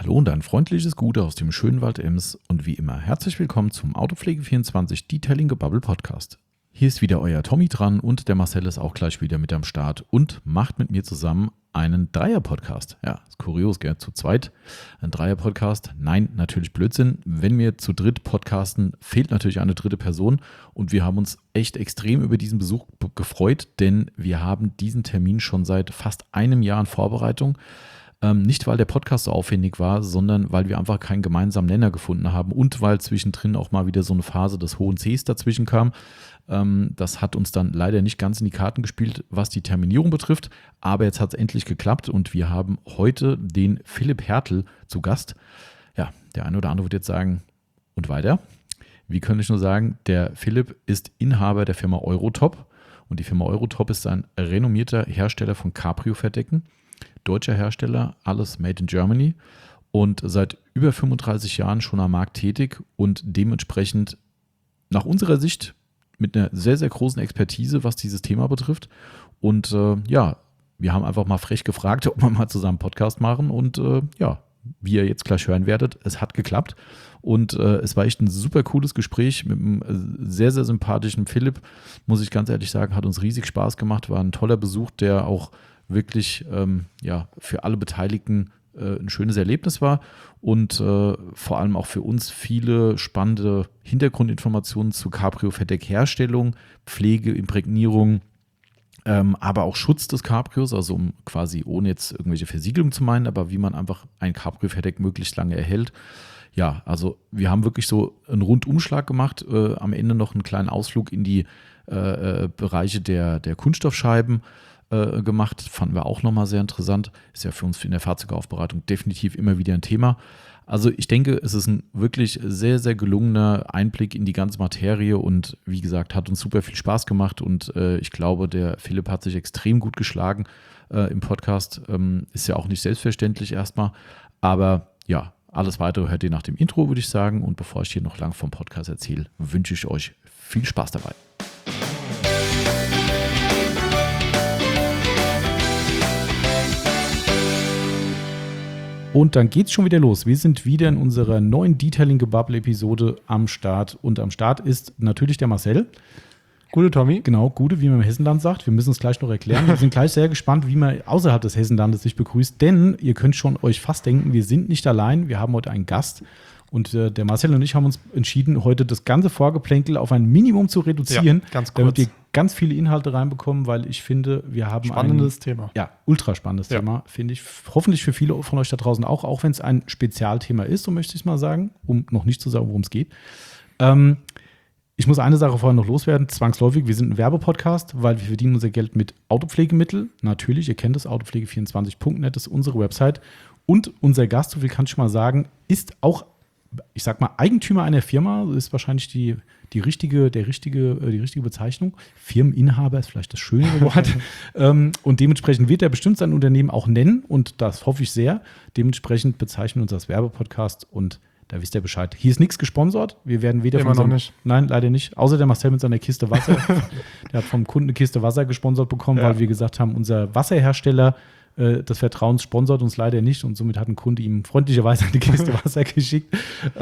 Hallo und ein freundliches Gute aus dem schönen Wald Ems und wie immer herzlich willkommen zum Autopflege24 Detailing Gebubble Podcast. Hier ist wieder euer Tommy dran und der Marcel ist auch gleich wieder mit am Start und macht mit mir zusammen einen Dreier-Podcast. Ja, ist kurios, gell? Zu zweit ein Dreier-Podcast. Nein, natürlich Blödsinn. Wenn wir zu dritt podcasten, fehlt natürlich eine dritte Person und wir haben uns echt extrem über diesen Besuch gefreut, denn wir haben diesen Termin schon seit fast einem Jahr in Vorbereitung. Nicht, weil der Podcast so aufwendig war, sondern weil wir einfach keinen gemeinsamen Nenner gefunden haben und weil zwischendrin auch mal wieder so eine Phase des hohen Cs dazwischen kam. Das hat uns dann leider nicht ganz in die Karten gespielt, was die Terminierung betrifft, aber jetzt hat es endlich geklappt und wir haben heute den Philipp Hertel zu Gast. Ja, der eine oder andere wird jetzt sagen, und weiter? Wie könnte ich nur sagen, der Philipp ist Inhaber der Firma Eurotop und die Firma Eurotop ist ein renommierter Hersteller von Cabrio-Verdecken. Deutscher Hersteller, alles made in Germany und seit über 35 Jahren schon am Markt tätig und dementsprechend nach unserer Sicht mit einer sehr, sehr großen Expertise, was dieses Thema betrifft. Und wir haben einfach mal frech gefragt, ob wir mal zusammen einen Podcast machen und wie ihr jetzt gleich hören werdet, es hat geklappt und es war echt ein super cooles Gespräch mit einem sehr, sehr sympathischen Philipp, muss ich ganz ehrlich sagen, hat uns riesig Spaß gemacht, war ein toller Besuch, der auch wirklich für alle Beteiligten ein schönes Erlebnis war und vor allem auch für uns viele spannende Hintergrundinformationen zu Cabrio-Verdeckherstellung, Pflege, Imprägnierung, aber auch Schutz des Cabrios, also um quasi ohne jetzt irgendwelche Versiegelung zu meinen, aber wie man einfach ein Cabrio-Verdeck möglichst lange erhält. Ja, also wir haben wirklich so einen Rundumschlag gemacht, am Ende noch einen kleinen Ausflug in die Bereiche der Kunststoffscheiben gemacht, fanden wir auch nochmal sehr interessant. Ist ja für uns in der Fahrzeugaufbereitung definitiv immer wieder ein Thema. Also ich denke, es ist ein wirklich sehr, sehr gelungener Einblick in die ganze Materie und wie gesagt, hat uns super viel Spaß gemacht und ich glaube, der Philipp hat sich extrem gut geschlagen im Podcast. Ist ja auch nicht selbstverständlich erstmal, aber ja, alles weitere hört ihr nach dem Intro, würde ich sagen. Und bevor ich hier noch lang vom Podcast erzähle, wünsche ich euch viel Spaß dabei. Und dann geht's schon wieder los. Wir sind wieder in unserer neuen Detailing-Gebubble-Episode am Start. Und am Start ist natürlich der Marcel. Gute, Tommy. Genau, Gute, wie man im Hessenland sagt. Wir müssen es gleich noch erklären. Wir sind gleich sehr gespannt, wie man außerhalb des Hessenlandes sich begrüßt. Denn ihr könnt schon euch fast denken, wir sind nicht allein. Wir haben heute einen Gast. Und der Marcel und ich haben uns entschieden, heute das ganze Vorgeplänkel auf ein Minimum zu reduzieren, ganz kurz, damit wir ganz viele Inhalte reinbekommen, weil ich finde, wir haben spannendes Thema. Ja, ultra spannendes Thema, finde ich. Hoffentlich für viele von euch da draußen auch wenn es ein Spezialthema ist, so möchte ich es mal sagen, um noch nicht zu sagen, worum es geht. Ich muss eine Sache vorher noch loswerden, zwangsläufig, wir sind ein Werbepodcast, weil wir verdienen unser Geld mit Autopflegemitteln. Natürlich, ihr kennt das, autopflege24.net ist unsere Website. Und unser Gast, so viel kann ich schon mal sagen, ist auch, ich sag mal, Eigentümer einer Firma, ist wahrscheinlich die richtige Bezeichnung. Firmeninhaber ist vielleicht das schönere Wort. Und dementsprechend wird er bestimmt sein Unternehmen auch nennen und das hoffe ich sehr. Dementsprechend bezeichnen wir uns als Werbepodcast und da wisst ihr Bescheid. Hier ist nichts gesponsert. Wir werden weder Immer noch nicht. Nein, leider nicht. Außer der Marcel mit seiner Kiste Wasser. Der hat vom Kunden eine Kiste Wasser gesponsert bekommen, weil wir gesagt haben, unser Wasserhersteller des Vertrauens sponsert uns leider nicht und somit hat ein Kunde ihm freundlicherweise eine Kiste Wasser geschickt.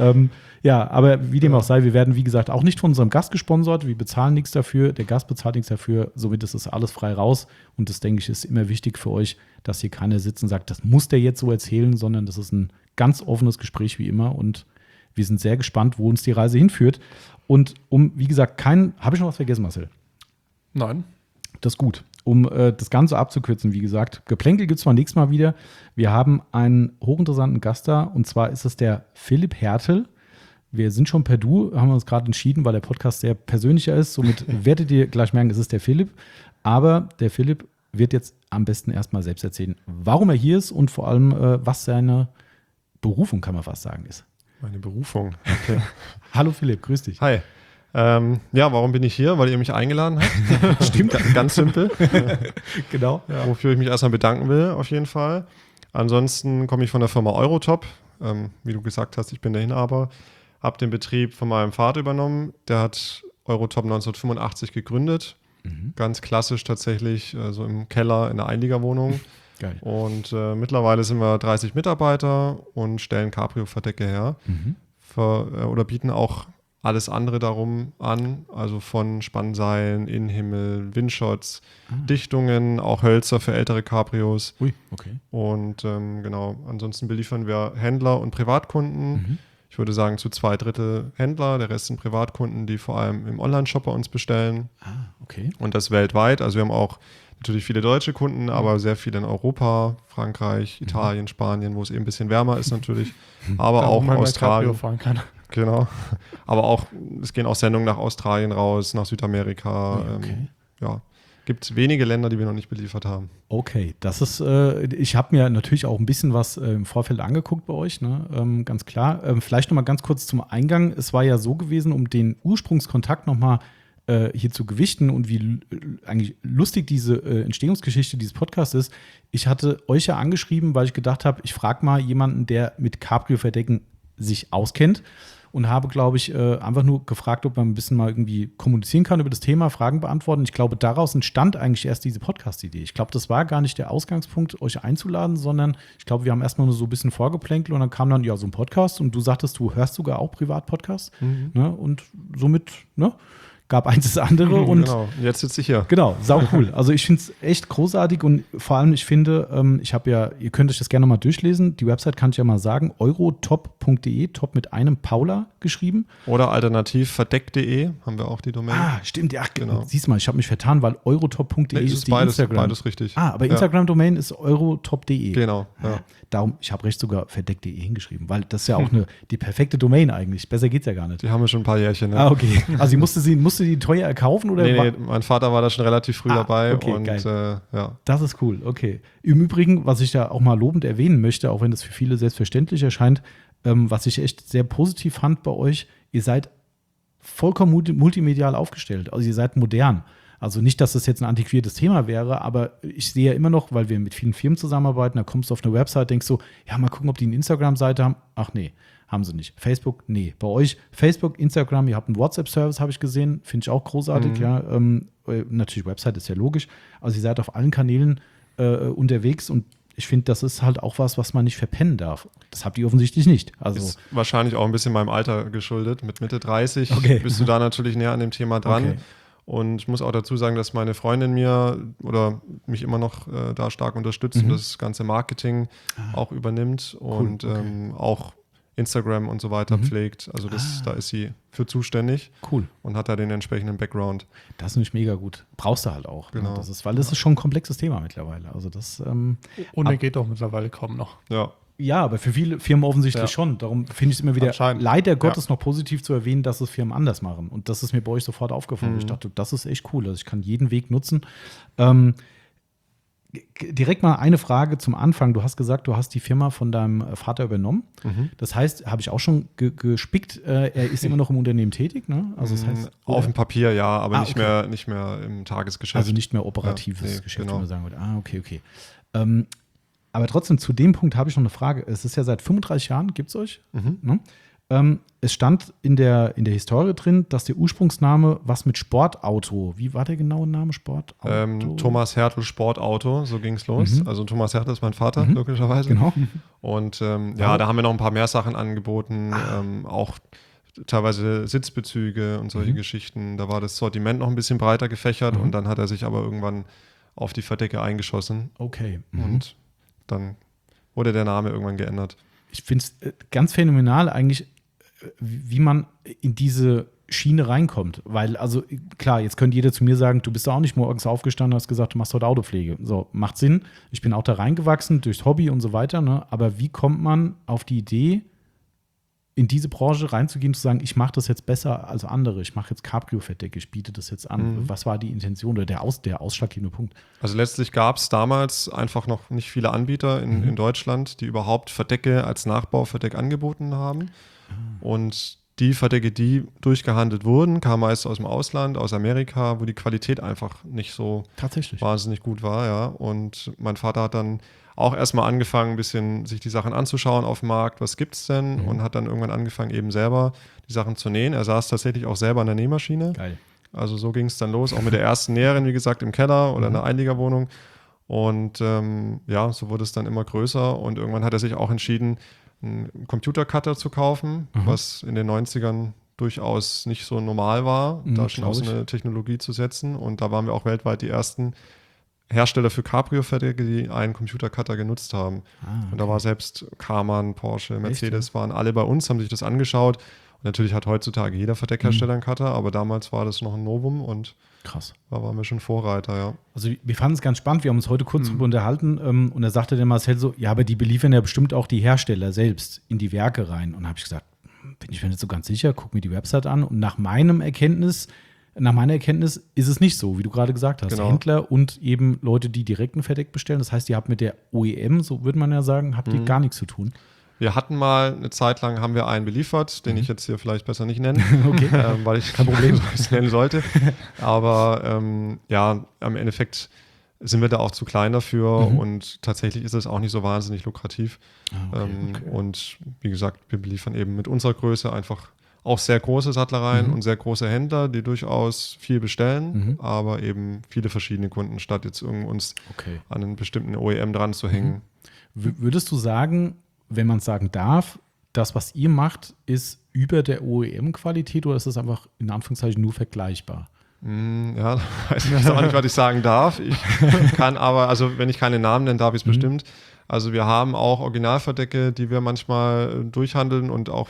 Aber wie dem auch sei, wir werden, wie gesagt, auch nicht von unserem Gast gesponsert. Wir bezahlen nichts dafür, der Gast bezahlt nichts dafür. Somit ist es alles frei raus und das, denke ich, ist immer wichtig für euch, dass hier keiner sitzt und sagt, das muss der jetzt so erzählen, sondern das ist ein ganz offenes Gespräch wie immer und wir sind sehr gespannt, wo uns die Reise hinführt. Und wie gesagt, habe ich noch was vergessen, Marcel? Nein. Das ist gut. Um das Ganze abzukürzen, wie gesagt, Geplänkel gibt es beim nächsten Mal wieder. Wir haben einen hochinteressanten Gast da und zwar ist es der Philipp Hertel. Wir sind schon per Du, haben wir uns gerade entschieden, weil der Podcast sehr persönlicher ist. Somit werdet ihr gleich merken, es ist der Philipp. Aber der Philipp wird jetzt am besten erstmal selbst erzählen, warum er hier ist und vor allem, was seine Berufung, kann man fast sagen, ist. Meine Berufung, okay. Hallo Philipp, grüß dich. Hi. Warum bin ich hier? Weil ihr mich eingeladen habt. Stimmt. Ganz simpel. Genau. Ja. Wofür ich mich erstmal bedanken will, auf jeden Fall. Ansonsten komme ich von der Firma Eurotop. Wie du gesagt hast, ich bin der Inhaber. Habe den Betrieb von meinem Vater übernommen. Der hat Eurotop 1985 gegründet. Ganz klassisch tatsächlich, so im Keller in der Einliegerwohnung. Geil. Und mittlerweile sind wir 30 Mitarbeiter und stellen Cabrio-Verdecke her. Oder bieten auch alles andere darum an, also von Spannseilen, Innenhimmel, Windshots, Dichtungen, auch Hölzer für ältere Cabrios. Ui, okay. Und genau, ansonsten beliefern wir Händler und Privatkunden. Ich würde sagen zu 2/3 Händler, der Rest sind Privatkunden, die vor allem im Online-Shop bei uns bestellen. Okay. Und das weltweit. Also wir haben auch natürlich viele deutsche Kunden, aber sehr viele in Europa, Frankreich, Italien, Spanien, wo es eben ein bisschen wärmer ist natürlich. Aber Da, wo auch man mal Australien. Cabrio fahren kann. Genau. Aber auch, es gehen auch Sendungen nach Australien raus, nach Südamerika. Okay. Gibt wenige Länder, die wir noch nicht beliefert haben. Okay, das ist, ich habe mir natürlich auch ein bisschen was im Vorfeld angeguckt bei euch, ne? Ganz klar. Vielleicht noch mal ganz kurz zum Eingang. Es war ja so gewesen, um den Ursprungskontakt noch mal hier zu gewichten und wie eigentlich lustig diese Entstehungsgeschichte dieses Podcasts ist. Ich hatte euch ja angeschrieben, weil ich gedacht habe, ich frage mal jemanden, der mit Cabrio-Verdecken sich auskennt. Und habe, glaube ich, einfach nur gefragt, ob man ein bisschen mal irgendwie kommunizieren kann über das Thema, Fragen beantworten. Ich glaube, daraus entstand eigentlich erst diese Podcast-Idee. Ich glaube, das war gar nicht der Ausgangspunkt, euch einzuladen, sondern ich glaube, wir haben erstmal nur so ein bisschen vorgeplänkelt und dann kam dann ja so ein Podcast und du sagtest, du hörst sogar auch Privat-Podcasts. Ne? Und somit, ne? Gab eins das andere und genau, jetzt sitze ich hier. Genau, sau cool. Also ich finde es echt großartig und vor allem, ich finde, ich habe ja, ihr könnt euch das gerne mal durchlesen, die Website kann ich ja mal sagen, eurotop.de, top mit einem Paula geschrieben. Oder alternativ verdeck.de, haben wir auch die Domain. Stimmt, ja, Genau. Siehst mal, ich habe mich vertan, weil eurotop.de ist die Instagram. Beides richtig. Aber Instagram-Domain ist eurotop.de. Genau, ja. Darum, ich habe recht sogar verdeck.de hingeschrieben, weil das ist ja auch die perfekte Domain eigentlich. Besser geht's ja gar nicht. Die haben wir schon ein paar Jährchen. Ne? Okay. Also musste die teuer erkaufen? Oder Nee, mein Vater war da schon relativ früh dabei. Okay, und geil. ja. Das ist cool, okay. Im Übrigen, was ich da auch mal lobend erwähnen möchte, auch wenn das für viele selbstverständlich erscheint, was ich echt sehr positiv fand bei euch, ihr seid vollkommen multimedial aufgestellt. Also ihr seid modern. Also nicht, dass das jetzt ein antiquiertes Thema wäre, aber ich sehe ja immer noch, weil wir mit vielen Firmen zusammenarbeiten, da kommst du auf eine Website, denkst du, ja, mal gucken, ob die eine Instagram-Seite haben. Ach nee, haben sie nicht. Facebook, nee. Bei euch Facebook, Instagram, ihr habt einen WhatsApp-Service, habe ich gesehen, finde ich auch großartig. Ja. Natürlich, Website ist ja logisch. Also ihr seid auf allen Kanälen unterwegs und ich finde, das ist halt auch was man nicht verpennen darf. Das habt ihr offensichtlich nicht. Also ist wahrscheinlich auch ein bisschen meinem Alter geschuldet. Mit Mitte 30 bist du da natürlich näher an dem Thema dran. Okay. Und ich muss auch dazu sagen, dass meine Freundin mich immer noch da stark unterstützt und das ganze Marketing auch übernimmt und auch Instagram und so weiter pflegt. Also da ist sie für zuständig. Cool. Und hat da den entsprechenden Background. Das ist nämlich mega gut. Brauchst du halt auch. Genau. Ne? Weil das ist schon ein komplexes Thema mittlerweile. Also das, Und er geht auch mittlerweile kaum noch. Ja, aber für viele Firmen offensichtlich schon. Darum finde ich es immer wieder leider Gottes noch positiv zu erwähnen, dass es Firmen anders machen. Und das ist mir bei euch sofort aufgefallen. Ich dachte, das ist echt cool. Also ich kann jeden Weg nutzen. Direkt mal eine Frage zum Anfang. Du hast gesagt, du hast die Firma von deinem Vater übernommen. Das heißt, habe ich auch schon gespickt, er ist immer noch im Unternehmen tätig, ne? Also das heißt, auf dem Papier ja, aber nicht mehr im Tagesgeschäft. Also nicht mehr operatives Geschäft, genau. wenn man sagen würde. Okay. Aber trotzdem, zu dem Punkt habe ich noch eine Frage. Es ist ja seit 35 Jahren, gibt es euch. Ne? Es stand in der Historie drin, dass der Ursprungsname was mit Sportauto. Wie war der genaue Name? Sportauto? Thomas Hertel Sportauto, so ging es los. Also Thomas Hertel ist mein Vater, logischerweise. Genau. Und da haben wir noch ein paar mehr Sachen angeboten, auch teilweise Sitzbezüge und solche Geschichten. Da war das Sortiment noch ein bisschen breiter gefächert und dann hat er sich aber irgendwann auf die Verdecke eingeschossen. Okay. Und dann wurde der Name irgendwann geändert. Ich finde es ganz phänomenal eigentlich, wie man in diese Schiene reinkommt. Weil, also klar, jetzt könnte jeder zu mir sagen, du bist da auch nicht morgens aufgestanden und hast gesagt, du machst heute Autopflege. So, macht Sinn. Ich bin auch da reingewachsen durchs Hobby und so weiter. Ne? Aber wie kommt man auf die Idee, in diese Branche reinzugehen, zu sagen, ich mache das jetzt besser als andere, ich mache jetzt Cabrio-Verdecke, ich biete das jetzt an. Was war die Intention oder der ausschlaggebende Punkt? Also letztlich gab es damals einfach noch nicht viele Anbieter in Deutschland, die überhaupt Verdecke als Nachbauverdeck angeboten haben. Und die Verdecke, die durchgehandelt wurden, kamen meist aus dem Ausland, aus Amerika, wo die Qualität einfach nicht so wahnsinnig gut war. Ja. Und mein Vater hat dann auch erstmal angefangen, ein bisschen sich die Sachen anzuschauen auf dem Markt, was gibt es denn? Und hat dann irgendwann angefangen, eben selber die Sachen zu nähen. Er saß tatsächlich auch selber an der Nähmaschine. Geil. Also so ging es dann los, auch mit der ersten Näherin, wie gesagt, im Keller oder in einer Einliegerwohnung. Und so wurde es dann immer größer und irgendwann hat er sich auch entschieden, einen Computercutter zu kaufen, was in den 90ern durchaus nicht so normal war, da schon auf so eine Technologie zu setzen. Und da waren wir auch weltweit die ersten Hersteller für Cabrio-Verträge, die einen Computercutter genutzt haben. Okay. Und da war selbst Karmann, Porsche, Mercedes, waren alle bei uns, haben sich das angeschaut. Und natürlich hat heutzutage jeder Verdeckhersteller einen Cutter, aber damals war das noch ein Novum und krass. Da waren wir schon Vorreiter, ja. Also wir fanden es ganz spannend, wir haben uns heute kurz darüber unterhalten und da sagte der Marcel so, ja, aber die beliefern ja bestimmt auch die Hersteller selbst in die Werke rein. Und da habe ich gesagt, bin ich mir nicht so ganz sicher, guck mir die Website an. Und nach meiner Erkenntnis ist es nicht so, wie du gerade gesagt hast. Genau. Händler und eben Leute, die direkt ein Verdeck bestellen. Das heißt, ihr habt mit der OEM, so würde man ja sagen, habt ihr gar nichts zu tun. Wir hatten mal eine Zeit lang, haben wir einen beliefert, den ich jetzt hier vielleicht besser nicht nenne, okay. Weil ich kein Problem es nennen sollte. Aber am Endeffekt sind wir da auch zu klein dafür und tatsächlich ist es auch nicht so wahnsinnig lukrativ. Okay. Und wie gesagt, wir beliefern eben mit unserer Größe einfach auch sehr große Sattlereien und sehr große Händler, die durchaus viel bestellen, aber eben viele verschiedene Kunden, statt jetzt uns an einen bestimmten OEM dran zu hängen. Würdest du sagen, wenn man es sagen darf, das, was ihr macht, ist über der OEM-Qualität oder ist das einfach in Anführungszeichen nur vergleichbar? Ja, weiß ich auch nicht, was ich sagen darf. Ich kann aber, also wenn ich keine Namen nenne, darf ich es bestimmt. Also wir haben auch Originalverdecke, die wir manchmal durchhandeln und auch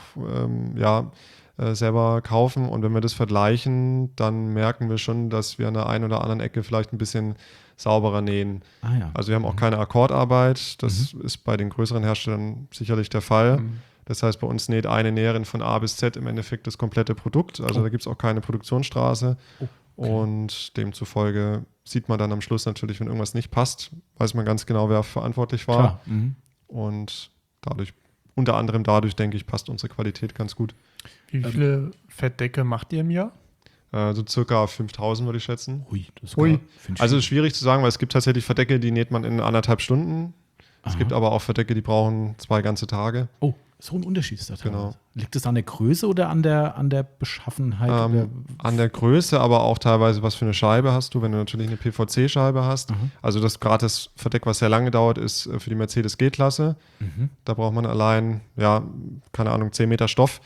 selber kaufen. Und wenn wir das vergleichen, dann merken wir schon, dass wir an der einen oder anderen Ecke vielleicht ein bisschen sauberer nähen. Also wir haben auch keine Akkordarbeit. Das ist bei den größeren Herstellern sicherlich der Fall. Das heißt, bei uns näht eine Näherin von A bis Z im Endeffekt das komplette Produkt. Also da gibt es auch keine Produktionsstraße. Und demzufolge sieht man dann am Schluss natürlich, wenn irgendwas nicht passt, weiß man ganz genau, wer verantwortlich war. Und unter anderem dadurch, denke ich, passt unsere Qualität ganz gut. Wie viele Verdecke macht ihr im Jahr? So circa 5.000 würde ich schätzen. Ui, das also schwierig zu sagen, weil es gibt tatsächlich Verdecke, die näht man in 1,5 Stunden. Es gibt aber auch Verdecke, die brauchen 2 ganze Tage. Oh, so ein Unterschied ist das. Genau. Liegt es an der Größe oder an der Beschaffenheit? An der Größe, aber auch teilweise, was für eine Scheibe hast du, wenn du natürlich eine PVC-Scheibe hast. Also das gerade das Verdeck, was sehr lange dauert, ist für die Mercedes G-Klasse. Da braucht man allein, 10 Meter Stoff.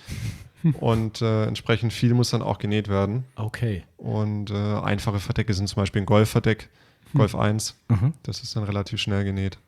Und entsprechend viel muss dann auch genäht werden. Okay. Und einfache Verdecke sind zum Beispiel ein Golf-Verdeck, Golf 1. Das ist dann relativ schnell genäht.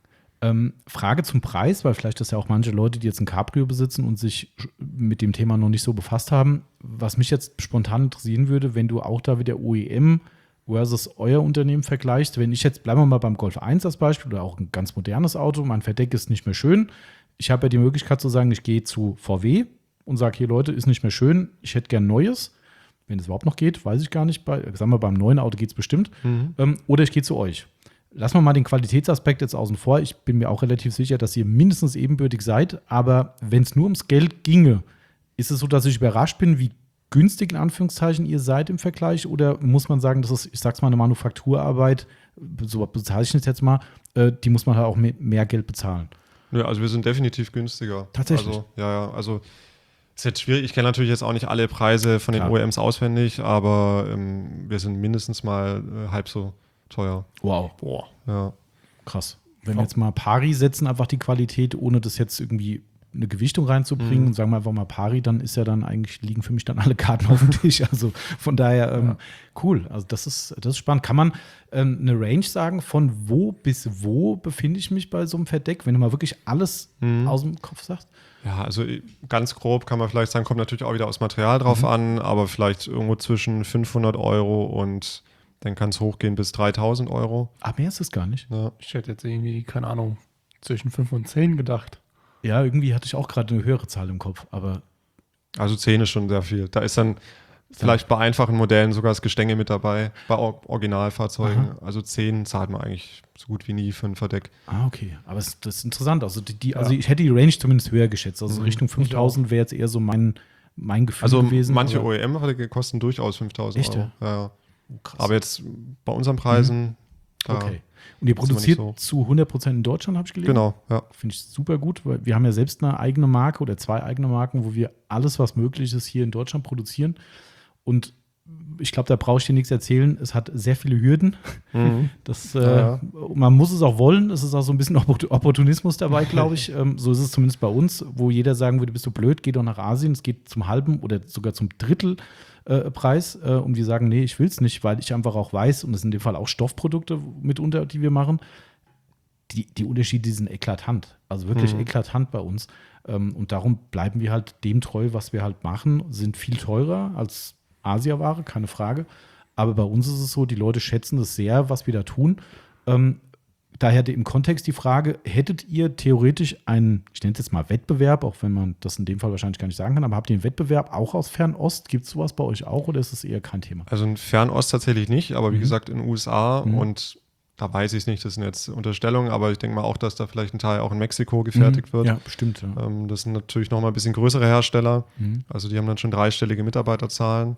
Frage zum Preis, weil vielleicht das ja auch manche Leute, die jetzt ein Cabrio besitzen und sich mit dem Thema noch nicht so befasst haben. Was mich jetzt spontan interessieren würde, wenn du auch da wieder OEM versus euer Unternehmen vergleichst. Wenn ich jetzt, bleiben wir mal beim Golf 1 als Beispiel oder auch ein ganz modernes Auto, mein Verdeck ist nicht mehr schön. Ich habe ja die Möglichkeit zu sagen, ich gehe zu VW und sage, hier Leute, ist nicht mehr schön, ich hätte gern Neues. Wenn es überhaupt noch geht, weiß ich gar nicht. Sagen wir, beim neuen Auto geht es bestimmt. Oder ich gehe zu euch. Lassen wir mal den Qualitätsaspekt jetzt außen vor. Ich bin mir auch relativ sicher, dass ihr mindestens ebenbürtig seid. Aber wenn es nur ums Geld ginge, ist es so, dass ich überrascht bin, wie günstig in Anführungszeichen ihr seid im Vergleich? Oder muss man sagen, das ist, ich sag's mal, eine Manufakturarbeit, so bezeichne ich es jetzt mal, die muss man halt auch mehr Geld bezahlen? Ja, also wir sind definitiv günstiger. Tatsächlich? Also ist jetzt schwierig. Ich kenne natürlich jetzt auch nicht alle Preise von den OEMs auswendig, aber wir sind mindestens mal halb so teuer. Wow. Boah. Ja. Krass. Wenn wir jetzt mal pari setzen, einfach die Qualität, ohne das jetzt irgendwie eine Gewichtung reinzubringen und sagen wir einfach mal pari, dann ist ja dann eigentlich, liegen für mich dann alle Karten auf dem Tisch. Also von daher cool. Also das ist spannend. Kann man eine Range sagen, von wo bis wo befinde ich mich bei so einem Verdeck, wenn du mal wirklich alles aus dem Kopf sagst? Ja, also ganz grob kann man vielleicht sagen, kommt natürlich auch wieder aufs Material drauf an, aber vielleicht irgendwo zwischen 500 Euro und dann kann es hochgehen bis 3.000 Euro. Ah, mehr ist es gar nicht. Ja. Ich hätte jetzt irgendwie, keine Ahnung, zwischen 5 und 10 gedacht. Ja, irgendwie hatte ich auch gerade eine höhere Zahl im Kopf, aber. Also 10 ist schon sehr viel. Da ist dann vielleicht bei einfachen Modellen sogar das Gestänge mit dabei, bei Originalfahrzeugen. Also 10 zahlt man eigentlich so gut wie nie für ein Verdeck. Ah, okay. Aber das ist interessant. Also, also ich hätte die Range zumindest höher geschätzt. Also Richtung 5.000 wäre jetzt eher so mein Gefühl gewesen. Also manche OEM-Verdecke kosten durchaus 5.000 Echt, Euro. Ja. Oh, krass. Aber jetzt bei unseren Preisen, okay. Und ihr produziert zu 100% in Deutschland, habe ich gelesen? Genau, ja. Finde ich super gut, weil wir haben ja selbst eine eigene Marke oder 2 eigene Marken, wo wir alles, was möglich ist, hier in Deutschland produzieren. Und ich glaube, da brauche ich dir nichts erzählen. Es hat sehr viele Hürden. Das, man muss es auch wollen. Es ist auch so ein bisschen Opportunismus dabei, glaube ich. So ist es zumindest bei uns, wo jeder sagen würde, bist du blöd, geh doch nach Asien. Es geht zum halben oder sogar zum Drittel Preis. Und wir sagen, nee, ich will es nicht, weil ich einfach auch weiß, und das sind in dem Fall auch Stoffprodukte mitunter, die wir machen, die Unterschiede, die sind eklatant. Also wirklich eklatant bei uns. Und darum bleiben wir halt dem treu, was wir halt machen, sind viel teurer als Asia-Ware, keine Frage. Aber bei uns ist es so, die Leute schätzen das sehr, was wir da tun. Daher im Kontext die Frage, hättet ihr theoretisch einen, ich nenne es jetzt mal Wettbewerb, auch wenn man das in dem Fall wahrscheinlich gar nicht sagen kann, aber habt ihr einen Wettbewerb auch aus Fernost? Gibt es sowas bei euch auch oder ist es eher kein Thema? Also in Fernost tatsächlich nicht, aber wie gesagt in den USA und da weiß ich es nicht, das sind jetzt Unterstellungen, aber ich denke mal auch, dass da vielleicht ein Teil auch in Mexiko gefertigt wird. Ja, bestimmt. Ja. Das sind natürlich noch mal ein bisschen größere Hersteller. Also die haben dann schon dreistellige Mitarbeiterzahlen.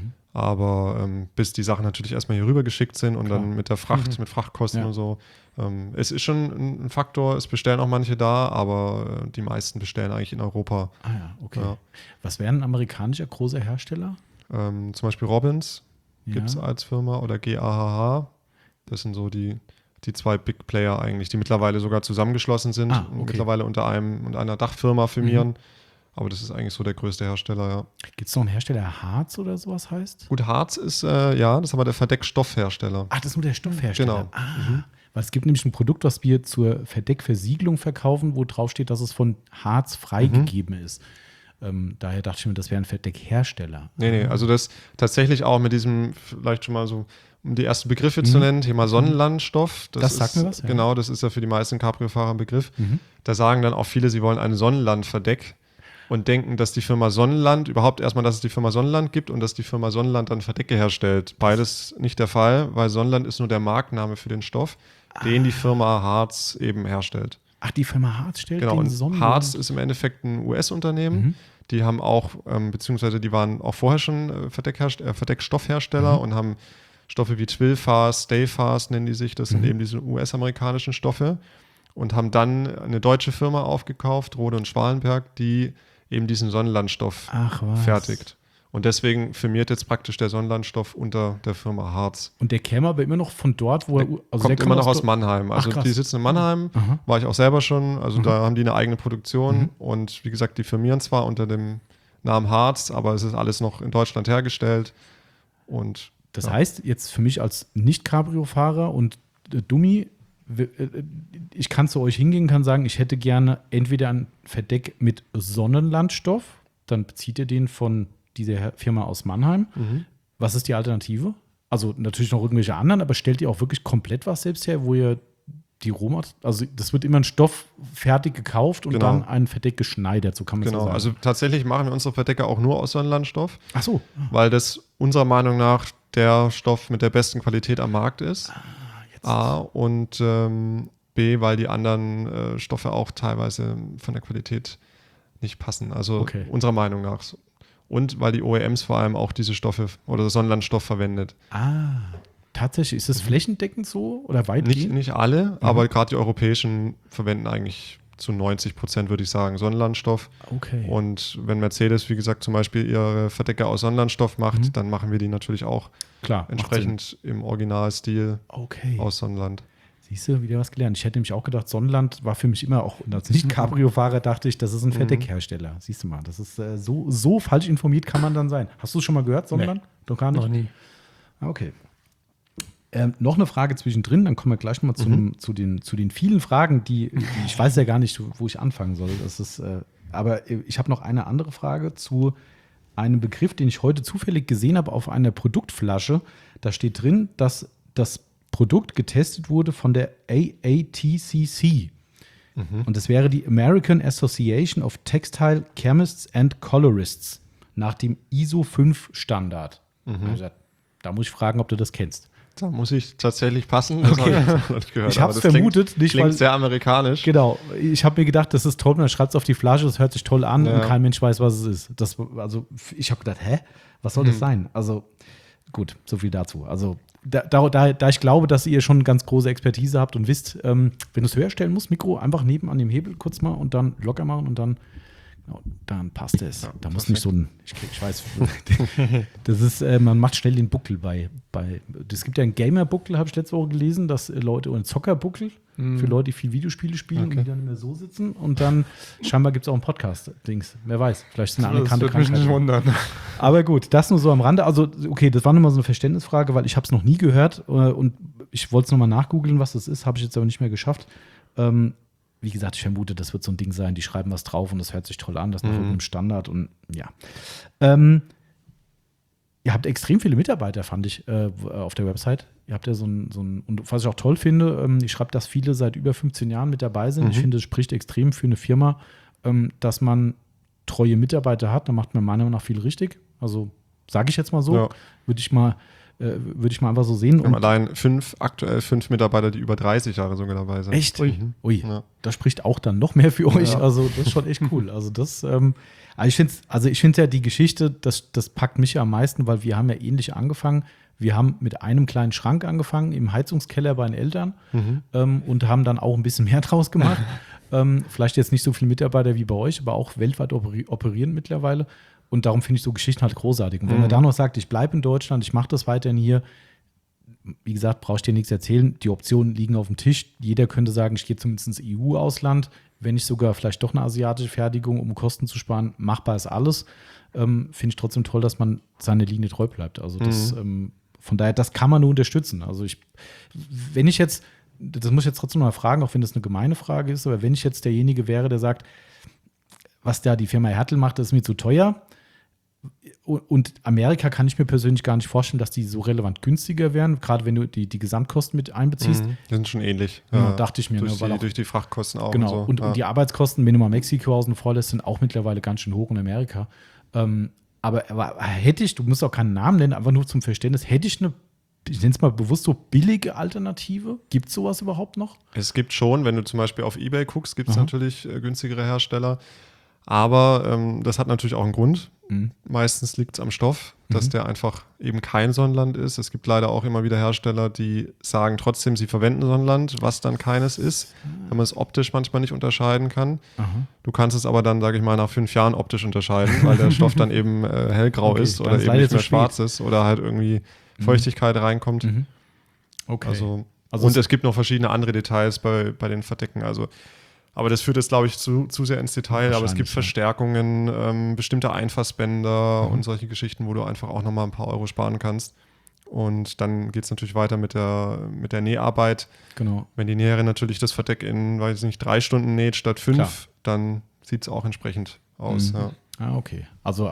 Aber bis die Sachen natürlich erstmal hier rüber geschickt sind und dann mit der Fracht, mit Frachtkosten und so. Es ist schon ein Faktor, es bestellen auch manche da, aber die meisten bestellen eigentlich in Europa. Ah ja, okay. Ja. Was wäre ein amerikanischer großer Hersteller? Zum Beispiel Robbins gibt es als Firma oder GAHH. Das sind so die zwei Big Player eigentlich, die mittlerweile sogar zusammengeschlossen sind und mittlerweile unter einer Dachfirma firmieren. Aber das ist eigentlich so der größte Hersteller, ja. Gibt es noch einen Hersteller, der Harz oder sowas heißt? Gut, Harz ist, das ist aber der Verdeckstoffhersteller. Ach, das ist nur der Stoffhersteller. Genau. Weil es gibt nämlich ein Produkt, was wir zur Verdeckversiegelung verkaufen, wo drauf steht, dass es von Harz freigegeben ist. Daher dachte ich mir, das wäre ein Verdeckhersteller. Nee, also das tatsächlich auch mit diesem, vielleicht schon mal so, um die ersten Begriffe zu nennen, Thema Sonnenlandstoff. Das sagt mir was, ja. Genau, das ist ja für die meisten Cabrio-Fahrer ein Begriff. Da sagen dann auch viele, sie wollen ein Sonnenlandverdeck und denken, dass die Firma Sonnenland, überhaupt erstmal, dass es die Firma Sonnenland gibt und dass die Firma Sonnenland dann Verdecke herstellt. Beides nicht der Fall, weil Sonnenland ist nur der Markenname für den Stoff, den die Firma Harz eben herstellt. Ach, die Firma Harz stellt genau, den und Sonnenland? Harz ist im Endeffekt ein US-Unternehmen. Die haben auch, beziehungsweise die waren auch vorher schon Verdeckstoffhersteller und haben Stoffe wie Twilfast, Stayfast nennen die sich, das sind eben diese US-amerikanischen Stoffe und haben dann eine deutsche Firma aufgekauft, Rode und Schwalenberg, die eben diesen Sonnenlandstoff fertigt. Und deswegen firmiert jetzt praktisch der Sonnenlandstoff unter der Firma Harz. Und der käme aber immer noch von dort, wo er... Also kommt immer noch aus Mannheim. Also Ach, die sitzen in Mannheim, war ich auch selber schon. Also da haben die eine eigene Produktion und wie gesagt, die firmieren zwar unter dem Namen Harz, aber es ist alles noch in Deutschland hergestellt. Und das heißt, jetzt für mich als Nicht-Cabrio-Fahrer und Dummi, ich kann zu euch hingehen, kann sagen, ich hätte gerne entweder ein Verdeck mit Sonnenlandstoff, dann bezieht ihr den von dieser Firma aus Mannheim. Was ist die Alternative? Also natürlich noch irgendwelche anderen, aber stellt ihr auch wirklich komplett was selbst her, wo ihr die Rohmaterialien, also das wird immer ein Stoff fertig gekauft und dann ein Verdeck geschneidert, so kann man es sagen. Also tatsächlich machen wir unsere Verdecke auch nur aus Sonnenlandstoff. Ach so. Weil das unserer Meinung nach der Stoff mit der besten Qualität am Markt ist. A und B, weil die anderen Stoffe auch teilweise von der Qualität nicht passen. Also unserer Meinung nach. Und weil die OEMs vor allem auch diese Stoffe oder Sonnenlandstoff verwendet. Tatsächlich. Ist das flächendeckend so oder weitgehend? Nicht alle, aber gerade die europäischen verwenden eigentlich zu 90%, würde ich sagen, Sonnenlandstoff. Okay. Und wenn Mercedes, wie gesagt, zum Beispiel ihre Verdecke aus Sonnenlandstoff macht, dann machen wir die natürlich auch entsprechend im Originalstil aus Sonnenland. Siehst du, wieder was gelernt. Ich hätte nämlich auch gedacht, Sonnenland war für mich immer auch, als Nicht-Cabrio-Fahrer dachte ich, das ist ein Verdeckhersteller. Siehst du mal, das ist so falsch informiert kann man dann sein. Hast du es schon mal gehört, Sonnenland? Nee. Doch gar nicht? Noch nie. Okay. Noch eine Frage zwischendrin, dann kommen wir gleich mal zu den vielen Fragen, die ich weiß ja gar nicht, wo ich anfangen soll. Das ist, aber ich habe noch eine andere Frage zu einem Begriff, den ich heute zufällig gesehen habe auf einer Produktflasche. Da steht drin, dass das Produkt getestet wurde von der AATCC. Und das wäre die American Association of Textile Chemists and Colorists nach dem ISO 5 Standard. Also, da muss ich fragen, ob du das kennst. Da muss ich tatsächlich passen. Das habe ich noch nicht gehört. Ich habe es vermutet. Klingt sehr amerikanisch. Genau. Ich habe mir gedacht, das ist toll. Man schreibt es auf die Flasche, das hört sich toll an und kein Mensch weiß, was es ist. Also ich habe gedacht, was soll das sein? Also gut, so viel dazu. Also da ich glaube, dass ihr schon ganz große Expertise habt und wisst, wenn du es höher stellen musst, Mikro einfach neben an dem Hebel kurz mal und dann locker machen und dann Dann passt es. Ja, da muss perfekt. nicht so ein, ich weiß, das ist, man macht schnell den Buckel es gibt ja einen Gamer-Buckel, habe ich letzte Woche gelesen, dass Leute, und einen Zocker-Buckel für Leute, die viel Videospiele spielen und die dann immer so sitzen. Und dann scheinbar gibt es auch einen Podcast-Dings. Wer weiß, vielleicht ist eine anerkannte Das würde mich nicht Krankheit. wundern. Aber gut, das nur so am Rande. Also, okay, das war nochmal so eine Verständnisfrage, weil ich habe es noch nie gehört und ich wollte es nochmal nachgoogeln, was das ist, habe ich jetzt aber nicht mehr geschafft. Wie gesagt, ich vermute, das wird so ein Ding sein, die schreiben was drauf und das hört sich toll an, das ist nach irgendeinem Standard und ja. Ihr habt extrem viele Mitarbeiter, fand ich, auf der Website. Ihr habt ja so ein und was ich auch toll finde, ich schreibe, dass viele seit über 15 Jahren mit dabei sind. Ich finde, es spricht extrem für eine Firma, dass man treue Mitarbeiter hat. Da macht man meiner Meinung nach viel richtig. Also sage ich jetzt mal so, Ja. würde ich mal einfach so sehen. Wir haben allein aktuell fünf Mitarbeiter, die über 30 Jahre sogar dabei sind. Echt? Ui. Ja. Das spricht auch dann noch mehr für euch. Ja. Also, das ist schon echt cool. Also, ich finde ja die Geschichte, das packt mich ja am meisten, weil wir haben ja ähnlich angefangen. Wir haben mit einem kleinen Schrank angefangen im Heizungskeller bei den Eltern und haben dann auch ein bisschen mehr draus gemacht. Vielleicht jetzt nicht so viele Mitarbeiter wie bei euch, aber auch weltweit operieren mittlerweile. Und darum finde ich so Geschichten halt großartig. Und wenn man da noch sagt, ich bleibe in Deutschland, ich mache das weiterhin hier, wie gesagt, brauche ich dir nichts erzählen. Die Optionen liegen auf dem Tisch. Jeder könnte sagen, ich gehe zumindest ins EU-Ausland, wenn nicht sogar vielleicht doch eine asiatische Fertigung, um Kosten zu sparen. Machbar ist alles. Finde ich trotzdem toll, dass man seiner Linie treu bleibt. Also von daher, das kann man nur unterstützen. Also wenn ich jetzt, das muss ich jetzt trotzdem mal fragen, auch wenn das eine gemeine Frage ist, aber wenn ich jetzt derjenige wäre, der sagt, was da die Firma Hertel macht, das ist mir zu teuer. Und Amerika kann ich mir persönlich gar nicht vorstellen, dass die so relevant günstiger wären, gerade wenn du die Gesamtkosten mit einbeziehst. Die sind schon ähnlich. Ja, dachte ich mir. Durch die Frachtkosten auch. Genau. Und, so. Und die Arbeitskosten, wenn du mal Mexiko außen vor lässt, sind auch mittlerweile ganz schön hoch in Amerika. Aber du musst auch keinen Namen nennen, einfach nur zum Verständnis, hätte ich eine, ich nenne es mal bewusst so, billige Alternative? Gibt es sowas überhaupt noch? Es gibt schon, wenn du zum Beispiel auf eBay guckst, gibt es natürlich günstigere Hersteller. Aber das hat natürlich auch einen Grund. Meistens liegt es am Stoff, dass der einfach eben kein Sonnenland ist. Es gibt leider auch immer wieder Hersteller, die sagen trotzdem, sie verwenden Sonnenland, was dann keines ist, wenn man es optisch manchmal nicht unterscheiden kann. Du kannst es aber dann, sage ich mal, nach 5 Jahren optisch unterscheiden, weil der Stoff dann eben hellgrau ist oder eben nicht mehr schwarz ist oder halt irgendwie Feuchtigkeit reinkommt. Okay. Also und es gibt noch verschiedene andere Details bei den Verdecken. Aber das führt jetzt, glaube ich, zu sehr ins Detail. Aber es gibt Verstärkungen, bestimmte Einfassbänder und solche Geschichten, wo du einfach auch nochmal ein paar Euro sparen kannst. Und dann geht es natürlich weiter mit der Näharbeit. Genau. Wenn die Näherin natürlich das Verdeck in, weiß ich nicht, 3 Stunden näht statt 5, Klar. dann sieht es auch entsprechend aus. Ja. Okay.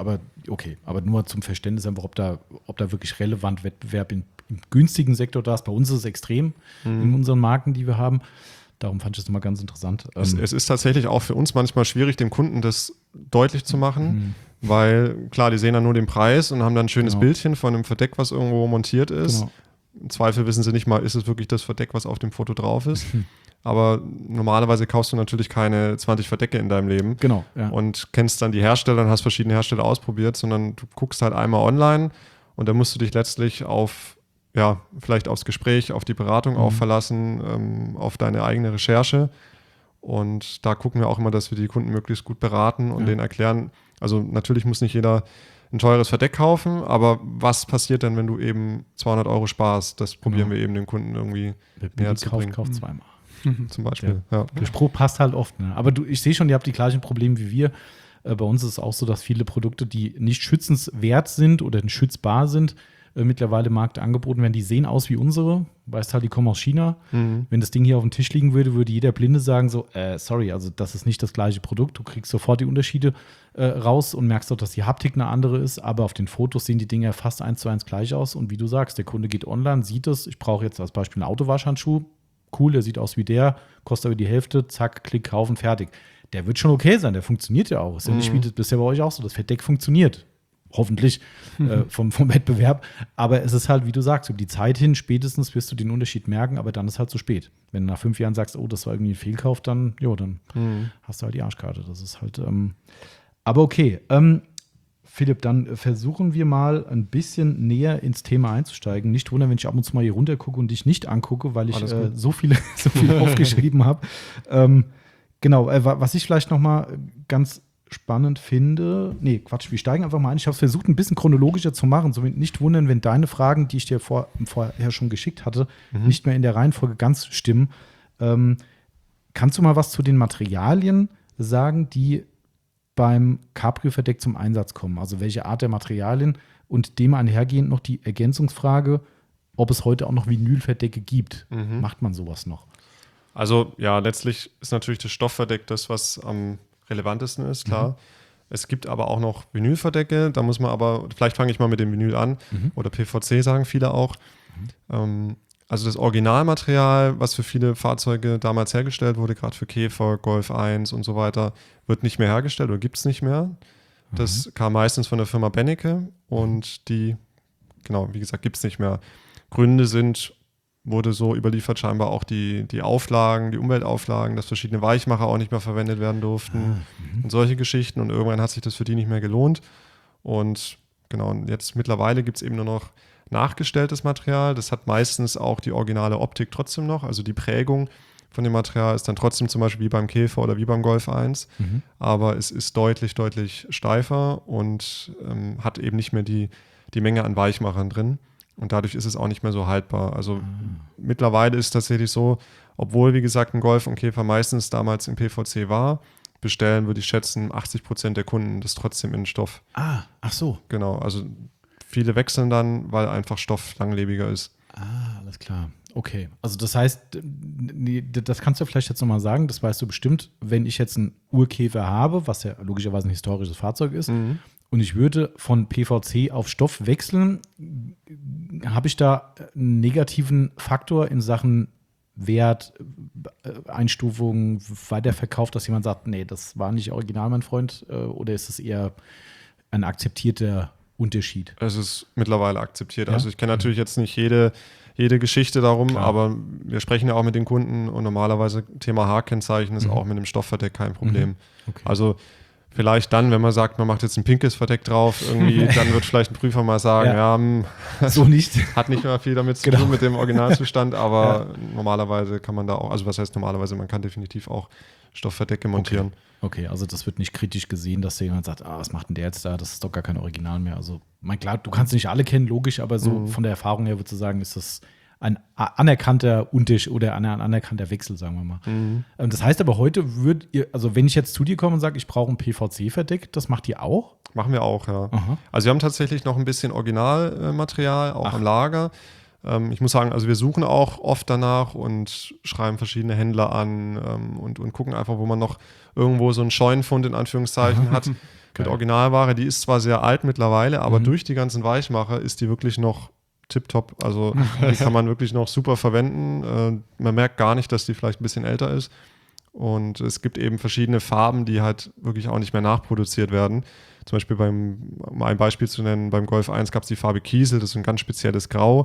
Aber nur zum Verständnis einfach, ob da wirklich relevant Wettbewerb im günstigen Sektor da ist. Bei uns ist es extrem in unseren Marken, die wir haben. Darum fand ich es immer ganz interessant. Es ist tatsächlich auch für uns manchmal schwierig, dem Kunden das deutlich zu machen, weil klar, die sehen dann nur den Preis und haben dann ein schönes Bildchen von einem Verdeck, was irgendwo montiert ist. Genau. Im Zweifel wissen sie nicht mal, ist es wirklich das Verdeck, was auf dem Foto drauf ist. Aber normalerweise kaufst du natürlich keine 20 Verdecke in deinem Leben und kennst dann die Hersteller und hast verschiedene Hersteller ausprobiert, sondern du guckst halt einmal online und dann musst du dich letztlich vielleicht aufs Gespräch, auf die Beratung auch verlassen, auf deine eigene Recherche. Und da gucken wir auch immer, dass wir die Kunden möglichst gut beraten und denen erklären, also natürlich muss nicht jeder ein teures Verdeck kaufen, aber was passiert denn, wenn du eben 200 Euro sparst? Das probieren wir eben dem Kunden irgendwie näher zu bringen. Kauf zweimal. Zum Beispiel, ja. Der Spruch passt halt oft. Ne? Aber ich sehe schon, ihr habt die gleichen Probleme wie wir. Bei uns ist es auch so, dass viele Produkte, die nicht schützenswert sind oder schützbar sind, mittlerweile im Markt angeboten werden. Die sehen aus wie unsere. Weißt halt, die kommen aus China. Wenn das Ding hier auf dem Tisch liegen würde, würde jeder Blinde sagen so, sorry, also das ist nicht das gleiche Produkt. Du kriegst sofort die Unterschiede raus und merkst auch, dass die Haptik eine andere ist. Aber auf den Fotos sehen die Dinger fast 1:1 gleich aus. Und wie du sagst, der Kunde geht online, sieht es. Ich brauche jetzt als Beispiel einen Autowaschhandschuh. Cool, der sieht aus wie der, kostet aber die Hälfte. Zack, Klick, kaufen, fertig. Der wird schon okay sein, der funktioniert ja auch. Ist ja nicht wie das bisher bei euch auch so. Das Verdeck funktioniert. Hoffentlich vom Wettbewerb. Aber es ist halt, wie du sagst, über die Zeit hin, spätestens wirst du den Unterschied merken, aber dann ist halt zu spät. Wenn du nach 5 Jahren sagst, oh, das war irgendwie ein Fehlkauf, dann hast du halt die Arschkarte. Das ist halt, aber okay. Philipp, dann versuchen wir mal ein bisschen näher ins Thema einzusteigen. Nicht wundern, wenn ich ab und zu mal hier runter gucke und dich nicht angucke, weil ich so viel aufgeschrieben habe. Genau, was ich vielleicht noch mal ganz spannend finde, wir steigen einfach mal ein. Ich habe es versucht, ein bisschen chronologischer zu machen. So nicht wundern, wenn deine Fragen, die ich dir vorher schon geschickt hatte, nicht mehr in der Reihenfolge ganz stimmen. Kannst du mal was zu den Materialien sagen, die beim Cabrio-Verdeck zum Einsatz kommen? Also welche Art der Materialien und dem einhergehend noch die Ergänzungsfrage, ob es heute auch noch Vinylverdecke gibt. Macht man sowas noch? Also ja, letztlich ist natürlich das Stoffverdeck das, was am relevantesten ist, klar. Es gibt aber auch noch Vinylverdecke, da muss man aber, vielleicht fange ich mal mit dem Vinyl an, oder PVC sagen viele auch. Also das Originalmaterial, was für viele Fahrzeuge damals hergestellt wurde, gerade für Käfer, Golf 1 und so weiter, wird nicht mehr hergestellt oder gibt es nicht mehr. Das kam meistens von der Firma Bennecke und die, genau, wie gesagt, gibt es nicht mehr. Gründe wurde so überliefert scheinbar auch die Auflagen, die Umweltauflagen, dass verschiedene Weichmacher auch nicht mehr verwendet werden durften und solche Geschichten. Und irgendwann hat sich das für die nicht mehr gelohnt. Und genau, und jetzt mittlerweile gibt es eben nur noch nachgestelltes Material. Das hat meistens auch die originale Optik trotzdem noch. Also die Prägung von dem Material ist dann trotzdem zum Beispiel wie beim Käfer oder wie beim Golf 1. Aber es ist deutlich, deutlich steifer und hat eben nicht mehr die Menge an Weichmachern drin. Und dadurch ist es auch nicht mehr so haltbar. Also mittlerweile ist es tatsächlich so, obwohl, wie gesagt, ein Golf und Käfer meistens damals im PVC war, bestellen, würde ich schätzen, 80% der Kunden das trotzdem in Stoff. Ach so. Genau, also viele wechseln dann, weil einfach Stoff langlebiger ist. Alles klar. Okay. Also das heißt, das kannst du vielleicht jetzt nochmal sagen, das weißt du bestimmt, wenn ich jetzt einen Urkäfer habe, was ja logischerweise ein historisches Fahrzeug ist, und ich würde von PVC auf Stoff wechseln, habe ich da einen negativen Faktor in Sachen Wert, Einstufung, Weiterverkauf, dass jemand sagt, nee, das war nicht original, mein Freund, oder ist es eher ein akzeptierter Unterschied? Es ist mittlerweile akzeptiert. Ja? Also ich kenne natürlich jetzt nicht jede Geschichte darum, Klar. aber wir sprechen ja auch mit den Kunden und normalerweise Thema H-Kennzeichen ist auch mit dem Stoffverdeck kein Problem. Okay. Also vielleicht dann, wenn man sagt, man macht jetzt ein pinkes Verdeck drauf, irgendwie, dann wird vielleicht ein Prüfer mal sagen, so nicht. hat nicht mehr viel damit zu tun mit dem Originalzustand, aber normalerweise kann man da auch, also was heißt normalerweise, man kann definitiv auch Stoffverdecke montieren. Okay, also das wird nicht kritisch gesehen, dass jemand sagt, was macht denn der jetzt da, das ist doch gar kein Original mehr. Also, klar, du kannst nicht alle kennen, logisch, aber so von der Erfahrung her würdest du sagen, ist das ein anerkannter Unterschied oder ein anerkannter Wechsel, sagen wir mal. Das heißt aber heute also wenn ich jetzt zu dir komme und sage, ich brauche ein PVC-Verdeck, das macht ihr auch? Machen wir auch, ja. Aha. Also wir haben tatsächlich noch ein bisschen Originalmaterial auch am Lager. Ich muss sagen, also wir suchen auch oft danach und schreiben verschiedene Händler an und gucken einfach, wo man noch irgendwo so einen Scheunenfund in Anführungszeichen hat mit Originalware. Die ist zwar sehr alt mittlerweile, aber durch die ganzen Weichmacher ist die wirklich noch tipptopp. Also die kann man wirklich noch super verwenden. Man merkt gar nicht, dass die vielleicht ein bisschen älter ist. Und es gibt eben verschiedene Farben, die halt wirklich auch nicht mehr nachproduziert werden. Zum Beispiel um ein Beispiel zu nennen, beim Golf 1 gab es die Farbe Kiesel, das ist ein ganz spezielles Grau.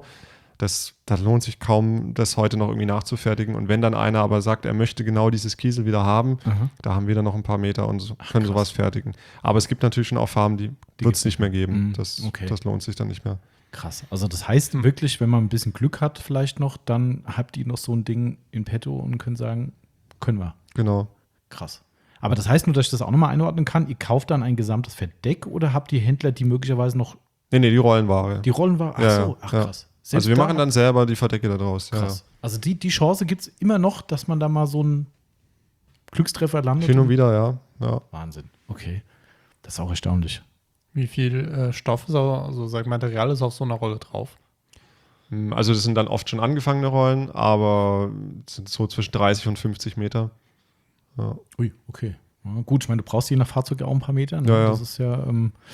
Da lohnt sich kaum, das heute noch irgendwie nachzufertigen. Und wenn dann einer aber sagt, er möchte genau dieses Kiesel wieder haben, da haben wir dann noch ein paar Meter und können sowas fertigen. Aber es gibt natürlich schon auch Farben, die wird es nicht mehr geben. Das lohnt sich dann nicht mehr. Krass. Also das heißt wirklich, wenn man ein bisschen Glück hat vielleicht noch, dann habt ihr noch so ein Ding in petto und können sagen, können wir. Genau. Krass. Aber das heißt nur, dass ich das auch nochmal einordnen kann, ihr kauft dann ein gesamtes Verdeck oder habt ihr Händler, die möglicherweise noch… Nee, die Rollenware. Die Rollenware? Krass. Also wir machen dann selber die Verdecke da draus. Krass. Ja. Also die Chance gibt es immer noch, dass man da mal so einen Glückstreffer landet? Hin und wieder, ja. Wahnsinn. Okay. Das ist auch erstaunlich. Wie viel Stoff ist also Material ist auf so einer Rolle drauf? Also das sind dann oft schon angefangene Rollen, aber es sind so zwischen 30 und 50 Meter. Ja. Ui, okay. Ja, gut, ich meine, du brauchst je nach Fahrzeug auch ein paar Meter. Ne? Ja. Das ist ja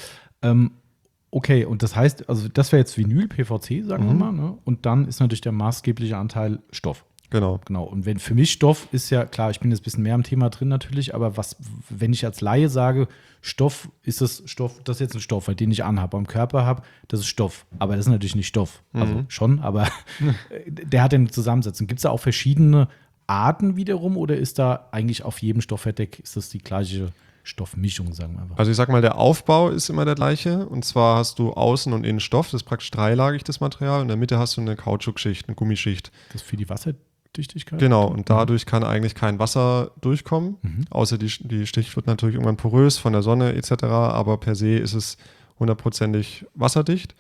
okay, und das heißt, also das wäre jetzt Vinyl, PVC, sagen wir mal, ne? Und dann ist natürlich der maßgebliche Anteil Stoff. Genau. Und wenn für mich Stoff ist ja, klar, ich bin jetzt ein bisschen mehr im Thema drin natürlich, aber wenn ich als Laie sage, Stoff, ist das Stoff, das ist jetzt ein Stoff, halt, den ich anhabe, am Körper habe, das ist Stoff. Aber das ist natürlich nicht Stoff. Also schon, aber der hat eine Zusammensetzung. Gibt es da auch verschiedene Arten wiederum oder ist da eigentlich auf jedem Stoffverdeck, ist das die gleiche Stoffmischung, sagen wir einfach? Also ich sag mal, der Aufbau ist immer der gleiche. Und zwar hast du Außen und Innen Stoff, das ist praktisch dreilagig, das Material. Und in der Mitte hast du eine Kautschukschicht, eine Gummischicht. Das ist für die Wasserdicke? Luftdichtigkeit. Genau, und dadurch kann eigentlich kein Wasser durchkommen, außer die Schicht wird natürlich irgendwann porös von der Sonne etc., aber per se ist es 100%ig wasserdicht.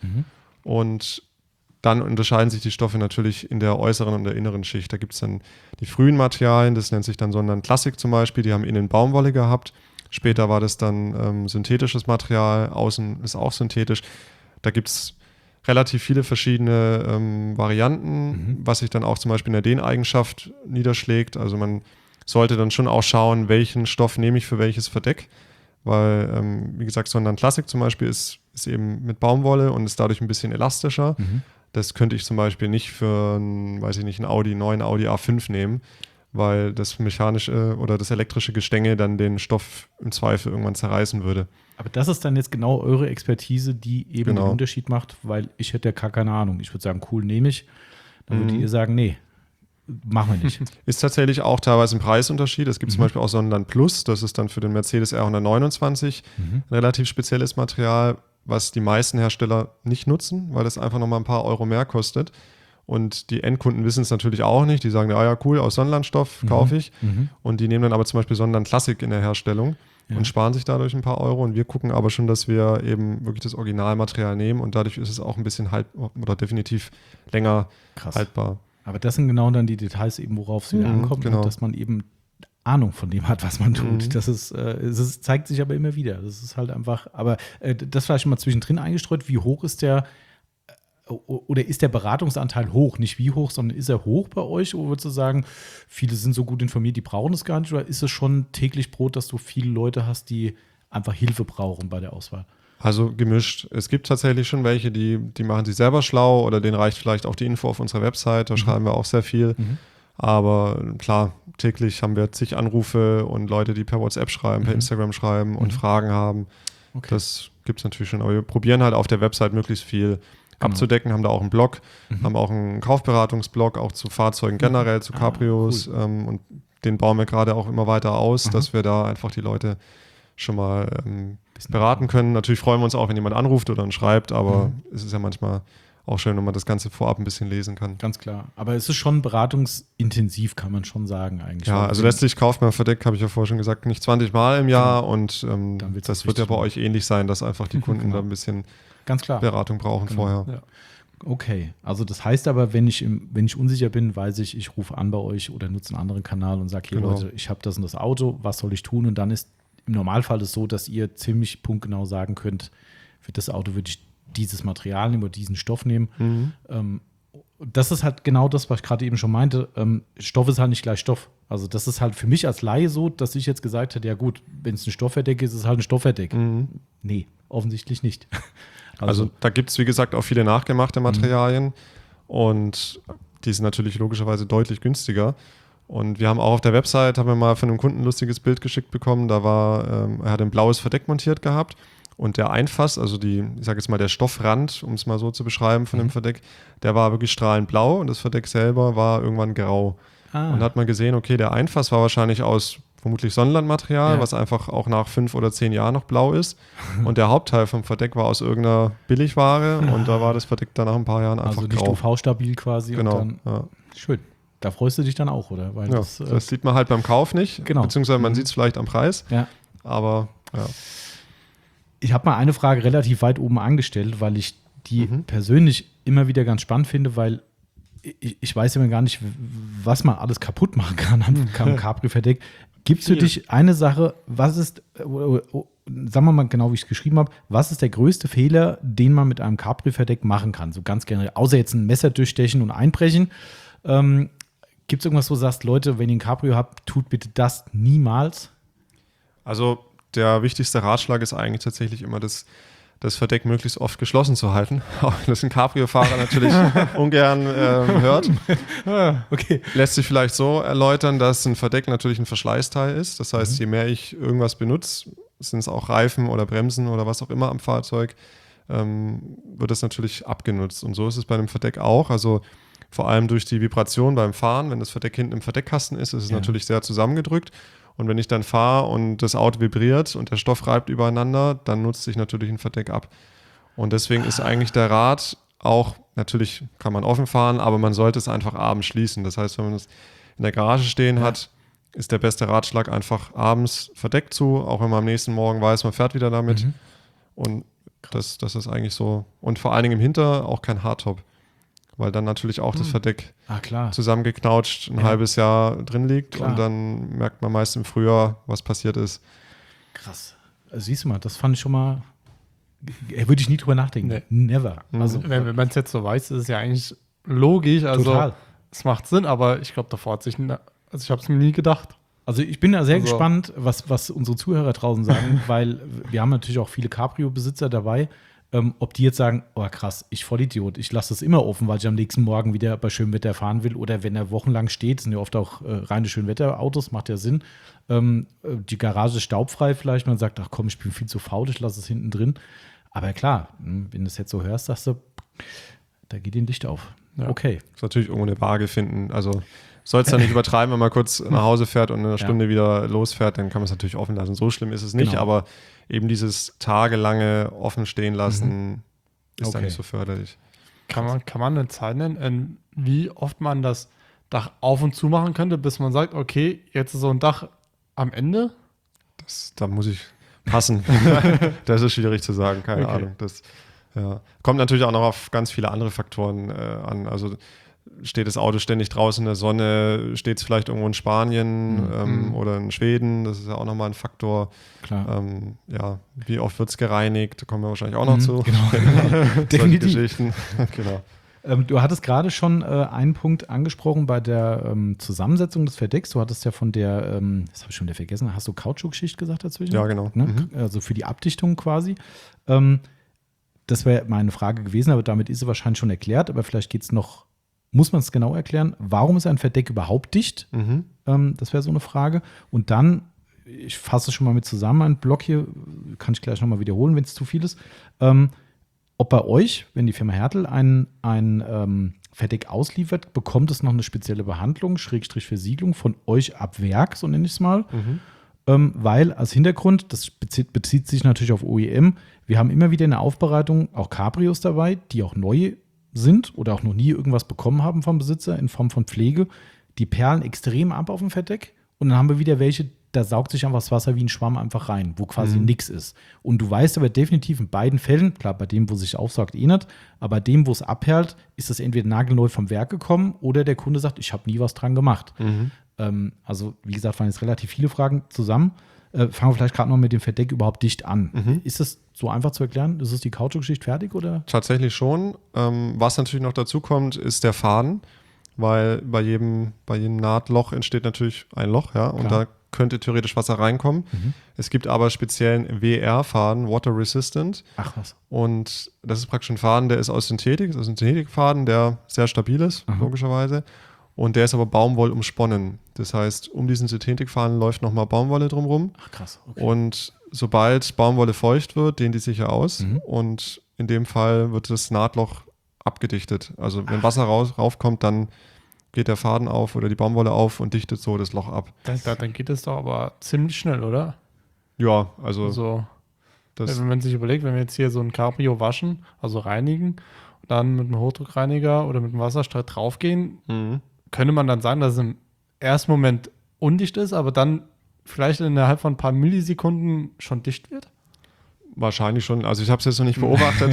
Und dann unterscheiden sich die Stoffe natürlich in der äußeren und der inneren Schicht. Da gibt es dann die frühen Materialien, das nennt sich dann Sondern Klassik zum Beispiel, die haben innen Baumwolle gehabt. Später war das dann synthetisches Material, außen ist auch synthetisch. Da gibt es relativ viele verschiedene Varianten, was sich dann auch zum Beispiel in der Dehneigenschaft niederschlägt. Also man sollte dann schon auch schauen, welchen Stoff nehme ich für welches Verdeck. Weil, wie gesagt, Sondern Klassik zum Beispiel ist eben mit Baumwolle und ist dadurch ein bisschen elastischer. Das könnte ich zum Beispiel nicht für einen Audi 9, Audi A5 nehmen, weil das mechanische oder das elektrische Gestänge dann den Stoff im Zweifel irgendwann zerreißen würde. Aber das ist dann jetzt genau eure Expertise, die eben den Unterschied macht, weil ich hätte ja gar keine Ahnung. Ich würde sagen, cool, nehme ich. Dann würdet ihr sagen, nee, machen wir nicht. Ist tatsächlich auch teilweise ein Preisunterschied. Es gibt zum Beispiel auch Sondern Plus, das ist dann für den Mercedes R129 ein relativ spezielles Material, was die meisten Hersteller nicht nutzen, weil das einfach nochmal ein paar Euro mehr kostet. Und die Endkunden wissen es natürlich auch nicht. Die sagen, ja cool, aus Sonnenlandstoff kaufe ich. Und die nehmen dann aber zum Beispiel Sondern Klassik in der Herstellung und sparen sich dadurch ein paar Euro. Und wir gucken aber schon, dass wir eben wirklich das Originalmaterial nehmen. Und dadurch ist es auch ein bisschen oder definitiv länger haltbar. Aber das sind genau dann die Details eben, worauf es wieder ankommt, und dass man eben Ahnung von dem hat, was man tut. Das ist, es zeigt sich aber immer wieder. Das ist halt einfach, aber das vielleicht mal zwischendrin eingestreut, wie hoch ist der, oder ist der Beratungsanteil hoch? Nicht wie hoch, sondern ist er hoch bei euch? Oder würdest du sagen, viele sind so gut informiert, die brauchen es gar nicht? Oder ist es schon täglich Brot, dass du viele Leute hast, die einfach Hilfe brauchen bei der Auswahl? Also gemischt. Es gibt tatsächlich schon welche, die machen sich selber schlau oder denen reicht vielleicht auch die Info auf unserer Website, da schreiben wir auch sehr viel. Aber klar, täglich haben wir zig Anrufe und Leute, die per WhatsApp schreiben, per Instagram schreiben und Fragen haben. Okay. Das gibt es natürlich schon. Aber wir probieren halt auf der Website möglichst viel abzudecken, haben da auch einen Blog, haben auch einen Kaufberatungsblog, auch zu Fahrzeugen generell, zu Cabrios. Cool. Und den bauen wir gerade auch immer weiter aus, dass wir da einfach die Leute schon mal beraten können. Natürlich freuen wir uns auch, wenn jemand anruft oder schreibt, aber es ist ja manchmal auch schön, wenn man das Ganze vorab ein bisschen lesen kann. Ganz klar. Aber es ist schon beratungsintensiv, kann man schon sagen eigentlich. Ja, also letztlich kauft man Verdeck, habe ich ja vorher schon gesagt, nicht 20 Mal im Jahr und das wird ja bei euch ähnlich sein, dass einfach die Kunden da ein bisschen ganz klar Beratung brauchen vorher. Ja. Okay, also das heißt aber, wenn ich unsicher bin, weiß ich rufe an bei euch oder nutze einen anderen Kanal und sage, hier Leute, ich habe das und das Auto, was soll ich tun? Und dann ist im Normalfall so, dass ihr ziemlich punktgenau sagen könnt, für das Auto würde ich dieses Material nehmen oder diesen Stoff nehmen. Das ist halt genau das, was ich gerade eben schon meinte. Stoff ist halt nicht gleich Stoff. Also das ist halt für mich als Laie so, dass ich jetzt gesagt hätte, ja gut, wenn es ein Stoffverdeck ist, ist es halt ein Stoffverdeck. Nee, offensichtlich nicht. Also da gibt es, wie gesagt, auch viele nachgemachte Materialien und die sind natürlich logischerweise deutlich günstiger. Und wir haben auch auf der Website, haben wir mal von einem Kunden ein lustiges Bild geschickt bekommen, da war, er hat ein blaues Verdeck montiert gehabt und der Einfass, also ich sage jetzt mal der Stoffrand, um es mal so zu beschreiben von dem Verdeck, der war wirklich strahlend blau und das Verdeck selber war irgendwann grau. Und da hat man gesehen, okay, der Einfass war wahrscheinlich aus vermutlich Sonnenlandmaterial, was einfach auch nach 5 oder 10 Jahren noch blau ist. Und der Hauptteil vom Verdeck war aus irgendeiner Billigware und da war das Verdeck dann nach ein paar Jahren einfach grau. Also nicht UV-stabil quasi. Genau. Und dann, schön. Da freust du dich dann auch, oder? Weil das sieht man halt beim Kauf nicht, beziehungsweise man sieht es vielleicht am Preis. Ja. Aber ja. Ich habe mal eine Frage relativ weit oben angestellt, weil ich die persönlich immer wieder ganz spannend finde, weil ich weiß immer gar nicht, was man alles kaputt machen kann am Cabrio-Verdeck. Gibt es für dich eine Sache, was ist, sagen wir mal genau, wie ich es geschrieben habe, was ist der größte Fehler, den man mit einem Cabrio-Verdeck machen kann? So ganz generell, außer jetzt ein Messer durchstechen und einbrechen. Gibt es irgendwas, wo du sagst, Leute, wenn ihr ein Cabrio habt, tut bitte das niemals? Also der wichtigste Ratschlag ist eigentlich tatsächlich immer das Verdeck möglichst oft geschlossen zu halten, auch wenn das ein Cabrio-Fahrer natürlich ungern hört. Okay. Lässt sich vielleicht so erläutern, dass ein Verdeck natürlich ein Verschleißteil ist. Das heißt, je mehr ich irgendwas benutze, sind es auch Reifen oder Bremsen oder was auch immer am Fahrzeug, wird das natürlich abgenutzt. Und so ist es bei einem Verdeck auch. Also vor allem durch die Vibration beim Fahren, wenn das Verdeck hinten im Verdeckkasten ist es natürlich sehr zusammengedrückt. Und wenn ich dann fahre und das Auto vibriert und der Stoff reibt übereinander, dann nutzt sich natürlich ein Verdeck ab. Und deswegen ist eigentlich der Rat auch, natürlich kann man offen fahren, aber man sollte es einfach abends schließen. Das heißt, wenn man es in der Garage stehen hat, ist der beste Ratschlag einfach abends verdeckt zu, auch wenn man am nächsten Morgen weiß, man fährt wieder damit. Und das ist eigentlich so. Und vor allen Dingen im Hinter auch kein Hardtop, weil dann natürlich auch das Verdeck zusammengeknautscht ein halbes Jahr drin liegt und dann merkt man meist im Frühjahr, was passiert ist. Krass. Siehst du mal, das fand ich schon mal, würde ich nie drüber nachdenken. Nee. Never. Also, wenn man es jetzt so weiß, ist es ja eigentlich logisch. Also, total. Es macht Sinn, aber ich glaube, davor hat sich, also ich habe es mir nie gedacht. Also ich bin da sehr gespannt, was unsere Zuhörer draußen sagen, weil wir haben natürlich auch viele Cabrio-Besitzer dabei, ob die jetzt sagen, oh krass, ich Vollidiot, ich lasse das immer offen, weil ich am nächsten Morgen wieder bei schönem Wetter fahren will oder wenn er wochenlang steht, sind ja oft auch reine Schönwetterautos, macht ja Sinn. Die Garage ist staubfrei vielleicht, man sagt, ach komm, ich bin viel zu faul, ich lasse es hinten drin. Aber klar, wenn du es jetzt so hörst, sagst du, da geht ein Licht auf. Ja. Okay. Ist natürlich irgendwo eine Waage finden, also soll es dann nicht übertreiben, wenn man kurz nach Hause fährt und in einer Stunde wieder losfährt, dann kann man es natürlich offen lassen. So schlimm ist es nicht, aber eben dieses tagelange offen stehen lassen ist dann nicht so förderlich. Kann man eine Zeit nennen, wie oft man das Dach auf und zu machen könnte, bis man sagt, okay, jetzt ist so ein Dach am Ende? Da muss ich passen. Das ist schwierig zu sagen, keine Ahnung. Das kommt natürlich auch noch auf ganz viele andere Faktoren an. Also steht das Auto ständig draußen in der Sonne, steht es vielleicht irgendwo in Spanien oder in Schweden, das ist ja auch nochmal ein Faktor. Klar. Wie oft wird es gereinigt, da kommen wir wahrscheinlich auch noch zu. Genau. Definitiv. Geschichten. Genau. Du hattest gerade schon einen Punkt angesprochen bei der Zusammensetzung des Verdecks. Du hattest ja von der, das habe ich schon wieder vergessen, hast du Kautschukschicht gesagt dazwischen? Ja, genau. Ne? Also für die Abdichtung quasi. Das wäre meine Frage gewesen, aber damit ist sie wahrscheinlich schon erklärt. Aber vielleicht geht es noch, muss man es genau erklären, warum ist ein Verdeck überhaupt dicht? Das wäre so eine Frage. Und dann, ich fasse es schon mal mit zusammen, ein Block hier, kann ich gleich nochmal wiederholen, wenn es zu viel ist. Ob bei euch, wenn die Firma Hertel ein Verdeck ausliefert, bekommt es noch eine spezielle Behandlung, Schrägstrich Versiegelung von euch ab Werk, so nenne ich es mal. Weil als Hintergrund, das bezieht sich natürlich auf OEM, wir haben immer wieder in der Aufbereitung auch Cabrios dabei, die auch neu sind oder auch noch nie irgendwas bekommen haben vom Besitzer in Form von Pflege. Die perlen extrem ab auf dem Verdeck und dann haben wir wieder welche, da saugt sich einfach das Wasser wie ein Schwamm einfach rein, wo quasi nichts ist. Und du weißt aber definitiv in beiden Fällen, klar, bei dem, wo sich aufsaugt, nicht, aber bei dem, wo es abperlt, ist das entweder nagelneu vom Werk gekommen oder der Kunde sagt, ich habe nie was dran gemacht. Also, wie gesagt, waren jetzt relativ viele Fragen zusammen. Fangen wir vielleicht gerade noch mit dem Verdeck überhaupt dicht an. Ist das so einfach zu erklären? Ist es die Kautschukschicht fertig, oder? Tatsächlich schon. Was natürlich noch dazu kommt, ist der Faden, weil bei jedem Nahtloch entsteht natürlich ein Loch, ja, und da könnte theoretisch Wasser reinkommen. Es gibt aber speziellen WR-Faden, Water Resistant. Ach was. Und das ist praktisch ein Faden, der ist aus Synthetik, das ist ein Synthetikfaden, der sehr stabil ist, logischerweise. Und der ist aber Baumwoll umsponnen. Das heißt, um diesen Synthetikfaden läuft nochmal Baumwolle drumherum. Ach krass, okay. Und sobald Baumwolle feucht wird, dehnt die sich ja aus. Und in dem Fall wird das Nahtloch abgedichtet. Also wenn Wasser raufkommt, dann geht der Faden auf oder die Baumwolle auf und dichtet so das Loch ab. Dann geht es doch aber ziemlich schnell, oder? Ja, also wenn man sich überlegt, wenn wir jetzt hier so ein Cabrio waschen, also reinigen, und dann mit einem Hochdruckreiniger oder mit einem Wasserstrahl draufgehen, könnte man dann sagen, dass es im ersten Moment undicht ist, aber dann vielleicht innerhalb von ein paar Millisekunden schon dicht wird? Wahrscheinlich schon. Also ich habe es jetzt noch nicht beobachtet.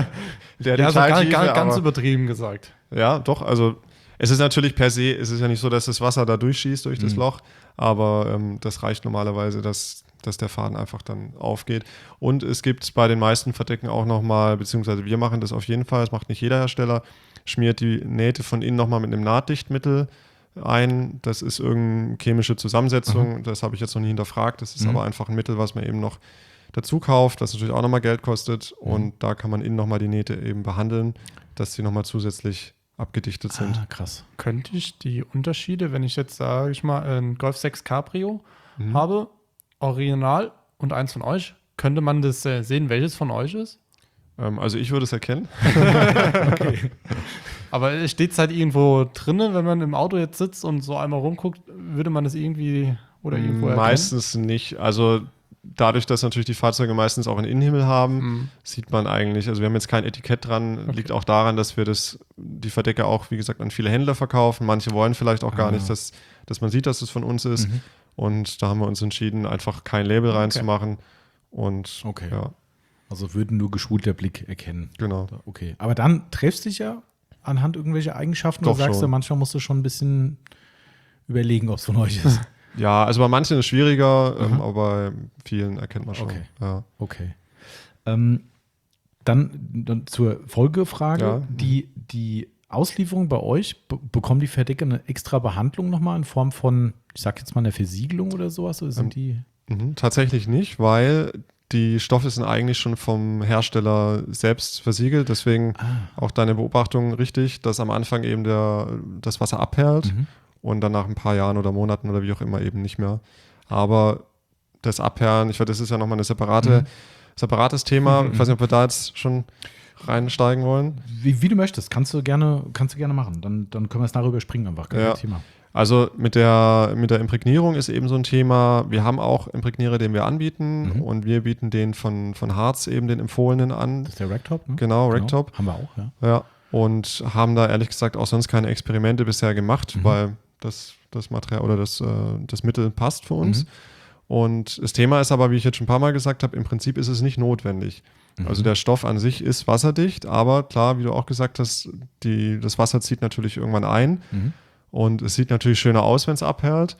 Also ganz übertrieben gesagt. Ja, doch. Also es ist natürlich per se, es ist ja nicht so, dass das Wasser da durchschießt durch das Loch, aber das reicht normalerweise, dass der Faden einfach dann aufgeht. Und es gibt bei den meisten Verdecken auch nochmal, beziehungsweise wir machen das auf jeden Fall, das macht nicht jeder Hersteller, schmiert die Nähte von innen nochmal mit einem Nahtdichtmittel ein. Das ist irgendeine chemische Zusammensetzung, das habe ich jetzt noch nie hinterfragt. Das ist aber einfach ein Mittel, was man eben noch dazu kauft, was natürlich auch nochmal Geld kostet. Und da kann man innen nochmal die Nähte eben behandeln, dass sie nochmal zusätzlich abgedichtet sind. Ah, krass. Könnte ich die Unterschiede, wenn ich jetzt, sage ich mal, ein Golf 6 Cabrio habe, original und eins von euch, könnte man das sehen, welches von euch ist? Also ich würde es erkennen. Okay. Aber steht es halt irgendwo drinnen, wenn man im Auto jetzt sitzt und so einmal rumguckt, würde man das irgendwie oder irgendwo erkennen? Meistens nicht. Also dadurch, dass natürlich die Fahrzeuge meistens auch einen Innenhimmel haben, sieht man eigentlich, also wir haben jetzt kein Etikett dran, liegt auch daran, dass wir die Verdecke auch, wie gesagt, an viele Händler verkaufen. Manche wollen vielleicht auch gar nicht, dass man sieht, dass es von uns ist. Und da haben wir uns entschieden, einfach kein Label reinzumachen. Und ja. Also würden nur geschulter Blick erkennen. Genau. Okay. Aber dann treffst du dich ja anhand irgendwelcher Eigenschaften Doch und sagst schon. du, manchmal musst du schon ein bisschen überlegen, ob es von euch ist. Ja, also bei manchen ist es schwieriger, aber bei vielen erkennt man schon. Okay. Ja. Okay. Dann zur Folgefrage. Ja. Die Auslieferung bei euch, bekommen die Verdecke eine extra Behandlung nochmal in Form von, ich sag jetzt mal, einer Versiegelung oder sowas? Oder sind die? Tatsächlich nicht, weil die Stoffe sind eigentlich schon vom Hersteller selbst versiegelt. Deswegen auch deine Beobachtung richtig, dass am Anfang eben das Wasser abperlt und dann nach ein paar Jahren oder Monaten oder wie auch immer eben nicht mehr. Aber das Abperlen, das ist ja nochmal ein separates Thema. Ich weiß nicht, ob wir da jetzt schon reinsteigen wollen. Wie du möchtest, kannst du gerne machen. Dann können wir es darüber springen einfach. Kein Thema. Also mit der Imprägnierung ist eben so ein Thema. Wir haben auch Imprägnierer, den wir anbieten und wir bieten den von Harz eben den empfohlenen an. Das ist der Ragtop, ne? Genau, Ragtop. Haben wir auch, ja. Ja, und haben da ehrlich gesagt auch sonst keine Experimente bisher gemacht, weil das Material oder das Mittel passt für uns. Und das Thema ist aber, wie ich jetzt schon ein paar Mal gesagt habe, im Prinzip ist es nicht notwendig. Also der Stoff an sich ist wasserdicht, aber klar, wie du auch gesagt hast, das Wasser zieht natürlich irgendwann ein. Und es sieht natürlich schöner aus, wenn es abperlt.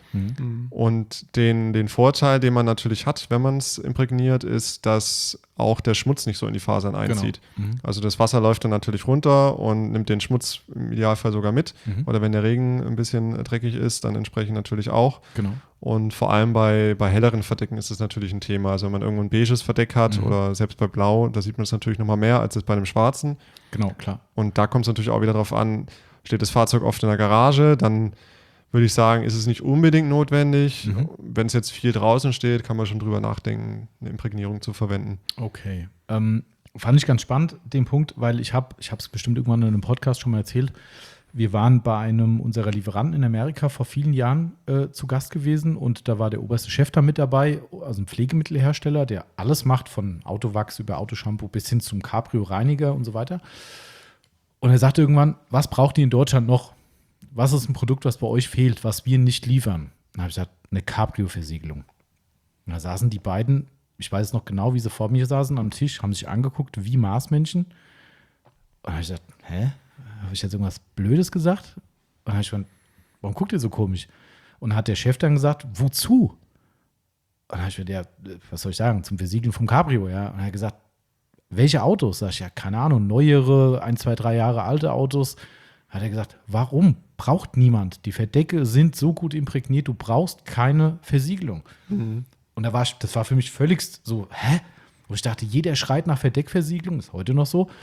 Und den Vorteil, den man natürlich hat, wenn man es imprägniert, ist, dass auch der Schmutz nicht so in die Fasern einzieht. Also das Wasser läuft dann natürlich runter und nimmt den Schmutz im Idealfall sogar mit. Oder wenn der Regen ein bisschen dreckig ist, dann entsprechend natürlich auch. Genau. Und vor allem bei helleren Verdecken ist das natürlich ein Thema. Also wenn man irgendwo ein beiges Verdeck hat oder selbst bei Blau, da sieht man es natürlich nochmal mehr als bei einem schwarzen. Genau, klar. Und da kommt es natürlich auch wieder darauf an, steht das Fahrzeug oft in der Garage, dann würde ich sagen, ist es nicht unbedingt notwendig. Wenn es jetzt viel draußen steht, kann man schon drüber nachdenken, eine Imprägnierung zu verwenden. Okay. Fand ich ganz spannend, den Punkt, weil ich habe es bestimmt irgendwann in einem Podcast schon mal erzählt. Wir waren bei einem unserer Lieferanten in Amerika vor vielen Jahren zu Gast gewesen und da war der oberste Chef da mit dabei, also ein Pflegemittelhersteller, der alles macht, von Autowachs über Autoshampoo bis hin zum Cabrio-Reiniger und so weiter. Und er sagte irgendwann, was braucht ihr in Deutschland noch? Was ist ein Produkt, was bei euch fehlt, was wir nicht liefern? Dann habe ich gesagt, eine Cabrio-Versiegelung. Und da saßen die beiden, ich weiß noch genau, wie sie vor mir saßen am Tisch, haben sich angeguckt wie Marsmenschen. Und dann habe ich gesagt, hä? Habe ich jetzt irgendwas Blödes gesagt? Und dann habe ich gesagt, warum guckt ihr so komisch? Und dann hat der Chef dann gesagt, wozu? Und dann habe ich gesagt, ja, was soll ich sagen, zum Versiegeln vom Cabrio, ja. Und er hat gesagt, welche Autos? Sag ich, ja, keine Ahnung, neuere, 1, 2, 3 Jahre alte Autos. Hat er gesagt, warum? Braucht niemand. Die Verdecke sind so gut imprägniert, du brauchst keine Versiegelung. Und das war für mich völlig so, hä? Und ich dachte, jeder schreit nach Verdeckversiegelung, ist heute noch so.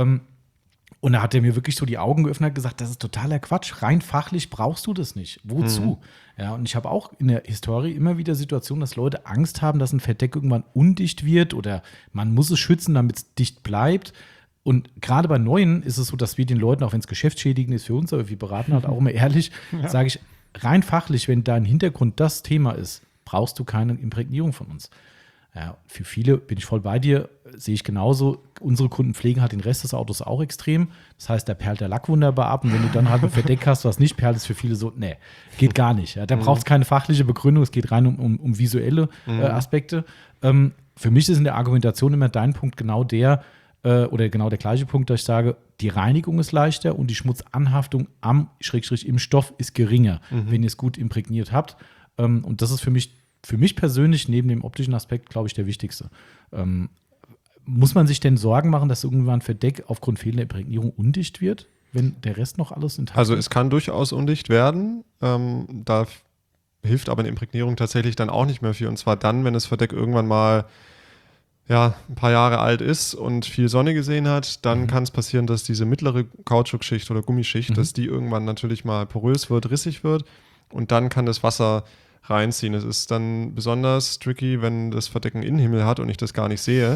Und da hat er mir wirklich so die Augen geöffnet und gesagt, das ist totaler Quatsch. Rein fachlich brauchst du das nicht. Wozu? Ja, und ich habe auch in der Historie immer wieder Situationen, dass Leute Angst haben, dass ein Verdeck irgendwann undicht wird oder man muss es schützen, damit es dicht bleibt. Und gerade bei Neuen ist es so, dass wir den Leuten, auch wenn es geschäftsschädigend ist für uns, aber wir beraten halt auch immer ehrlich, sage ich, rein fachlich, wenn da im Hintergrund das Thema ist, brauchst du keine Imprägnierung von uns. Ja, für viele bin ich voll bei dir, sehe ich genauso. Unsere Kunden pflegen halt den Rest des Autos auch extrem. Das heißt, da perlt der Lack wunderbar ab. Und wenn du dann halt ein Verdeck hast, was nicht perlt, ist für viele so, nee, geht gar nicht. Ja, da braucht es keine fachliche Begründung, es geht rein um visuelle Aspekte. Für mich ist in der Argumentation immer dein Punkt genau der gleiche Punkt, dass ich sage, die Reinigung ist leichter und die Schmutzanhaftung im Stoff ist geringer, wenn ihr es gut imprägniert habt. Und das ist für mich persönlich neben dem optischen Aspekt, glaube ich, der wichtigste. Muss man sich denn Sorgen machen, dass irgendwann ein Verdeck aufgrund fehlender Imprägnierung undicht wird, wenn der Rest noch alles intakt ist? Also es kann durchaus undicht werden. Da hilft aber eine Imprägnierung tatsächlich dann auch nicht mehr viel. Und zwar dann, wenn das Verdeck irgendwann mal ein paar Jahre alt ist und viel Sonne gesehen hat, dann kann es passieren, dass diese mittlere Kautschukschicht oder Gummischicht, dass die irgendwann natürlich mal porös wird, rissig wird und dann kann das Wasser reinziehen. Es ist dann besonders tricky, wenn das Verdeck einen Innenhimmel hat und ich das gar nicht sehe.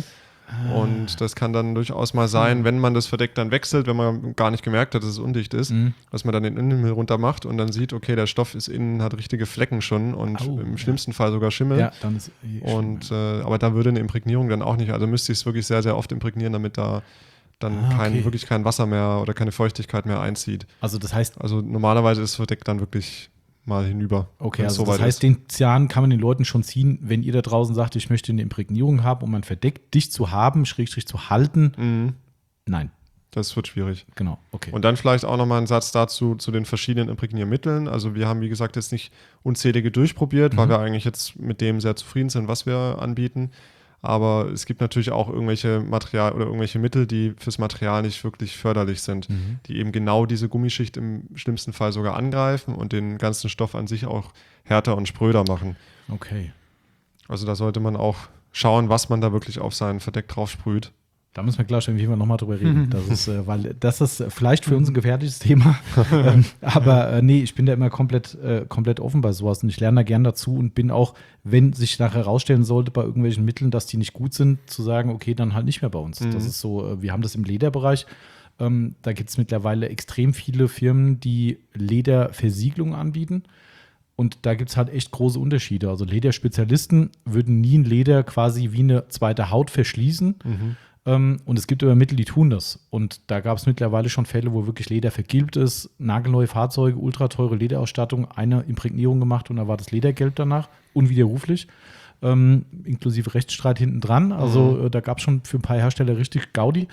Und das kann dann durchaus mal sein, wenn man das Verdeck dann wechselt, wenn man gar nicht gemerkt hat, dass es undicht ist, dass man dann den Innenhimmel runter macht und dann sieht, okay, der Stoff ist innen, hat richtige Flecken schon und im schlimmsten Fall sogar Schimmel. Ja, dann ist aber da würde eine Imprägnierung dann auch nicht, also müsste ich es wirklich sehr, sehr oft imprägnieren, damit da dann wirklich kein Wasser mehr oder keine Feuchtigkeit mehr einzieht. Also das heißt... Also normalerweise ist das Verdeck dann wirklich mal hinüber. Okay, also das heißt, den Zahn kann man den Leuten schon ziehen, wenn ihr da draußen sagt, ich möchte eine Imprägnierung haben, um ein Verdeck dicht zu haben, Schrägstrich zu halten. Nein. Das wird schwierig. Genau, okay. Und dann vielleicht auch nochmal ein Satz dazu, zu den verschiedenen Imprägniermitteln. Also wir haben, wie gesagt, jetzt nicht unzählige durchprobiert, weil wir eigentlich jetzt mit dem sehr zufrieden sind, was wir anbieten. Aber es gibt natürlich auch irgendwelche Mittel, die fürs Material nicht wirklich förderlich sind, die eben genau diese Gummischicht im schlimmsten Fall sogar angreifen und den ganzen Stoff an sich auch härter und spröder machen. Okay. Also da sollte man auch schauen, was man da wirklich auf sein Verdeck drauf sprüht. Da müssen wir gleich irgendwie nochmal drüber reden. Das ist, weil das ist vielleicht für uns ein gefährliches Thema. Aber nee, ich bin da immer komplett offen bei sowas und ich lerne da gern dazu und bin auch, wenn sich nachher herausstellen sollte bei irgendwelchen Mitteln, dass die nicht gut sind, zu sagen, okay, dann halt nicht mehr bei uns. Das ist so, wir haben das im Lederbereich. Da gibt es mittlerweile extrem viele Firmen, die Lederversiegelung anbieten. Und da gibt es halt echt große Unterschiede. Also Lederspezialisten würden nie ein Leder quasi wie eine zweite Haut verschließen. Und es gibt aber Mittel, die tun das. Und da gab es mittlerweile schon Fälle, wo wirklich Leder vergilbt ist, nagelneue Fahrzeuge, ultrateure Lederausstattung, eine Imprägnierung gemacht und da war das Ledergelb danach, unwiderruflich, inklusive Rechtsstreit hinten dran. Also da gab es schon für ein paar Hersteller richtig Gaudi.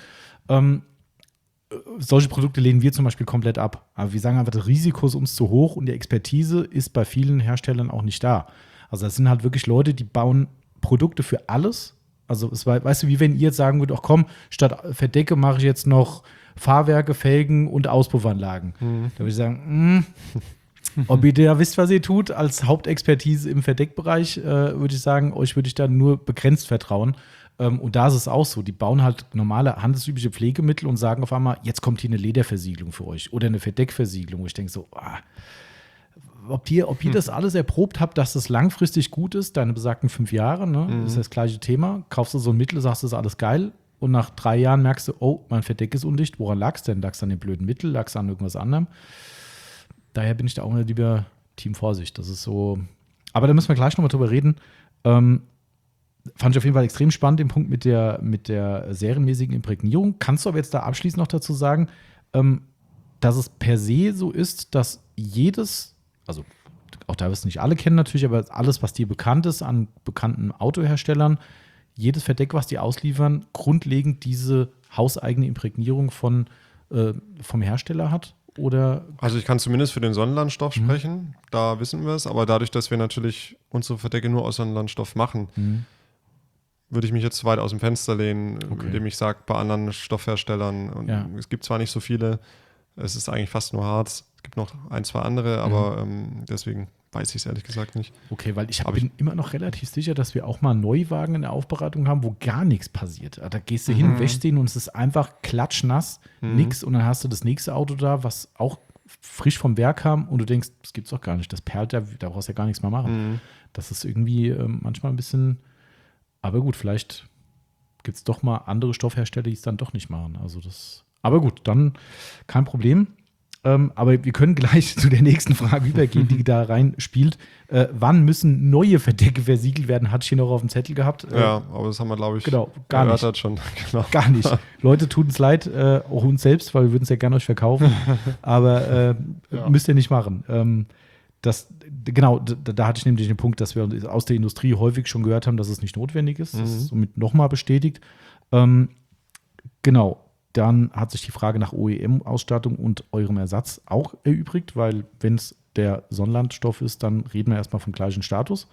Solche Produkte lehnen wir zum Beispiel komplett ab. Aber wir sagen einfach, das Risiko ist uns zu hoch und die Expertise ist bei vielen Herstellern auch nicht da. Also das sind halt wirklich Leute, die bauen Produkte für alles. Also, weißt du, wie wenn ihr jetzt sagen würdet, ach komm, statt Verdecke mache ich jetzt noch Fahrwerke, Felgen und Auspuffanlagen. Da würde ich sagen, ob ihr da wisst, was ihr tut, als Hauptexpertise im Verdeckbereich, würde ich sagen, euch würde ich da nur begrenzt vertrauen. Und da ist es auch so, die bauen halt normale handelsübliche Pflegemittel und sagen auf einmal, jetzt kommt hier eine Lederversiegelung für euch oder eine Verdeckversiegelung. Wo ich denke so, ob ihr das alles erprobt habt, dass das langfristig gut ist, deine besagten 5 Jahre, ne, ist das gleiche Thema. Kaufst du so ein Mittel, sagst, das ist alles geil und nach 3 Jahren merkst du, oh, mein Verdeck ist undicht. Woran lag es denn? Lag es an dem blöden Mittel? Lag es an irgendwas anderem? Daher bin ich da auch immer lieber Team Vorsicht. Das ist so. Aber da müssen wir gleich nochmal drüber reden. Fand ich auf jeden Fall extrem spannend, den Punkt mit der serienmäßigen Imprägnierung. Kannst du aber jetzt da abschließend noch dazu sagen, dass es per se so ist, dass also auch da wirst du nicht alle kennen natürlich, aber alles, was dir bekannt ist an bekannten Autoherstellern, jedes Verdeck, was die ausliefern, grundlegend diese hauseigene Imprägnierung vom Hersteller hat? Oder? Also ich kann zumindest für den Sonnenlandstoff sprechen, da wissen wir es, aber dadurch, dass wir natürlich unsere Verdecke nur aus Sonnenlandstoff machen, würde ich mich jetzt weit aus dem Fenster lehnen, indem ich sage, bei anderen Stoffherstellern, und es gibt zwar nicht so viele, es ist eigentlich fast nur Harz, es gibt noch 1, 2 andere, aber deswegen weiß ich es ehrlich gesagt nicht. Okay, weil ich bin immer noch relativ sicher, dass wir auch mal Neuwagen in der Aufbereitung haben, wo gar nichts passiert. Da gehst du hin, wäschst den und es ist einfach klatschnass, nix, und dann hast du das nächste Auto da, was auch frisch vom Werk kam und du denkst, das gibt's doch gar nicht, das perlt ja, da brauchst du ja gar nichts mehr machen. Das ist irgendwie manchmal ein bisschen, aber gut, vielleicht gibt es doch mal andere Stoffhersteller, die es dann doch nicht machen. Aber gut, dann kein Problem. Aber wir können gleich zu der nächsten Frage übergehen, die da reinspielt. Wann müssen neue Verdecke versiegelt werden? Hatte ich hier noch auf dem Zettel gehabt. Ja, aber das haben wir, glaube ich, gar nicht. Hat schon. Genau. Gar nicht. Leute, tut uns leid, auch uns selbst, weil wir würden es ja gerne euch verkaufen. Aber müsst ihr nicht machen. Da hatte ich nämlich den Punkt, dass wir aus der Industrie häufig schon gehört haben, dass es nicht notwendig ist. Das ist somit nochmal bestätigt. Genau. Dann hat sich die Frage nach OEM-Ausstattung und eurem Ersatz auch erübrigt, weil wenn es der Sonnenlandstoff ist, dann reden wir erstmal vom gleichen Status.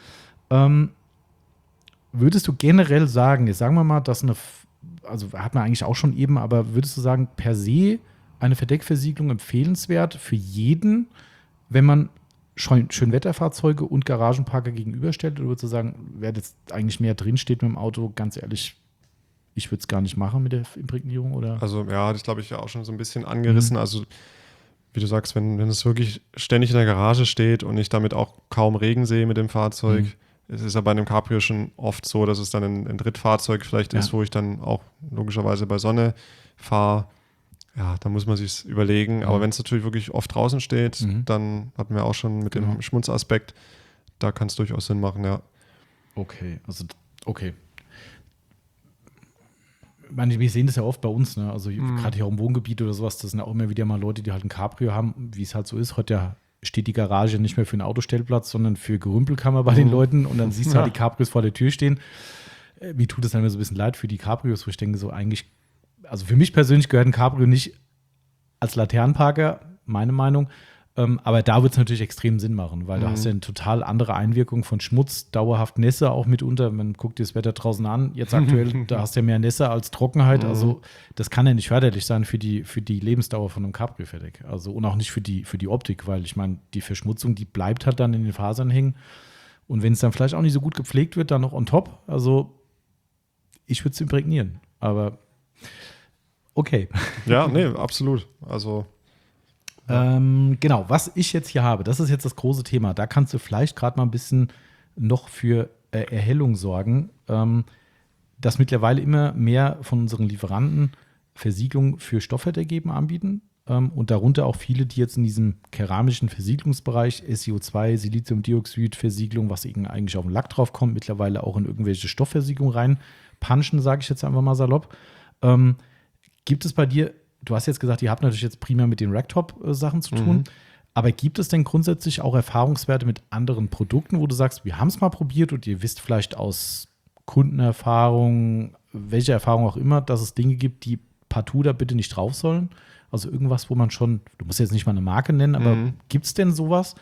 Würdest du generell sagen, jetzt sagen wir mal, dass also hat man eigentlich auch schon eben, aber würdest du sagen, per se eine Verdeckversiegelung empfehlenswert für jeden, wenn man Schönwetterfahrzeuge und Garagenparker gegenüberstellt? Oder würdest du sagen, wer jetzt eigentlich mehr drinsteht mit dem Auto, ganz ehrlich, ich würde es gar nicht machen mit der Imprägnierung, oder? Also ja, das glaube ich ja auch schon so ein bisschen angerissen. Also wie du sagst, wenn es wirklich ständig in der Garage steht und ich damit auch kaum Regen sehe mit dem Fahrzeug, es ist ja bei einem Cabrio schon oft so, dass es dann ein Drittfahrzeug vielleicht ist, wo ich dann auch logischerweise bei Sonne fahre. Ja, da muss man sich überlegen. Aber wenn es natürlich wirklich oft draußen steht, dann hatten wir auch schon mit dem Schmutzaspekt, da kann es durchaus Sinn machen, ja. Okay. Ich meine, wir sehen das ja oft bei uns, ne? Also gerade hier auch im Wohngebiet oder sowas, das sind ja auch immer wieder mal Leute, die halt ein Cabrio haben, wie es halt so ist. Heute steht die Garage nicht mehr für einen Autostellplatz, sondern für Gerümpelkammer bei den Leuten und dann siehst du halt die Cabrios vor der Tür stehen. Mir tut es dann immer so ein bisschen leid für die Cabrios, wo ich denke, so eigentlich, also für mich persönlich gehört ein Cabrio nicht als Laternenparker, meine Meinung. Aber da wird es natürlich extrem Sinn machen, weil da hast du ja eine total andere Einwirkung von Schmutz, dauerhaft Nässe auch mitunter. Man guckt dir das Wetter draußen an, jetzt aktuell, da hast du ja mehr Nässe als Trockenheit. Also das kann ja nicht förderlich sein für die Lebensdauer von einem Cabrio-Verdeck. Also und auch nicht für die Optik, weil ich meine, die Verschmutzung, die bleibt halt dann in den Fasern hängen. Und wenn es dann vielleicht auch nicht so gut gepflegt wird, dann noch on top. Also ich würde es imprägnieren, aber okay. Ja, nee, absolut. Also genau, was ich jetzt hier habe, das ist jetzt das große Thema. Da kannst du vielleicht gerade mal ein bisschen noch für Erhellung sorgen, dass mittlerweile immer mehr von unseren Lieferanten Versiegelung für Stoffverdeck anbieten und darunter auch viele, die jetzt in diesem keramischen Versiegelungsbereich SiO2, Siliziumdioxid, Versiegelung, was eigentlich auf den Lack drauf kommt, mittlerweile auch in irgendwelche Stoffversiegelung reinpanschen, sage ich jetzt einfach mal salopp. Gibt es bei dir, du hast jetzt gesagt, ihr habt natürlich jetzt primär mit den Ragtop-Sachen zu tun, aber gibt es denn grundsätzlich auch Erfahrungswerte mit anderen Produkten, wo du sagst, wir haben es mal probiert und ihr wisst vielleicht aus Kundenerfahrung, welche Erfahrung auch immer, dass es Dinge gibt, die partout da bitte nicht drauf sollen? Also irgendwas, wo man schon, du musst jetzt nicht mal eine Marke nennen, aber gibt es denn sowas?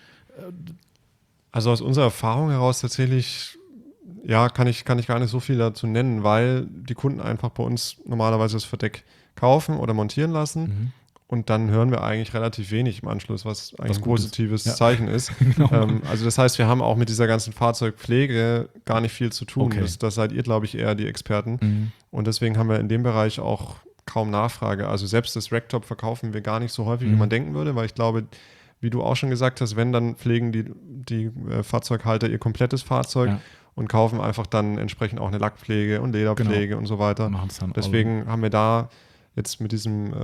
Also aus unserer Erfahrung heraus tatsächlich, ja, kann ich gar nicht so viel dazu nennen, weil die Kunden einfach bei uns normalerweise das Verdeck kaufen oder montieren lassen und dann hören wir eigentlich relativ wenig im Anschluss, was eigentlich ein positives Zeichen ist. Also das heißt, wir haben auch mit dieser ganzen Fahrzeugpflege gar nicht viel zu tun. Okay. Das seid ihr, glaube ich, eher die Experten. Und deswegen haben wir in dem Bereich auch kaum Nachfrage. Also selbst das Ragtop verkaufen wir gar nicht so häufig, wie man denken würde, weil ich glaube, wie du auch schon gesagt hast, wenn, dann pflegen die Fahrzeughalter ihr komplettes Fahrzeug und kaufen einfach dann entsprechend auch eine Lackpflege und Lederpflege und so weiter. Deswegen haben wir da jetzt mit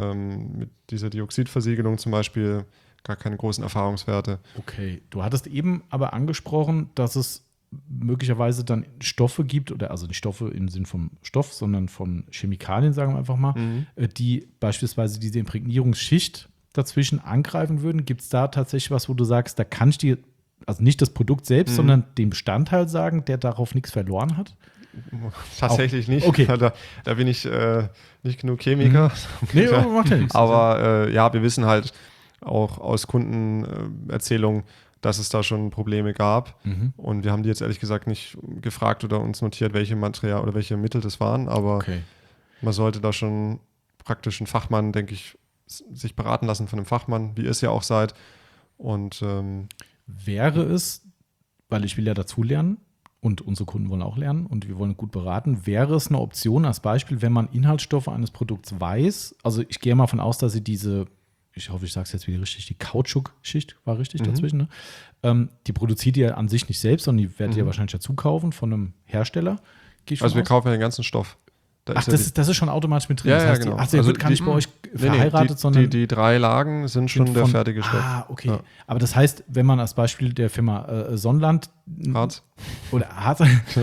dieser Dioxidversiegelung zum Beispiel gar keine großen Erfahrungswerte. Okay, du hattest eben aber angesprochen, dass es möglicherweise dann Stoffe gibt, oder also nicht Stoffe im Sinn vom Stoff, sondern von Chemikalien, sagen wir einfach mal, die beispielsweise diese Imprägnierungsschicht dazwischen angreifen würden. Gibt es da tatsächlich was, wo du sagst, da kann ich dir, also nicht das Produkt selbst, sondern den Bestandteil sagen, der darauf nichts verloren hat? Tatsächlich nicht. Okay. Da bin ich nicht genug Chemiker. Nee, macht ja nichts. Aber ja, wir wissen halt auch aus Kundenerzählungen, dass es da schon Probleme gab. Und wir haben die jetzt ehrlich gesagt nicht gefragt oder uns notiert, welche Material oder welche Mittel das waren. Aber man sollte da schon praktisch einen Fachmann, denke ich, sich beraten lassen von einem Fachmann, wie ihr es ja auch seid. Und wäre es, weil ich will ja dazulernen und unsere Kunden wollen auch lernen und wir wollen gut beraten, wäre es eine Option als Beispiel, wenn man Inhaltsstoffe eines Produkts weiß, also ich gehe mal von aus, dass sie diese, ich hoffe, ich sage es jetzt wieder richtig, die Kautschukschicht war richtig dazwischen, ne? Die produziert ihr an sich nicht selbst, sondern die werdet ihr wahrscheinlich dazu kaufen von einem Hersteller. Also wir kaufen ja den ganzen Stoff. Das ist schon automatisch mit drin. Ja, das heißt, genau. ihr wird gar nicht bei euch verheiratet, sondern die 3 Lagen sind schon der fertige Stoff. Ah, okay. Ja. Aber das heißt, wenn man als Beispiel der Firma Sonnenland Harz. Oder Harz,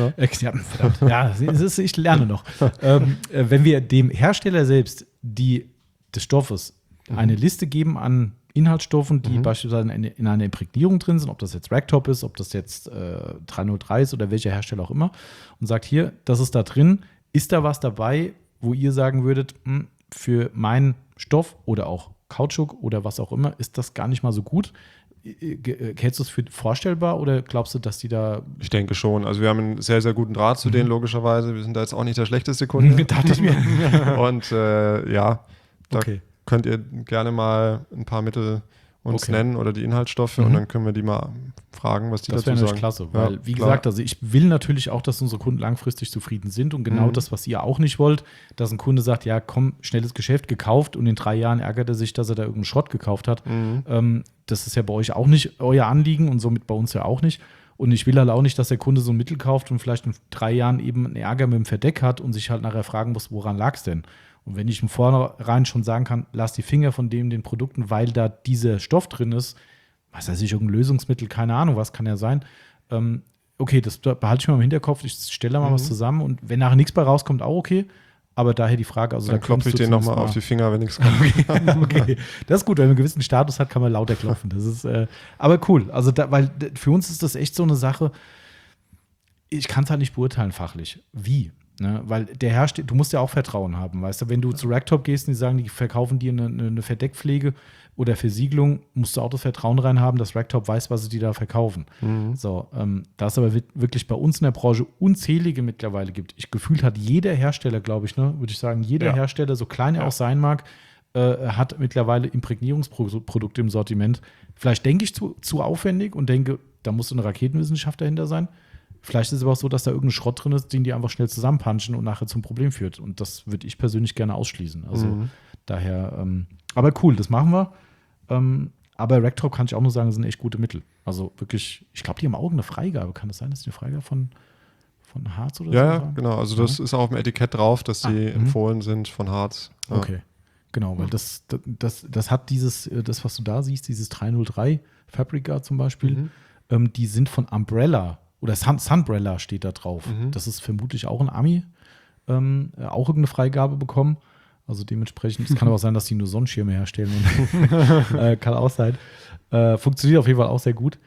ich lerne noch. Wenn wir dem Hersteller selbst des Stoffes eine Liste geben an Inhaltsstoffen, die beispielsweise in einer Imprägnierung drin sind, ob das jetzt Ragtop ist, ob das jetzt 303 ist oder welcher Hersteller auch immer, und sagt hier, das ist da drin. Ist da was dabei, wo ihr sagen würdet, für meinen Stoff oder auch Kautschuk oder was auch immer, ist das gar nicht mal so gut? Hältst du es für vorstellbar oder glaubst du, dass die da… Ich denke schon. Also wir haben einen sehr, sehr guten Draht zu denen, logischerweise. Wir sind da jetzt auch nicht der schlechteste Kunde. Dachte ich mir. Und da könnt ihr gerne mal ein paar Mittel uns nennen oder die Inhaltsstoffe und dann können wir die mal fragen, was die dazu sagen. Das wäre natürlich klasse, weil wie gesagt, also ich will natürlich auch, dass unsere Kunden langfristig zufrieden sind und genau das, was ihr auch nicht wollt, dass ein Kunde sagt, ja komm, schnelles Geschäft gekauft und in 3 Jahren ärgert er sich, dass er da irgendeinen Schrott gekauft hat. Das ist ja bei euch auch nicht euer Anliegen und somit bei uns ja auch nicht. Und ich will halt auch nicht, dass der Kunde so ein Mittel kauft und vielleicht in 3 Jahren eben einen Ärger mit dem Verdeck hat und sich halt nachher fragen muss, woran lag es denn? Und wenn ich im Vornherein schon sagen kann, lass die Finger von den Produkten, weil da dieser Stoff drin ist, was weiß ich, irgendein Lösungsmittel, keine Ahnung, was kann ja sein. Okay, das behalte ich mal im Hinterkopf, ich stelle da mal was zusammen und wenn nachher nichts bei rauskommt, auch okay. Aber daher die Frage, also dann klopfe ich den nochmal auf die Finger, wenn nichts kommt. Okay, das ist gut, wenn man einen gewissen Status hat, kann man lauter klopfen. Das ist, aber cool, also weil für uns ist das echt so eine Sache, ich kann es halt nicht beurteilen fachlich. Wie? Ne? Weil der Hersteller, du musst ja auch Vertrauen haben, weißt du, wenn du zu Ragtop gehst und die sagen, die verkaufen dir eine Verdeckpflege oder Versiegelung, musst du auch das Vertrauen rein haben, dass Ragtop weiß, was sie dir da verkaufen. So, da es aber wirklich bei uns in der Branche unzählige mittlerweile gibt. Gefühlt hat jeder Hersteller, glaube ich, ne, würde ich sagen, jeder Hersteller, so klein er auch sein mag, hat mittlerweile Imprägnierungsprodukte im Sortiment. Vielleicht denke ich zu aufwendig und denke, da muss so eine Raketenwissenschaft dahinter sein. Vielleicht ist es aber auch so, dass da irgendein Schrott drin ist, den die einfach schnell zusammenpunchen und nachher zum Problem führt. Und das würde ich persönlich gerne ausschließen. Also daher, aber cool, das machen wir. Aber Ragtop kann ich auch nur sagen, sind echt gute Mittel. Also wirklich, ich glaube, die haben auch eine Freigabe. Kann das sein, dass die eine Freigabe von Harz oder so Ja, haben? genau. Also das ist auch auf dem Etikett drauf, dass die empfohlen sind von Harz. Ja. Okay, genau, weil das hat das, was du da siehst, dieses 303 Fabrica zum Beispiel, die sind von Umbrella oder Sunbrella steht da drauf. Das ist vermutlich auch ein Ami, auch irgendeine Freigabe bekommen. Also dementsprechend, es kann aber auch sein, dass die nur Sonnenschirme herstellen. Kann auch sein. Funktioniert auf jeden Fall auch sehr gut.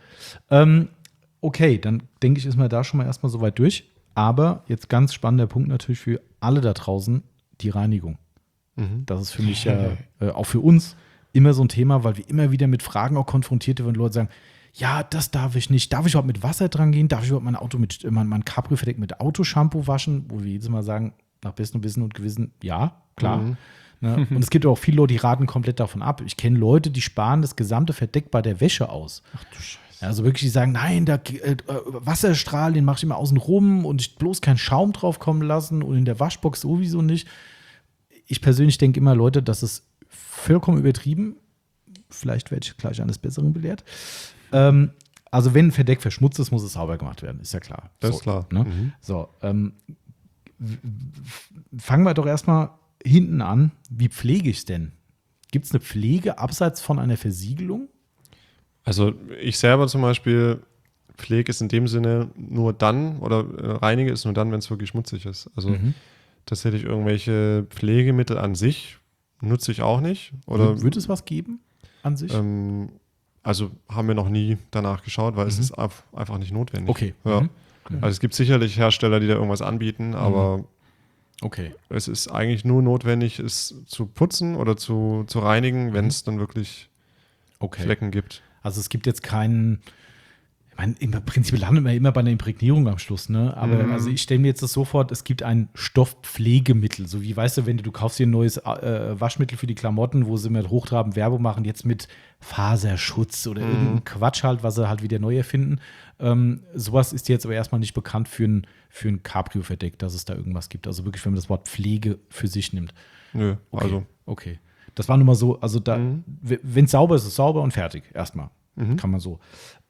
Okay, dann denke ich, ist man da schon mal erstmal soweit durch. Aber jetzt ganz spannender Punkt natürlich für alle da draußen, die Reinigung. Das ist für mich auch für uns immer so ein Thema, weil wir immer wieder mit Fragen auch konfrontiert werden, wenn Leute sagen, ja, das darf ich nicht. Darf ich überhaupt mit Wasser dran gehen? Darf ich überhaupt mein Cabrio-Verdeck mit Autoshampoo waschen? Wo wir jedes Mal sagen, nach bestem Wissen und Gewissen, ja, klar. Ne? Und es gibt auch viele Leute, die raten komplett davon ab. Ich kenne Leute, die sparen das gesamte Verdeck bei der Wäsche aus. Ach du Scheiße. Also wirklich, die sagen, nein, Wasserstrahl, den mache ich immer außen rum und ich bloß keinen Schaum drauf kommen lassen und in der Waschbox sowieso nicht. Ich persönlich denke immer, Leute, das ist vollkommen übertrieben. Vielleicht werde ich gleich eines Besseren belehrt. Also wenn ein Verdeck verschmutzt ist, muss es sauber gemacht werden, ist ja klar. Das ist klar. Ne? So, fangen wir doch erstmal hinten an. Wie pflege ich es denn? Gibt es eine Pflege abseits von einer Versiegelung? Also ich selber zum Beispiel pflege es in dem Sinne nur dann oder reinige es nur dann, wenn es wirklich schmutzig ist. Also tatsächlich irgendwelche Pflegemittel an sich nutze ich auch nicht. Oder würde es was geben an sich? Also haben wir noch nie danach geschaut, weil es ist einfach nicht notwendig. Okay. Ja. Also es gibt sicherlich Hersteller, die da irgendwas anbieten, aber es ist eigentlich nur notwendig, es zu putzen oder zu reinigen, wenn es dann wirklich Flecken gibt. Also es gibt jetzt keinen, ich meine, im Prinzip landet man immer bei einer Imprägnierung am Schluss, ne? Aber also ich stelle mir jetzt das so vor, es gibt ein Stoffpflegemittel, so wie, weißt du, wenn du kaufst dir ein neues Waschmittel für die Klamotten, wo sie mit hochtrabend Werbung machen, jetzt mit Faserschutz oder irgendein Quatsch halt, was sie halt wieder neu erfinden. Sowas ist jetzt aber erstmal nicht bekannt für ein Cabrio-Verdeck, dass es da irgendwas gibt. Also wirklich, wenn man das Wort Pflege für sich nimmt. Nö, Okay. Das war nun mal so, also da, wenn es sauber ist, ist es sauber und fertig, erstmal. Kann man so.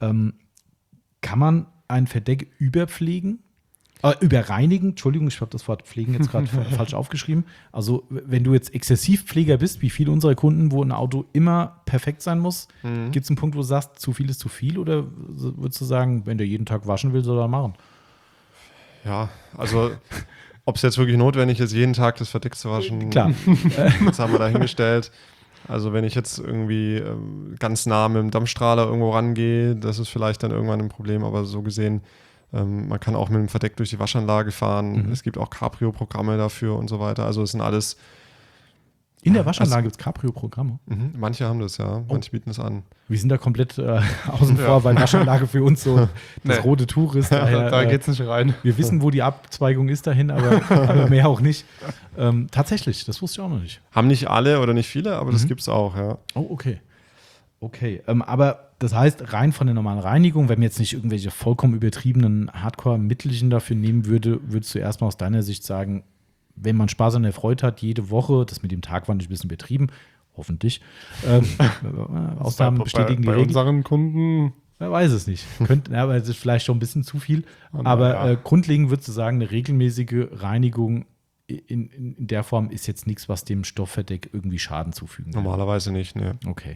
Kann man ein Verdeck überpflegen? Überreinigen? Entschuldigung, ich habe das Wort pflegen jetzt gerade falsch aufgeschrieben. Also wenn du jetzt Exzessivpfleger bist, wie viele unserer Kunden, wo ein Auto immer perfekt sein muss, gibt es einen Punkt, wo du sagst, zu viel ist zu viel? Oder würdest du sagen, wenn der jeden Tag waschen will, soll er machen? Ja, also ob es jetzt wirklich notwendig ist, jeden Tag das Verdeck zu waschen, Klar. Das haben wir dahingestellt. Also wenn ich jetzt irgendwie ganz nah mit dem Dampfstrahler irgendwo rangehe, das ist vielleicht dann irgendwann ein Problem, aber so gesehen, man kann auch mit dem Verdeck durch die Waschanlage fahren. Es gibt auch Cabrio-Programme dafür und so weiter. Also es sind alles... In der Waschanlage gibt es Cabrio-Programme? Manche haben das, ja. Manche bieten es an. Wir sind da komplett außen vor, weil Waschanlage für uns so das rote Tuch ist. Daher, da geht's nicht rein. Wir wissen, wo die Abzweigung ist dahin, aber mehr auch nicht. Tatsächlich, das wusste ich auch noch nicht. Haben nicht alle oder nicht viele, aber das gibt es auch, ja. Oh, okay. Okay, aber das heißt, rein von der normalen Reinigung, wenn man jetzt nicht irgendwelche vollkommen übertriebenen Hardcore-Mittelchen dafür nehmen würde, würdest du erstmal aus deiner Sicht sagen, wenn man Spaß an der Freude hat, jede Woche, das mit dem Tagwandel ein bisschen betrieben, hoffentlich, Ausnahmen bestätigen die Bei Regel. unseren Kunden Man weiß es nicht. Aber es ist vielleicht schon ein bisschen zu viel. Und, Aber grundlegend würdest du sagen, eine regelmäßige Reinigung in der Form ist jetzt nichts, was dem Stoffverdeck irgendwie Schaden zufügen kann. Normalerweise nicht, ne. Okay.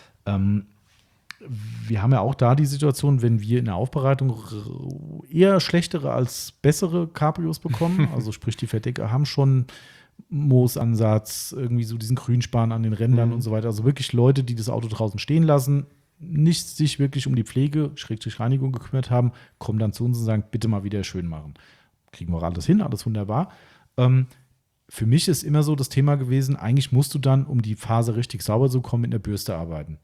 Wir haben ja auch da die Situation, wenn wir in der Aufbereitung eher schlechtere als bessere Cabrios bekommen, also sprich die Verdecke haben schon Moosansatz, irgendwie so diesen Grünspan an den Rändern und so weiter. Also wirklich Leute, die das Auto draußen stehen lassen, nicht sich wirklich um die Pflege, Reinigung gekümmert haben, kommen dann zu uns und sagen, bitte mal wieder schön machen. Kriegen wir alles hin, alles wunderbar. Für mich ist immer so das Thema gewesen, eigentlich musst du dann, um die Phase richtig sauber zu kommen, mit einer Bürste arbeiten.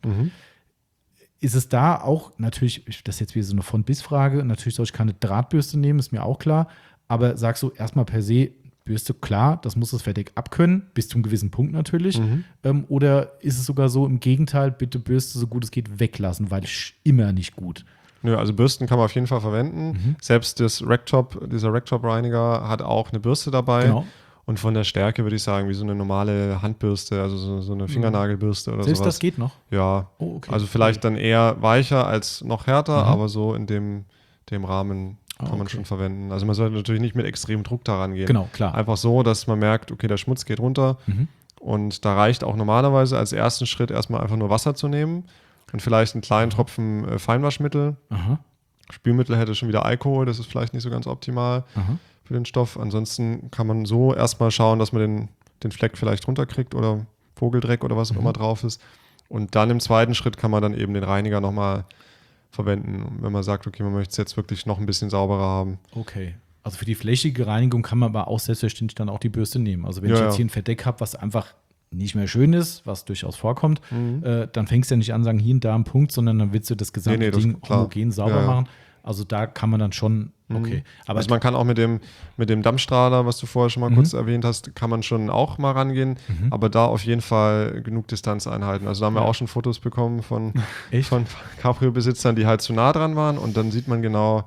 Ist es da auch, natürlich, das ist jetzt wieder so eine Von-Bis-Frage, natürlich soll ich keine Drahtbürste nehmen, ist mir auch klar, aber sagst du erstmal per se, Bürste, klar, das muss das Verdeck abkönnen, bis zu einem gewissen Punkt natürlich. Oder ist es sogar so, im Gegenteil, bitte Bürste so gut es geht weglassen, weil immer nicht gut. Nö, also Bürsten kann man auf jeden Fall verwenden. Selbst dieser Ragtop-Reiniger hat auch eine Bürste dabei. Genau. Und von der Stärke würde ich sagen, wie so eine normale Handbürste, also so eine Fingernagelbürste oder Selbst sowas. das geht noch? Ja, Oh, okay. Also vielleicht dann eher weicher als noch härter, aber so in dem Rahmen kann man schon verwenden. Also man sollte natürlich nicht mit extremem Druck daran gehen. Genau, klar. Einfach so, dass man merkt, okay, der Schmutz geht runter. Und da reicht auch normalerweise als ersten Schritt erstmal einfach nur Wasser zu nehmen und vielleicht einen kleinen Tropfen Feinwaschmittel. Spülmittel hätte schon wieder Alkohol, das ist vielleicht nicht so ganz optimal für den Stoff. Ansonsten kann man so erstmal schauen, dass man den Fleck vielleicht runterkriegt oder Vogeldreck oder was auch immer drauf ist. Und dann im zweiten Schritt kann man dann eben den Reiniger nochmal verwenden, wenn man sagt, okay, man möchte es jetzt wirklich noch ein bisschen sauberer haben. Okay. Also für die flächige Reinigung kann man aber auch selbstverständlich dann auch die Bürste nehmen. Also wenn ich jetzt hier ein Verdeck habe, was einfach nicht mehr schön ist, was durchaus vorkommt, dann fängst du ja nicht an, sagen, hier und da ein Punkt, sondern dann willst du das gesamte Ding homogen sauber machen. Also da kann man dann schon, okay. Aber also man kann auch mit dem Dampfstrahler, was du vorher schon mal kurz erwähnt hast, kann man schon auch mal rangehen, aber da auf jeden Fall genug Distanz einhalten. Also da haben wir auch schon Fotos bekommen von Cabrio-Besitzern, die halt zu nah dran waren und dann sieht man genau,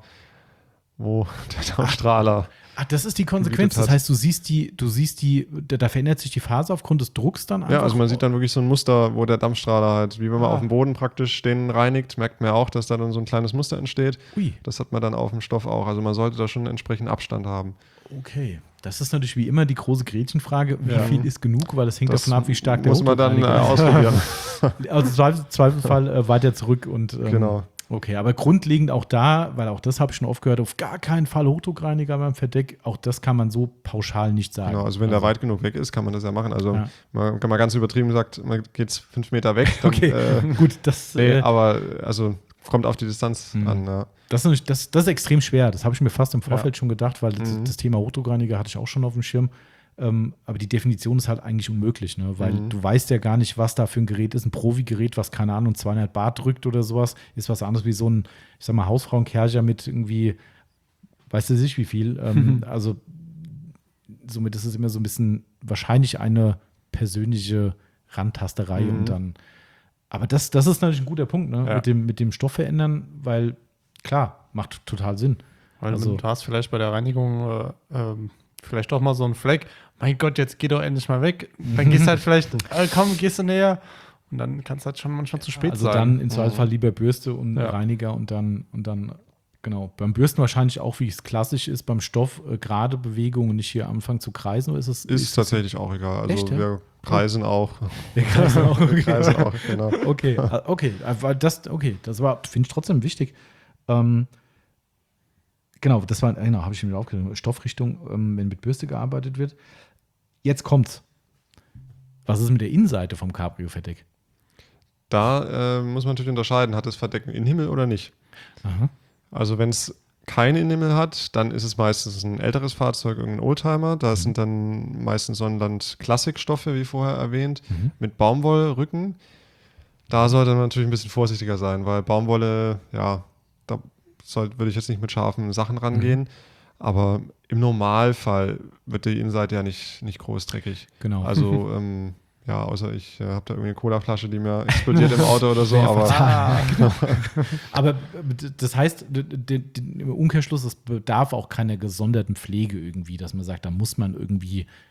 wo der Dampfstrahler das ist die Konsequenz. Das heißt, du siehst die, da verändert sich die Phase aufgrund des Drucks dann einfach. Ja, also man sieht dann wirklich so ein Muster, wo der Dampfstrahler halt, wie wenn man auf dem Boden praktisch den reinigt, merkt man ja auch, dass da dann so ein kleines Muster entsteht. Ui. Das hat man dann auf dem Stoff auch. Also man sollte da schon entsprechend Abstand haben. Okay. Das ist natürlich wie immer die große Gretchenfrage, wie viel ist genug, weil das hängt davon ab, wie stark der muss man dann ausprobieren. Also im Zweifelsfall weiter zurück und genau. Okay, aber grundlegend auch da, weil auch das habe ich schon oft gehört, auf gar keinen Fall Hochdruckreiniger beim Verdeck. Auch das kann man so pauschal nicht sagen. Genau, also wenn der weit genug weg ist, kann man das ja machen. Also man kann mal ganz übertrieben sagt, man geht 5 Meter weg. Dann, okay, gut. Aber also kommt auf die Distanz an. Ja. Das ist extrem schwer. Das habe ich mir fast im Vorfeld schon gedacht, weil das Thema Hochdruckreiniger hatte ich auch schon auf dem Schirm. Aber die Definition ist halt eigentlich unmöglich, ne? Weil du weißt ja gar nicht, was da für ein Gerät ist. Ein Profi-Gerät, was, keine Ahnung, 200 Bar drückt oder sowas, ist was anderes wie so ein, ich sag mal, Hausfrauenkercher mit irgendwie, weißt du nicht wie viel. Also somit ist es immer so ein bisschen wahrscheinlich eine persönliche Randtasterei und dann. Aber das ist natürlich ein guter Punkt, ne? Ja. Mit dem Stoff verändern, weil klar, macht total Sinn. Weil Also- du hast vielleicht bei der Reinigung vielleicht doch mal so einen Fleck. Mein Gott, jetzt geh doch endlich mal weg. Dann gehst du halt vielleicht, komm, gehst du näher. Und dann kann es halt schon manchmal zu spät sein. Also dann im Zweifelsfall lieber Bürste und Reiniger und dann, genau. Beim Bürsten wahrscheinlich auch, wie es klassisch ist, beim Stoff gerade Bewegung und nicht hier anfangen zu kreisen. Oder ist es Tatsächlich auch egal. Also Echt, ja? wir kreisen auch. Wir kreisen auch. Wir kreisen auch, genau. Okay, aber das war, finde ich trotzdem wichtig. Genau, habe ich mir aufgeschrieben. Stoffrichtung, wenn mit Bürste gearbeitet wird. Jetzt kommt's. Was ist mit der Innenseite vom Cabrio-Verdeck? Da muss man natürlich unterscheiden, hat das Verdeck einen Innenhimmel oder nicht. Aha. Also wenn es keinen Innenhimmel hat, dann ist es meistens ein älteres Fahrzeug, irgendein Oldtimer. Da sind dann meistens Sonnenland-Klassikstoffe, wie vorher erwähnt, mit Baumwollrücken. Da sollte man natürlich ein bisschen vorsichtiger sein, weil Baumwolle, ja, da würde ich jetzt nicht mit scharfen Sachen rangehen. Aber im Normalfall wird die Innenseite ja nicht groß dreckig. Genau. Also, ja, außer ich habe da irgendwie eine Colaflasche, die mir explodiert im Auto oder so. Aber das heißt, im Umkehrschluss, es bedarf auch keiner gesonderten Pflege irgendwie, dass man sagt, da muss man irgendwie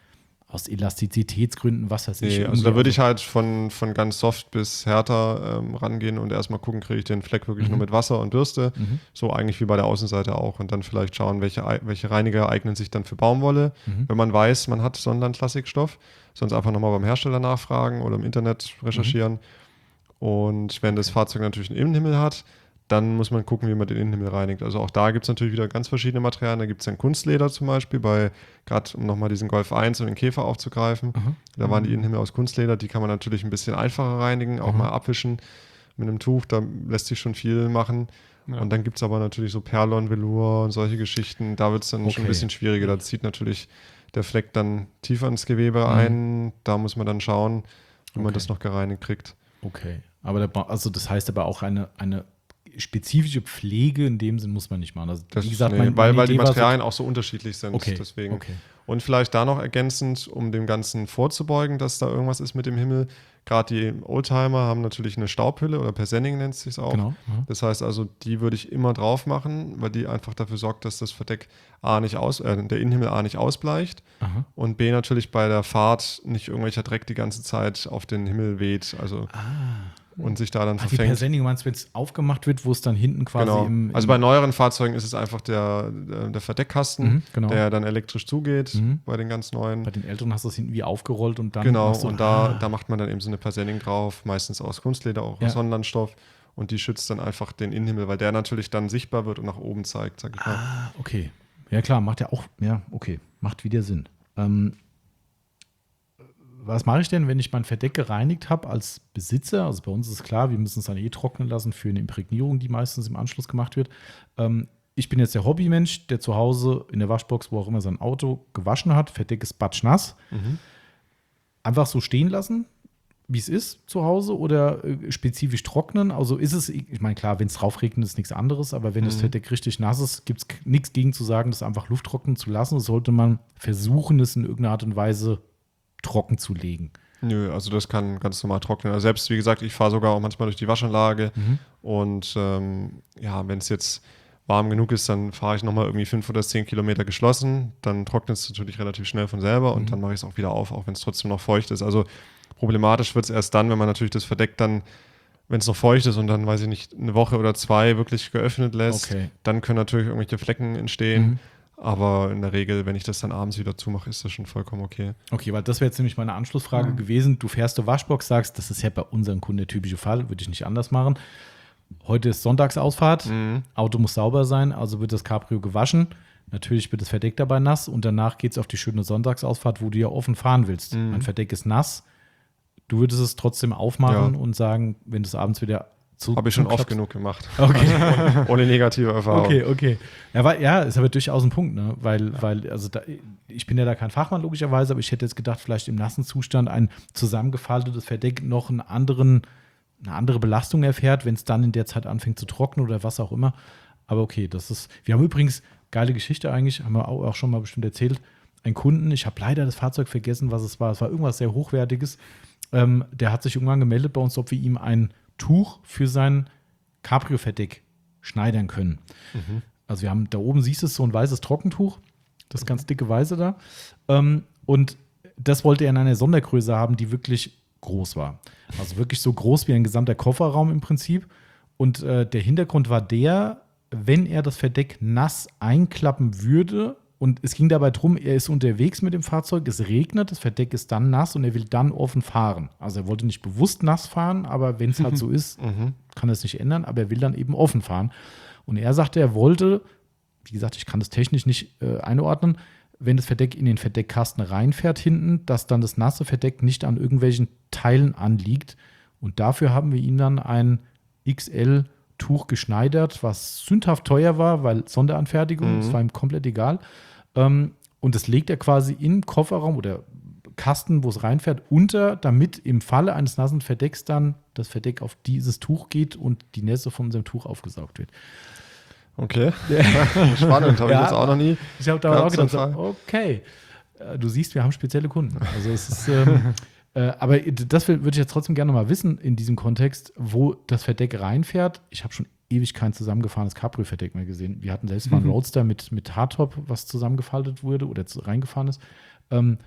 aus Elastizitätsgründen, was weiß ich. Nee, also da würde ich halt von ganz soft bis härter rangehen und erstmal gucken, kriege ich den Fleck wirklich nur mit Wasser und Bürste. So eigentlich wie bei der Außenseite auch. Und dann vielleicht schauen, welche Reiniger eignen sich dann für Baumwolle. Wenn man weiß, man hat Sonnenland-Klassikstoff, sonst einfach nochmal beim Hersteller nachfragen oder im Internet recherchieren. Und wenn das Fahrzeug natürlich einen Innenhimmel hat, dann muss man gucken, wie man den Innenhimmel reinigt. Also auch da gibt es natürlich wieder ganz verschiedene Materialien. Da gibt es dann Kunstleder zum Beispiel, gerade um nochmal diesen Golf 1 und den Käfer aufzugreifen. Da waren die Innenhimmel aus Kunstleder, die kann man natürlich ein bisschen einfacher reinigen, auch mal abwischen mit einem Tuch, da lässt sich schon viel machen. Ja. Und dann gibt es aber natürlich so Perlon, Velour und solche Geschichten, da wird es dann schon ein bisschen schwieriger. Da zieht natürlich der Fleck dann tiefer ins Gewebe ein. Da muss man dann schauen, wie man das noch gereinigt kriegt. Okay, aber das heißt aber auch eine spezifische Pflege in dem Sinn muss man nicht machen. Also, wie gesagt, weil die Materialien auch so unterschiedlich sind. Deswegen. Okay. Und vielleicht da noch ergänzend, um dem Ganzen vorzubeugen, dass da irgendwas ist mit dem Himmel. Gerade die Oldtimer haben natürlich eine Staubhülle oder Persenning nennt es sich auch. Genau. Das heißt also, die würde ich immer drauf machen, weil die einfach dafür sorgt, dass das Verdeck der Innenhimmel A nicht ausbleicht und B natürlich bei der Fahrt nicht irgendwelcher Dreck die ganze Zeit auf den Himmel weht. Also und sich da dann verfängt. Die Persenning, du meinst, wenn es aufgemacht wird, wo es dann hinten quasi also bei neueren Fahrzeugen ist es einfach der Verdeckkasten, der dann elektrisch zugeht, bei den ganz neuen. Bei den älteren hast du es hinten wie aufgerollt und dann Genau, und da macht man dann eben so eine Persenning drauf, meistens aus Kunstleder, auch aus Sonnenlandstoff und die schützt dann einfach den Innenhimmel, weil der natürlich dann sichtbar wird und nach oben zeigt, sag ich mal. Okay. Ja klar, macht ja auch, macht wieder Sinn. Was mache ich denn, wenn ich mein Verdeck gereinigt habe als Besitzer? Also bei uns ist klar, wir müssen es dann trocknen lassen für eine Imprägnierung, die meistens im Anschluss gemacht wird. Ich bin jetzt der Hobbymensch, der zu Hause in der Waschbox, wo auch immer sein Auto gewaschen hat, Verdeck ist batschnass. Einfach so stehen lassen, wie es ist zu Hause oder spezifisch trocknen? Also ist es, ich meine klar, wenn es drauf regnet, ist nichts anderes, aber wenn das Verdeck richtig nass ist, gibt es nichts gegen zu sagen, das einfach Luft trocknen zu lassen. Das sollte man versuchen, es in irgendeiner Art und Weise trocken zu legen. Nö, also das kann ganz normal trocknen. Also selbst, wie gesagt, ich fahre sogar auch manchmal durch die Waschanlage und wenn es jetzt warm genug ist, dann fahre ich nochmal irgendwie 5 oder 10 Kilometer geschlossen. Dann trocknet es natürlich relativ schnell von selber und dann mache ich es auch wieder auf, auch wenn es trotzdem noch feucht ist. Also problematisch wird es erst dann, wenn man natürlich das Verdeck dann, wenn es noch feucht ist und dann, weiß ich nicht, eine Woche oder 2 wirklich geöffnet lässt, dann können natürlich irgendwelche Flecken entstehen. Aber in der Regel, wenn ich das dann abends wieder zumache, ist das schon vollkommen okay. Okay, weil das wäre jetzt nämlich meine Anschlussfrage gewesen. Du fährst eine Waschbox, sagst, das ist ja bei unseren Kunden der typische Fall, würde ich nicht anders machen. Heute ist Sonntagsausfahrt, Auto muss sauber sein, also wird das Cabrio gewaschen. Natürlich wird das Verdeck dabei nass und danach geht es auf die schöne Sonntagsausfahrt, wo du ja offen fahren willst. Mein Verdeck ist nass. Du würdest es trotzdem aufmachen und sagen, wenn du es abends wieder habe ich schon oft genug gemacht. Okay. Ohne negative Erfahrung. Okay. Ist aber durchaus ein Punkt, ne? Weil ich bin ja da kein Fachmann logischerweise, aber ich hätte jetzt gedacht, vielleicht im nassen Zustand ein zusammengefaltetes Verdeck noch eine andere Belastung erfährt, wenn es dann in der Zeit anfängt zu trocknen oder was auch immer. Aber okay, wir haben übrigens, geile Geschichte eigentlich, haben wir auch schon mal bestimmt erzählt, einen Kunden, ich habe leider das Fahrzeug vergessen, was es war irgendwas sehr Hochwertiges, der hat sich irgendwann gemeldet bei uns, ob wir ihm ein Tuch für sein Cabrio-Verdeck schneidern können. Also wir haben da oben, siehst du, so ein weißes Trockentuch, das ganz dicke Weiße da. Und das wollte er in einer Sondergröße haben, die wirklich groß war. Also wirklich so groß wie ein gesamter Kofferraum im Prinzip. Und der Hintergrund war wenn er das Verdeck nass einklappen würde, und es ging dabei darum, er ist unterwegs mit dem Fahrzeug, es regnet, das Verdeck ist dann nass und er will dann offen fahren. Also er wollte nicht bewusst nass fahren, aber wenn es halt so ist, kann er es nicht ändern, aber er will dann eben offen fahren. Und er sagte, er wollte, wie gesagt, ich kann das technisch nicht einordnen, wenn das Verdeck in den Verdeckkasten reinfährt hinten, dass dann das nasse Verdeck nicht an irgendwelchen Teilen anliegt. Und dafür haben wir ihm dann ein XL-Tuch geschneidert, was sündhaft teuer war, weil Sonderanfertigung, das war ihm komplett egal. Und das legt er quasi im Kofferraum oder Kasten, wo es reinfährt, unter, damit im Falle eines nassen Verdecks dann das Verdeck auf dieses Tuch geht und die Nässe von unserem Tuch aufgesaugt wird. Okay, spannend, habe ich jetzt auch noch nie. Ich habe da auch gedacht, okay, du siehst, wir haben spezielle Kunden. Also es ist, aber das würde ich jetzt trotzdem gerne mal wissen in diesem Kontext, wo das Verdeck reinfährt. Ich habe schon ewig kein zusammengefahrenes Cabrio-Verdeck mehr gesehen. Wir hatten selbst mal einen Roadster mit Hardtop, was zusammengefaltet wurde oder reingefahren ist.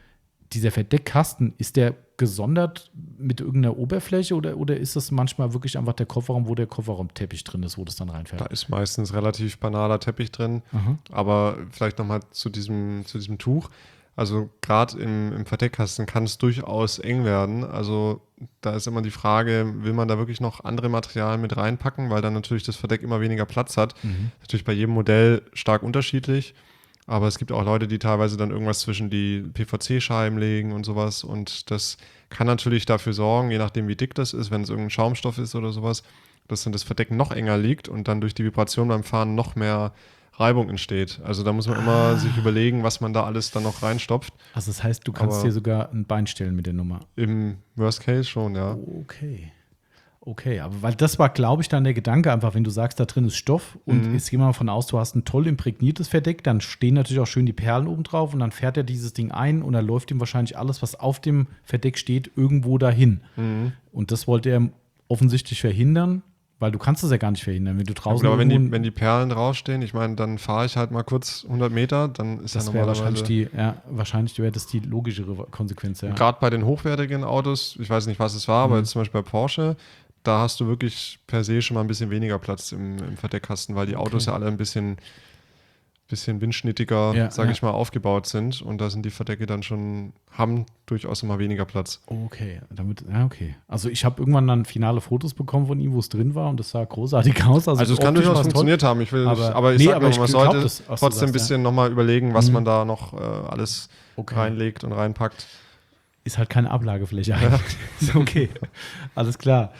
dieser Verdeckkasten, ist der gesondert mit irgendeiner Oberfläche oder ist das manchmal wirklich einfach der Kofferraum, wo der Kofferraumteppich drin ist, wo das dann reinfährt? Da ist meistens relativ banaler Teppich drin, aber vielleicht nochmal zu diesem Tuch. Also gerade im Verdeckkasten kann es durchaus eng werden. Also da ist immer die Frage, will man da wirklich noch andere Materialien mit reinpacken, weil dann natürlich das Verdeck immer weniger Platz hat. Natürlich bei jedem Modell stark unterschiedlich. Aber es gibt auch Leute, die teilweise dann irgendwas zwischen die PVC-Scheiben legen und sowas. Und das kann natürlich dafür sorgen, je nachdem wie dick das ist, wenn es irgendein Schaumstoff ist oder sowas, dass dann das Verdeck noch enger liegt und dann durch die Vibration beim Fahren noch mehr Reibung entsteht. Also da muss man immer sich überlegen, was man da alles dann noch reinstopft. Also das heißt, du kannst dir sogar ein Bein stellen mit der Nummer. Im Worst Case schon, ja. Okay, aber weil das war, glaube ich, dann der Gedanke einfach, wenn du sagst, da drin ist Stoff und jetzt gehen wir mal von aus, du hast ein toll imprägniertes Verdeck, dann stehen natürlich auch schön die Perlen oben drauf und dann fährt er dieses Ding ein und dann läuft ihm wahrscheinlich alles, was auf dem Verdeck steht, irgendwo dahin. Und das wollte er offensichtlich verhindern, weil du kannst das ja gar nicht verhindern, wenn du draußen aber wenn die Perlen draufstehen, ich meine, dann fahre ich halt mal kurz 100 Meter, dann ist das ja wahrscheinlich wahrscheinlich wäre das die logischere Konsequenz. Ja. Gerade bei den hochwertigen Autos, ich weiß nicht, was es war, aber jetzt zum Beispiel bei Porsche, da hast du wirklich per se schon mal ein bisschen weniger Platz im Verdeckkasten, weil die Autos ja alle ein bisschen windschnittiger, sage ich mal, aufgebaut sind und da sind die Verdecke dann schon, haben durchaus immer weniger Platz. Okay, okay. Also ich habe irgendwann dann finale Fotos bekommen von ihm, wo es drin war und das sah großartig aus. Also es kann durchaus funktioniert haben. Ich sage mal, man sollte trotzdem ein bisschen nochmal überlegen, was man da noch alles reinlegt und reinpackt. Ist halt keine Ablagefläche eigentlich. Ist okay, alles klar.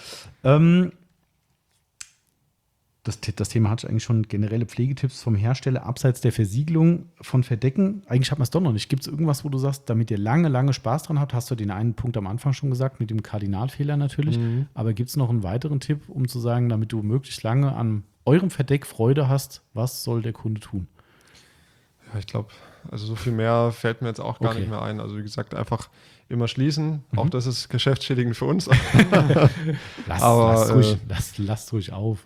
Das Thema hatte ich eigentlich schon, generelle Pflegetipps vom Hersteller abseits der Versiegelung von Verdecken. Eigentlich hat man es doch noch nicht. Gibt es irgendwas, wo du sagst, damit ihr lange Spaß dran habt? Hast du den einen Punkt am Anfang schon gesagt, mit dem Kardinalfehler natürlich. Aber gibt es noch einen weiteren Tipp, um zu sagen, damit du möglichst lange an eurem Verdeck Freude hast, was soll der Kunde tun? Ja, ich glaube, also so viel mehr fällt mir jetzt auch gar nicht mehr ein. Also wie gesagt, einfach immer schließen. Auch das ist geschäftsschädigend für uns. Lasst ruhig auf.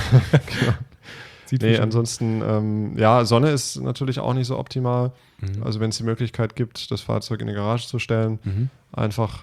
Genau. Ansonsten, Sonne ist natürlich auch nicht so optimal. Also wenn es die Möglichkeit gibt, das Fahrzeug in die Garage zu stellen, einfach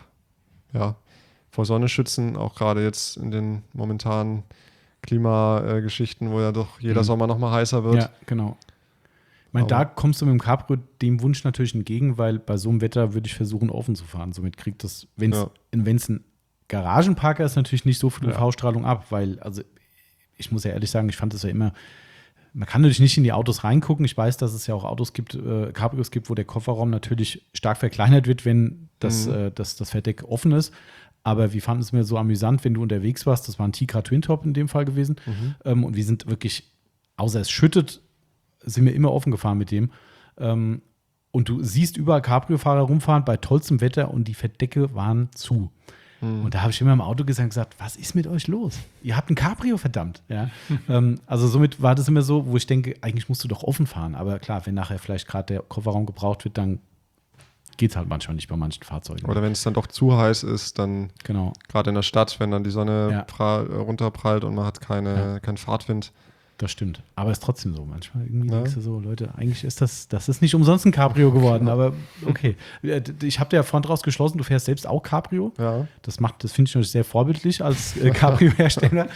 vor Sonne schützen, auch gerade jetzt in den momentanen Klimageschichten, wo ja doch jeder Sommer noch mal heißer wird. Ja, genau. Ich meine, da kommst du mit dem Cabrio dem Wunsch natürlich entgegen, weil bei so einem Wetter würde ich versuchen, offen zu fahren. Somit kriegt das, wenn es ein Garagenparker ist, natürlich nicht so viel UV-Strahlung ab, weil, also ich muss ja ehrlich sagen, ich fand das ja immer, man kann natürlich nicht in die Autos reingucken. Ich weiß, dass es ja auch Autos gibt, Cabrios gibt, wo der Kofferraum natürlich stark verkleinert wird, wenn das Verdeck offen ist. Aber wir fanden es mir so amüsant, wenn du unterwegs warst, das war ein Tigra Twin Top in dem Fall gewesen, und wir sind wirklich, außer es schüttet, sind wir immer offen gefahren mit dem. Und du siehst überall Cabrio-Fahrer rumfahren bei tollstem Wetter und die Verdecke waren zu. Und da habe ich immer im Auto gesagt, was ist mit euch los? Ihr habt ein Cabrio, verdammt. Ja? Also somit war das immer so, wo ich denke, eigentlich musst du doch offen fahren. Aber klar, wenn nachher vielleicht gerade der Kofferraum gebraucht wird, dann geht es halt manchmal nicht bei manchen Fahrzeugen. Oder wenn es dann doch zu heiß ist, dann gerade in der Stadt, wenn dann die Sonne runterprallt und man hat keinen Fahrtwind. Das stimmt. Aber es ist trotzdem so. Manchmal irgendwie denkst du so, Leute, eigentlich ist das ist nicht umsonst ein Cabrio geworden, aber okay. Ich habe dir ja vorhin draus geschlossen, du fährst selbst auch Cabrio. Ja. Das finde ich natürlich sehr vorbildlich als Cabrio-Hersteller.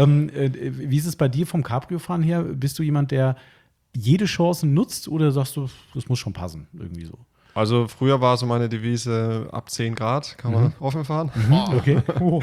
Wie ist es bei dir vom Cabrio-Fahren her? Bist du jemand, der jede Chance nutzt oder sagst du, das muss schon passen, irgendwie so? Also früher war so meine Devise, ab 10 Grad kann man offen fahren. Okay.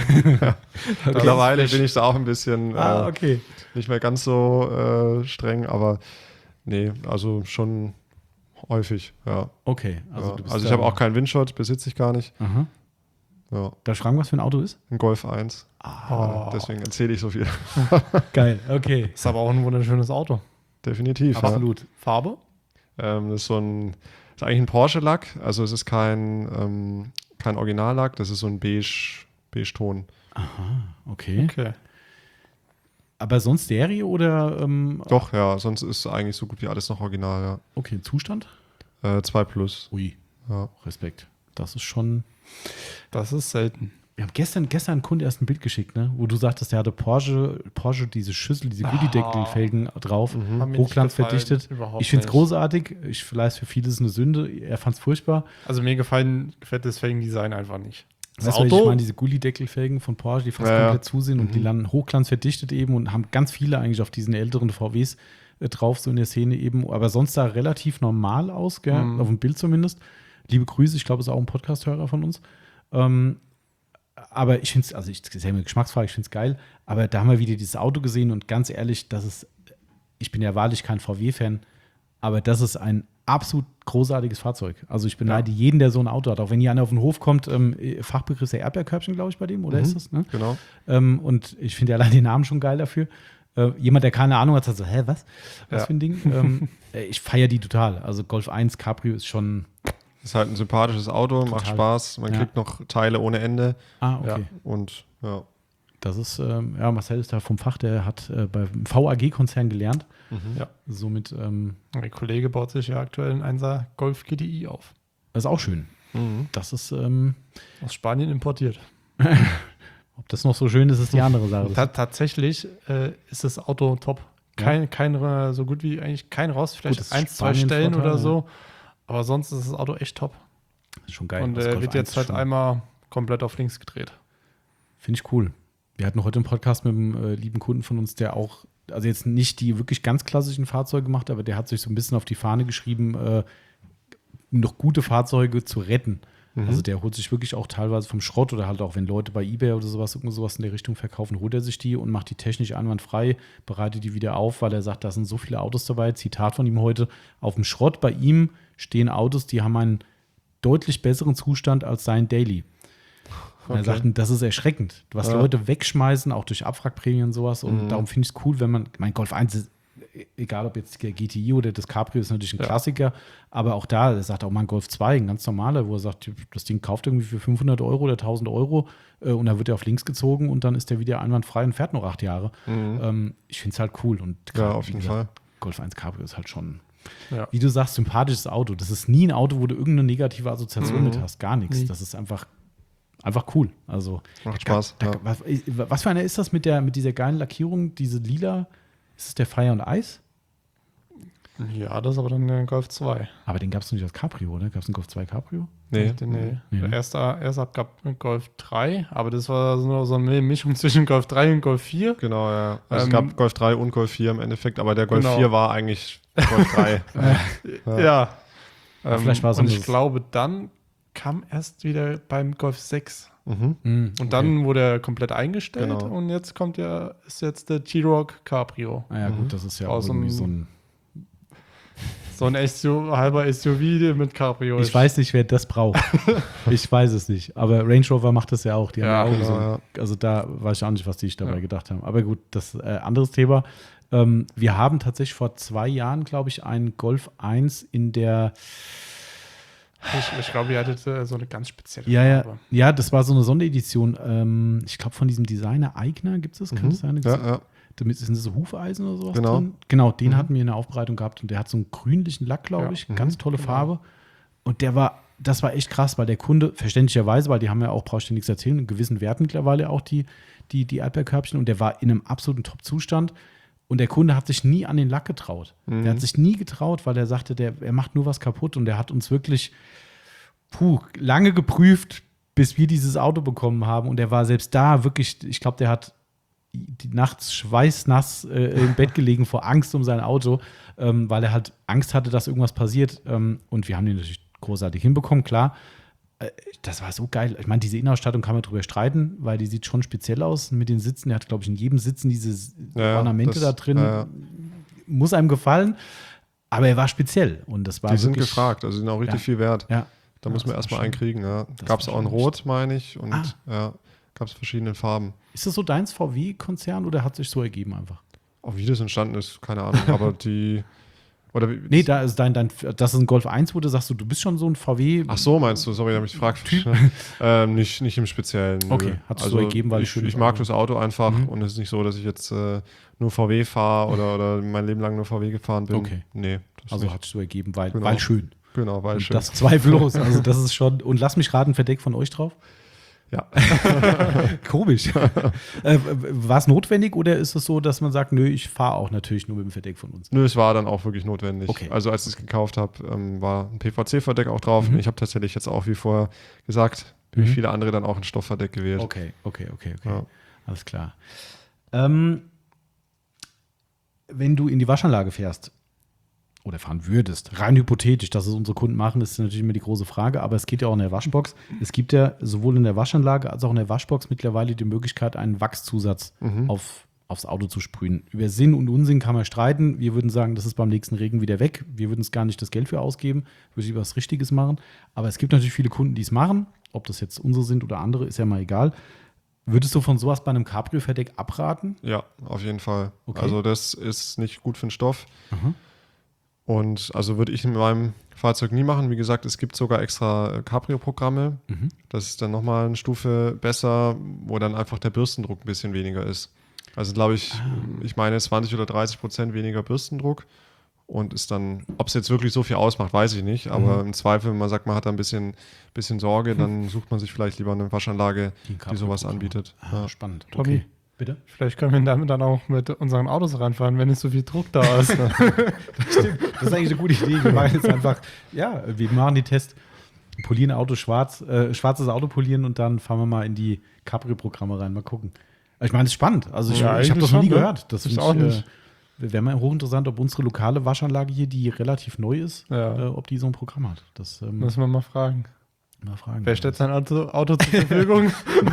Mittlerweile bin ich da auch ein bisschen nicht mehr ganz so streng, aber nee, also schon häufig, ja. Okay. Also ich habe auch keinen Windschutz, besitze ich gar nicht. Aha. Ja. Darf ich fragen, was für ein Auto ist? Ein Golf 1. Deswegen erzähle ich so viel. Geil, okay. Ist aber auch ein wunderschönes Auto. Definitiv. Absolut. Farbe? Das ist eigentlich ein Porsche-Lack, also es ist kein Originallack, das ist so ein Beige-Ton. Aha, okay. Aber sonst Serie oder? Doch, ja, sonst ist eigentlich so gut wie alles noch original, ja. Okay, Zustand? 2+. Ui, ja. Respekt. Das ist schon. Das ist selten. Wir haben gestern einen Kunden erst ein Bild geschickt, ne? Wo du sagtest, der hatte Porsche diese Schüssel, diese Gullideckelfelgen drauf, Hochglanz verdichtet. Ich finde es großartig. Vielleicht für viele ist es eine Sünde. Er fand es furchtbar. Also mir gefällt das Felgendesign einfach nicht. Weißt du, ich meine, diese Gullideckelfelgen von Porsche, die fast komplett zu sind und die landen hochglanz verdichtet eben und haben ganz viele eigentlich auf diesen älteren VWs drauf, so in der Szene eben. Aber sonst sah relativ normal aus, gell? Auf dem Bild zumindest. Liebe Grüße, ich glaube, ist auch ein Podcast-Hörer von uns. Aber ich finde es, also ich ist ja eine Geschmacksfrage, ich finde es geil, aber da haben wir wieder dieses Auto gesehen und ganz ehrlich, ich bin ja wahrlich kein VW-Fan, aber das ist ein absolut großartiges Fahrzeug. Also ich beneide jeden, der so ein Auto hat. Auch wenn hier einer auf den Hof kommt, Fachbegriff ist der Erdbeerkörbchen, glaube ich, bei dem, oder ist das? Ne? Genau. Und ich finde ja allein den Namen schon geil dafür. Jemand, der keine Ahnung hat, sagt so, hä, was? Was für ein Ding? Ich feiere die total. Also Golf 1 Cabrio ist schon... Ist halt ein sympathisches Auto, macht Spaß. Man kriegt noch Teile ohne Ende. Okay. Ja, und ja. Das ist, Marcel ist da vom Fach, der hat beim VAG-Konzern gelernt. Ja. Somit. Mein Kollege baut sich ja aktuell einen 1er Golf GTI auf. Das ist auch schön. Das ist. Aus Spanien importiert. Ob das noch so schön ist, ist die andere Sache. Tatsächlich ist das Auto top. Kein so gut wie eigentlich kein Rost. Vielleicht gut, 1-2 Stellen oder so. Aber sonst ist das Auto echt top. Ist schon geil. Und er wird jetzt halt einmal komplett auf links gedreht. Finde ich cool. Wir hatten heute einen Podcast mit einem lieben Kunden von uns, der auch, also jetzt nicht die wirklich ganz klassischen Fahrzeuge macht, aber der hat sich so ein bisschen auf die Fahne geschrieben, noch gute Fahrzeuge zu retten. Also der holt sich wirklich auch teilweise vom Schrott oder halt auch, wenn Leute bei eBay oder sowas in der Richtung verkaufen, holt er sich die und macht die technisch einwandfrei, bereitet die wieder auf, weil er sagt, da sind so viele Autos dabei. Zitat von ihm heute: Auf dem Schrott bei ihm stehen Autos, die haben einen deutlich besseren Zustand als sein Daily. Und er sagt, das ist erschreckend, was Leute wegschmeißen, auch durch Abwrackprämien und sowas. Und darum finde ich es cool, wenn mein Golf 1 ist, egal ob jetzt der GTI oder das Cabrio, ist natürlich ein Klassiker, aber auch da, er sagt auch mal ein Golf 2, ein ganz normaler, wo er sagt, das Ding kauft irgendwie für 500 Euro oder 1000 Euro und dann wird er auf links gezogen und dann ist er wieder einwandfrei und fährt noch 8 Jahre. Ich finde es halt cool. Und auf jeden Fall. Golf 1 Cabrio ist halt schon, wie du sagst, sympathisches Auto. Das ist nie ein Auto, wo du irgendeine negative Assoziation mit hast. Gar nichts. Das ist einfach cool. Also, macht Spaß. Was für einer ist das mit dieser geilen Lackierung, diese lila? Ist es der Fire und Ice? Ja, das ist aber dann der Golf 2. Aber den gab es noch nicht als Cabrio, oder? Gab es einen Golf 2 Cabrio? Nee. Der erste gab Golf 3, aber das war so eine Mischung zwischen Golf 3 und Golf 4. Genau, ja. Also es gab Golf 3 und Golf 4 im Endeffekt, aber der Golf 4 war eigentlich Golf 3. Ja. Vielleicht war es und ich glaube, dann kam erst wieder beim Golf 6. Mhm. Und dann wurde er komplett eingestellt und jetzt ist jetzt der T-Roc Cabrio. Ah ja, gut, das ist ja auch irgendwie so ein halber SUV mit Cabrio. Ich weiß nicht, wer das braucht. Ich weiß es nicht. Aber Range Rover macht das ja auch. Die haben ja auch also da weiß ich auch nicht, was die sich dabei gedacht haben. Aber gut, das anderes Thema. Wir haben tatsächlich vor 2 Jahren, glaube ich, einen Golf 1 in der Ich glaube, ihr hattet so eine ganz spezielle Farbe. Ja, das war so eine Sonderedition. Ich glaube, von diesem Designer Eigner gibt es das. Kann das sein? Ja. Damit sind so Hufeisen oder sowas Genau. drin. Genau, den hatten wir in der Aufbereitung gehabt und der hat so einen grünlichen Lack, glaube ich. Ganz tolle Farbe. Und das war echt krass, weil der Kunde, verständlicherweise, weil die haben ja auch, brauchst du nichts erzählen, einen gewissen Wert mittlerweile auch die Erdbeerkörbchen und der war in einem absoluten Top-Zustand. Und der Kunde hat sich nie an den Lack getraut. Der hat sich nie getraut, weil er sagte, er macht nur was kaputt. Und der hat uns wirklich lange geprüft, bis wir dieses Auto bekommen haben. Und er war selbst da wirklich, ich glaube, der hat die nachts schweißnass im Bett gelegen vor Angst um sein Auto, weil er halt Angst hatte, dass irgendwas passiert. Und wir haben den natürlich großartig hinbekommen, klar. Das war so geil. Ich meine, diese Innenausstattung kann man drüber streiten, weil die sieht schon speziell aus mit den Sitzen. Er hat, glaube ich, in jedem Sitzen diese Ornamente da drin. Muss einem gefallen. Aber er war speziell. Und das war die sind gefragt, also die sind auch richtig viel wert. Ja. Da muss man erstmal einen kriegen. Ja. Gab es auch in Rot, meine ich. Und gab es verschiedene Farben. Ist das so deins VW-Konzern oder hat sich so ergeben einfach? Auch wie das entstanden ist, keine Ahnung. Aber die. Oder nee, da ist das ist ein Golf 1, wo du sagst, du bist schon so ein VW. Ach so, meinst du? Sorry, da habe ich gefragt. Nicht im Speziellen. Okay, hat es so ergeben, weil ich mag das Auto einfach und es ist nicht so, dass ich jetzt nur VW fahre oder mein Leben lang nur VW gefahren bin. Okay. Nee. Also hat es so ergeben, weil schön. Genau, weil schön. Das zweifellos. Also das ist schon. Und lass mich raten, Verdeck von euch drauf? Ja. Komisch. War es notwendig oder ist es so, dass man sagt, nö, ich fahre auch natürlich nur mit dem Verdeck von uns? Nö, es war dann auch wirklich notwendig. Okay. Also als ich es gekauft habe, war ein PVC-Verdeck auch drauf. Mhm. Und ich habe tatsächlich jetzt auch, wie vorher gesagt, wie viele andere dann auch ein Stoffverdeck gewählt. Okay. Ja. Alles klar. Wenn du in die Waschanlage fährst oder fahren würdest, rein hypothetisch, dass es unsere Kunden machen, ist natürlich immer die große Frage, aber es geht ja auch in der Waschbox. Es gibt ja sowohl in der Waschanlage als auch in der Waschbox mittlerweile die Möglichkeit, einen Wachszusatz aufs Auto zu sprühen. Über Sinn und Unsinn kann man streiten. Wir würden sagen, das ist beim nächsten Regen wieder weg. Wir würden es gar nicht das Geld für ausgeben, würde ich was Richtiges machen. Aber es gibt natürlich viele Kunden, die es machen. Ob das jetzt unsere sind oder andere, ist ja mal egal. Würdest du von sowas bei einem Cabrio-Verdeck abraten? Ja, auf jeden Fall. Okay. Also das ist nicht gut für den Stoff. Aha. Und also würde ich in meinem Fahrzeug nie machen. Wie gesagt, es gibt sogar extra Cabrio-Programme. Das ist dann nochmal eine Stufe besser, wo dann einfach der Bürstendruck ein bisschen weniger ist. Also glaube ich, ich meine 20 oder 30% weniger Bürstendruck. Und ist dann, ob es jetzt wirklich so viel ausmacht, weiß ich nicht. Aber im Zweifel, wenn man sagt, man hat da ein bisschen Sorge, dann sucht man sich vielleicht lieber eine Waschanlage, die sowas anbietet. Ja. Spannend. Tommy. Okay. Bitte? Vielleicht können wir damit dann auch mit unseren Autos reinfahren, wenn nicht so viel Druck da ist. Stimmt. Das ist eigentlich eine gute Idee. Wir machen jetzt einfach, wir machen die Tests, polieren Auto schwarz, schwarzes Auto polieren und dann fahren wir mal in die Cabrio-Programme rein. Mal gucken. Ich meine, es ist spannend. Also ich habe das noch nie gehört. Das ist finde auch ich, nicht. wäre mal hochinteressant, ob unsere lokale Waschanlage hier, die relativ neu ist, Ja. ob die so ein Programm hat. Das Müssen wir mal fragen. mal fragen. Wer stellt sein Auto zur Verfügung?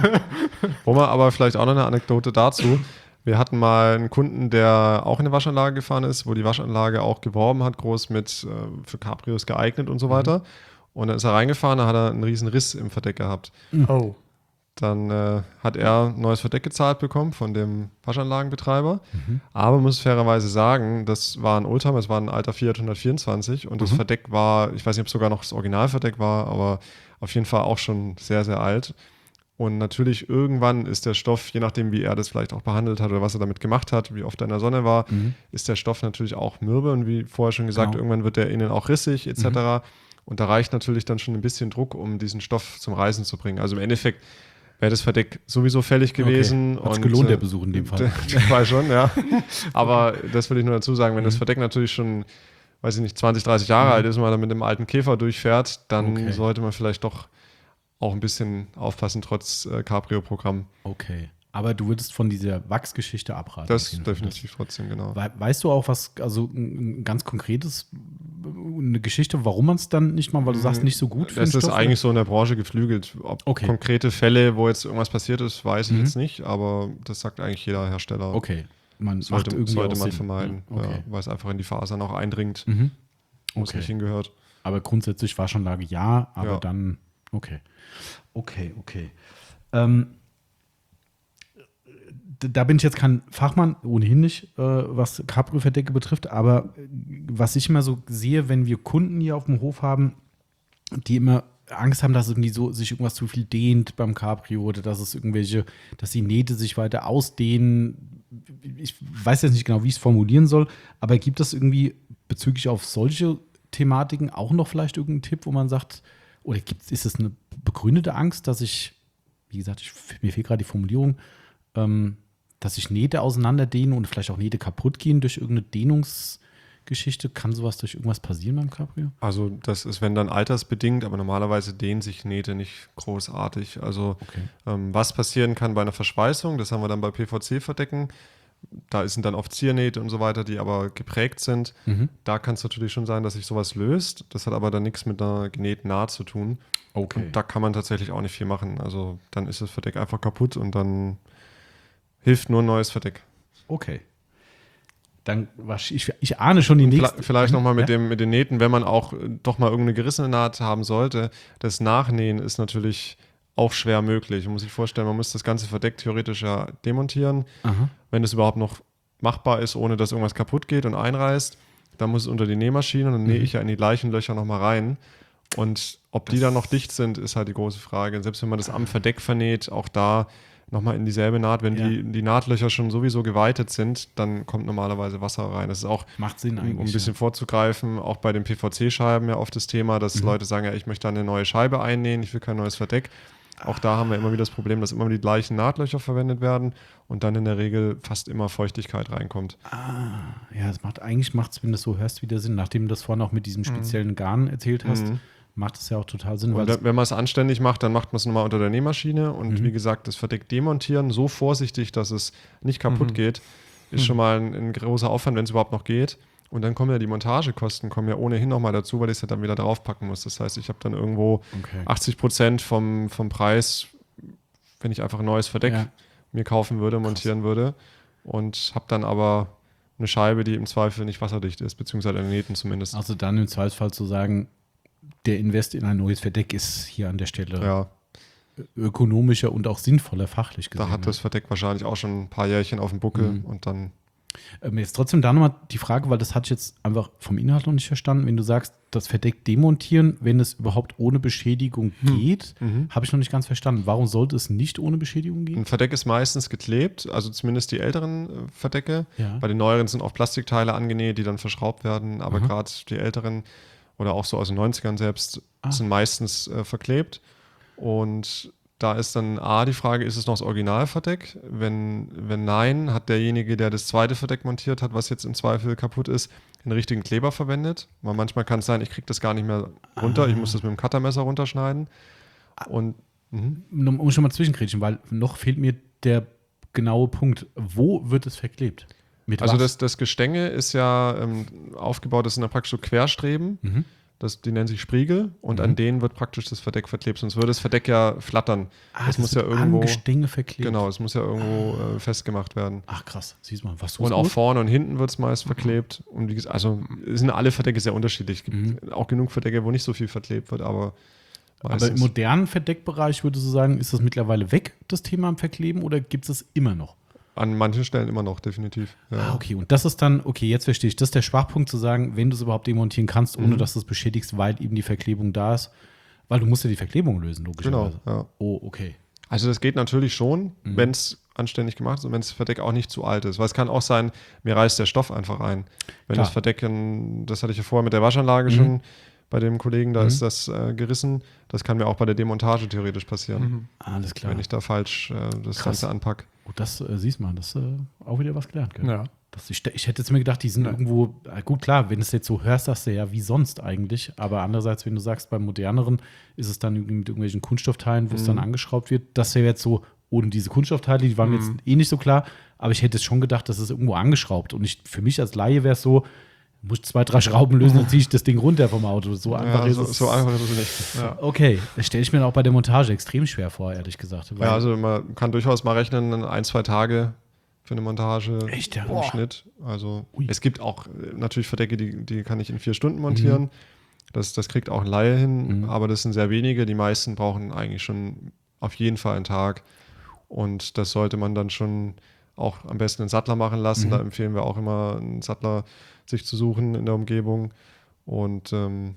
Wo man aber vielleicht auch noch eine Anekdote dazu. Wir hatten mal einen Kunden, der auch in eine Waschanlage gefahren ist, wo die Waschanlage auch geworben hat, groß mit für Cabrios geeignet und so weiter. Und dann ist er reingefahren, da hat er einen riesen Riss im Verdeck gehabt. Oh. Dann hat er ein neues Verdeck gezahlt bekommen von dem Waschanlagenbetreiber. Aber muss fairerweise sagen, das war ein Oldtimer, es war ein alter Fiat 124 und das Verdeck war, ich weiß nicht, ob es sogar noch das Originalverdeck war, aber auf jeden Fall auch schon sehr, sehr alt. Und natürlich irgendwann ist der Stoff, je nachdem wie er das vielleicht auch behandelt hat oder was er damit gemacht hat, wie oft er in der Sonne war, ist der Stoff natürlich auch mürbe und wie vorher schon gesagt, Genau. irgendwann wird der innen auch rissig etc. Und da reicht natürlich dann schon ein bisschen Druck, um diesen Stoff zum Reißen zu bringen. Also im Endeffekt wäre das Verdeck sowieso fällig gewesen. Hat es und, gelohnt, der Besuch in dem Fall. Der Fall schon, ja. Aber das will ich nur dazu sagen, wenn das Verdeck natürlich schon, weiß ich nicht, 20, 30 Jahre alt ist und man da mit einem alten Käfer durchfährt, dann sollte man vielleicht doch auch ein bisschen aufpassen, trotz Cabrio-Programm. Okay. Aber du würdest von dieser Wachsgeschichte abraten. Das definitiv trotzdem, genau. Weißt du auch was, also ein ganz konkretes, eine Geschichte, warum man es dann nicht mal, weil du sagst, nicht so gut für Das den ist Stoff, eigentlich so in der Branche geflügelt. Ob konkrete Fälle, wo jetzt irgendwas passiert ist, weiß ich jetzt nicht, aber das sagt eigentlich jeder Hersteller. Okay. Man Sollte man Sinn. vermeiden, Okay. ja, weil es einfach in die Fasern auch eindringt, wo es Okay. nicht hingehört. Aber grundsätzlich Waschanlage ja, aber Ja. dann, okay. Da bin ich jetzt kein Fachmann, ohnehin nicht, was Cabrio-Verdecke betrifft, aber was ich immer so sehe, wenn wir Kunden hier auf dem Hof haben, die immer Angst haben, dass irgendwie so sich irgendwas zu viel dehnt beim Cabrio oder dass dass die Nähte sich weiter ausdehnen. Ich weiß jetzt nicht genau, wie ich es formulieren soll, aber gibt es irgendwie bezüglich auf solche Thematiken auch noch vielleicht irgendeinen Tipp, wo man sagt, oder ist es eine begründete Angst, dass wie gesagt, mir fehlt gerade die Formulierung, dass sich Nähte auseinanderdehnen und vielleicht auch Nähte kaputt gehen durch irgendeine Dehnungsgeschichte? Kann sowas durch irgendwas passieren beim Cabrio? Also das ist, wenn dann altersbedingt, aber normalerweise dehnen sich Nähte nicht großartig. Also was passieren kann bei einer Verschweißung, das haben wir dann bei PVC-Verdecken, da sind dann oft Ziernähte und so weiter, die aber geprägt sind. Da kann es natürlich schon sein, dass sich sowas löst. Das hat aber dann nichts mit einer genähten Naht zu tun. Okay. Und da kann man tatsächlich auch nicht viel machen. Also dann ist das Verdeck einfach kaputt und dann hilft nur ein neues Verdeck. Okay. Dann ich ahne schon die nächste. Vielleicht nochmal mit den Nähten, wenn man auch doch mal irgendeine gerissene Naht haben sollte. Das Nachnähen ist natürlich auch schwer möglich. Man muss sich vorstellen, man muss das ganze Verdeck theoretisch ja demontieren. Wenn es überhaupt noch machbar ist, ohne dass irgendwas kaputt geht und einreißt, dann muss es unter die Nähmaschine und dann nähe ich ja in die gleichen Löcher nochmal rein. Und ob die dann noch dicht sind, ist halt die große Frage. Und selbst wenn man das am Verdeck vernäht, auch da nochmal in dieselbe Naht, wenn die Nahtlöcher schon sowieso geweitet sind, dann kommt normalerweise Wasser rein. Das ist auch, Macht Sinn eigentlich, um ein bisschen vorzugreifen, auch bei den PVC-Scheiben ja oft das Thema, dass Leute sagen, ja, ich möchte da eine neue Scheibe einnähen, ich will kein neues Verdeck. Auch da haben wir immer wieder das Problem, dass immer die gleichen Nahtlöcher verwendet werden und dann in der Regel fast immer Feuchtigkeit reinkommt. Ja, eigentlich macht es, wenn du das so hörst, wieder Sinn. Nachdem du das vorhin auch mit diesem speziellen Garn erzählt hast, macht es ja auch total Sinn. Und wenn man es anständig macht, dann macht man es nochmal unter der Nähmaschine und wie gesagt, das Verdeck demontieren, so vorsichtig, dass es nicht kaputt geht, ist schon mal ein großer Aufwand, wenn es überhaupt noch geht. Und dann kommen ja die Montagekosten, kommen ja ohnehin nochmal dazu, weil ich es ja dann wieder draufpacken muss. Das heißt, ich habe dann irgendwo 80% vom Preis, wenn ich einfach ein neues Verdeck mir kaufen würde, montieren würde. Und habe dann aber eine Scheibe, die im Zweifel nicht wasserdicht ist, beziehungsweise an den Nähten zumindest. Also dann im Zweifelsfall zu sagen, der Invest in ein neues Verdeck ist hier an der Stelle ökonomischer und auch sinnvoller, fachlich gesehen. Da hat das Verdeck wahrscheinlich auch schon ein paar Jährchen auf dem Buckel und dann... Jetzt trotzdem da nochmal die Frage, weil das hatte ich jetzt einfach vom Inhalt noch nicht verstanden. Wenn du sagst, das Verdeck demontieren, wenn es überhaupt ohne Beschädigung geht, habe ich noch nicht ganz verstanden. Warum sollte es nicht ohne Beschädigung gehen? Ein Verdeck ist meistens geklebt, also zumindest die älteren Verdecke. Ja. Bei den neueren sind auch Plastikteile angenäht, die dann verschraubt werden, aber gerade die älteren oder auch so aus den 90ern selbst sind meistens verklebt. Und da ist dann die Frage, ist es noch das Originalverdeck? Wenn nein, hat derjenige, der das zweite Verdeck montiert hat, was jetzt im Zweifel kaputt ist, einen richtigen Kleber verwendet. Weil manchmal kann es sein, ich kriege das gar nicht mehr runter, ich muss das mit dem Cuttermesser runterschneiden. Und Um schon mal zwischenkrätschen, weil noch fehlt mir der genaue Punkt. Wo wird es verklebt? Mit also was? das Gestänge ist ja aufgebaut, das sind ja praktisch so Querstreben. Die nennen sich Spriegel und an denen wird praktisch das Verdeck verklebt, sonst würde das Verdeck ja flattern. Das muss ja irgendwo an Gestänge verklebt. Genau, es muss ja irgendwo festgemacht werden. Ach krass, siehst du mal, was Und auch vorne und hinten wird es meist verklebt. Und wie gesagt, also sind alle Verdecke sehr unterschiedlich. Es gibt auch genug Verdecke, wo nicht so viel verklebt wird, aber meistens. Aber im modernen Verdeckbereich würdest du sagen, ist das mittlerweile weg, das Thema am Verkleben, oder gibt es immer noch? An manchen Stellen immer noch, definitiv. Ja. Okay, und das ist dann, okay, jetzt verstehe ich, das ist der Schwachpunkt zu sagen, wenn du es überhaupt demontieren kannst, ohne dass du es beschädigst, weil eben die Verklebung da ist, weil du musst ja die Verklebung lösen, logischerweise. Genau, ja. Oh, okay. Also das geht natürlich schon, wenn es anständig gemacht ist und wenn das Verdeck auch nicht zu alt ist. Weil es kann auch sein, mir reißt der Stoff einfach ein. Wenn Klar. das Verdeck, das hatte ich ja vorher mit der Waschanlage schon bei dem Kollegen, da ist das gerissen. Das kann mir auch bei der Demontage theoretisch passieren, Alles klar. wenn ich da falsch das Ganze anpacke. Gut, das siehst man, das auch wieder was gelernt. Gell? Ja. Ich hätte jetzt mir gedacht, die sind irgendwo, gut klar, wenn du es jetzt so hörst, sagst du ja, wie sonst eigentlich. Aber andererseits, wenn du sagst, beim moderneren ist es dann irgendwie mit irgendwelchen Kunststoffteilen, wo es dann angeschraubt wird. Das wäre jetzt so, ohne diese Kunststoffteile, die waren mir jetzt eh nicht so klar. Aber ich hätte es schon gedacht, das ist irgendwo angeschraubt. Und für mich als Laie wäre es so, muss ich 2, 3 Schrauben lösen, dann ziehe ich das Ding runter vom Auto. So einfach ist es. So einfach ist es nicht. Ja. Okay, das stelle ich mir auch bei der Montage extrem schwer vor, ehrlich gesagt. Ja, also man kann durchaus mal rechnen, 1, 2 Tage für eine Montage Echt, ja? im Schnitt. Also Ui. es gibt auch natürlich Verdecke, die kann ich in 4 Stunden montieren. Das kriegt auch ein Laie hin, aber das sind sehr wenige. Die meisten brauchen eigentlich schon auf jeden Fall einen Tag. Und das sollte man dann schon auch am besten einen Sattler machen lassen. Da empfehlen wir auch immer, einen Sattler sich zu suchen in der Umgebung. Und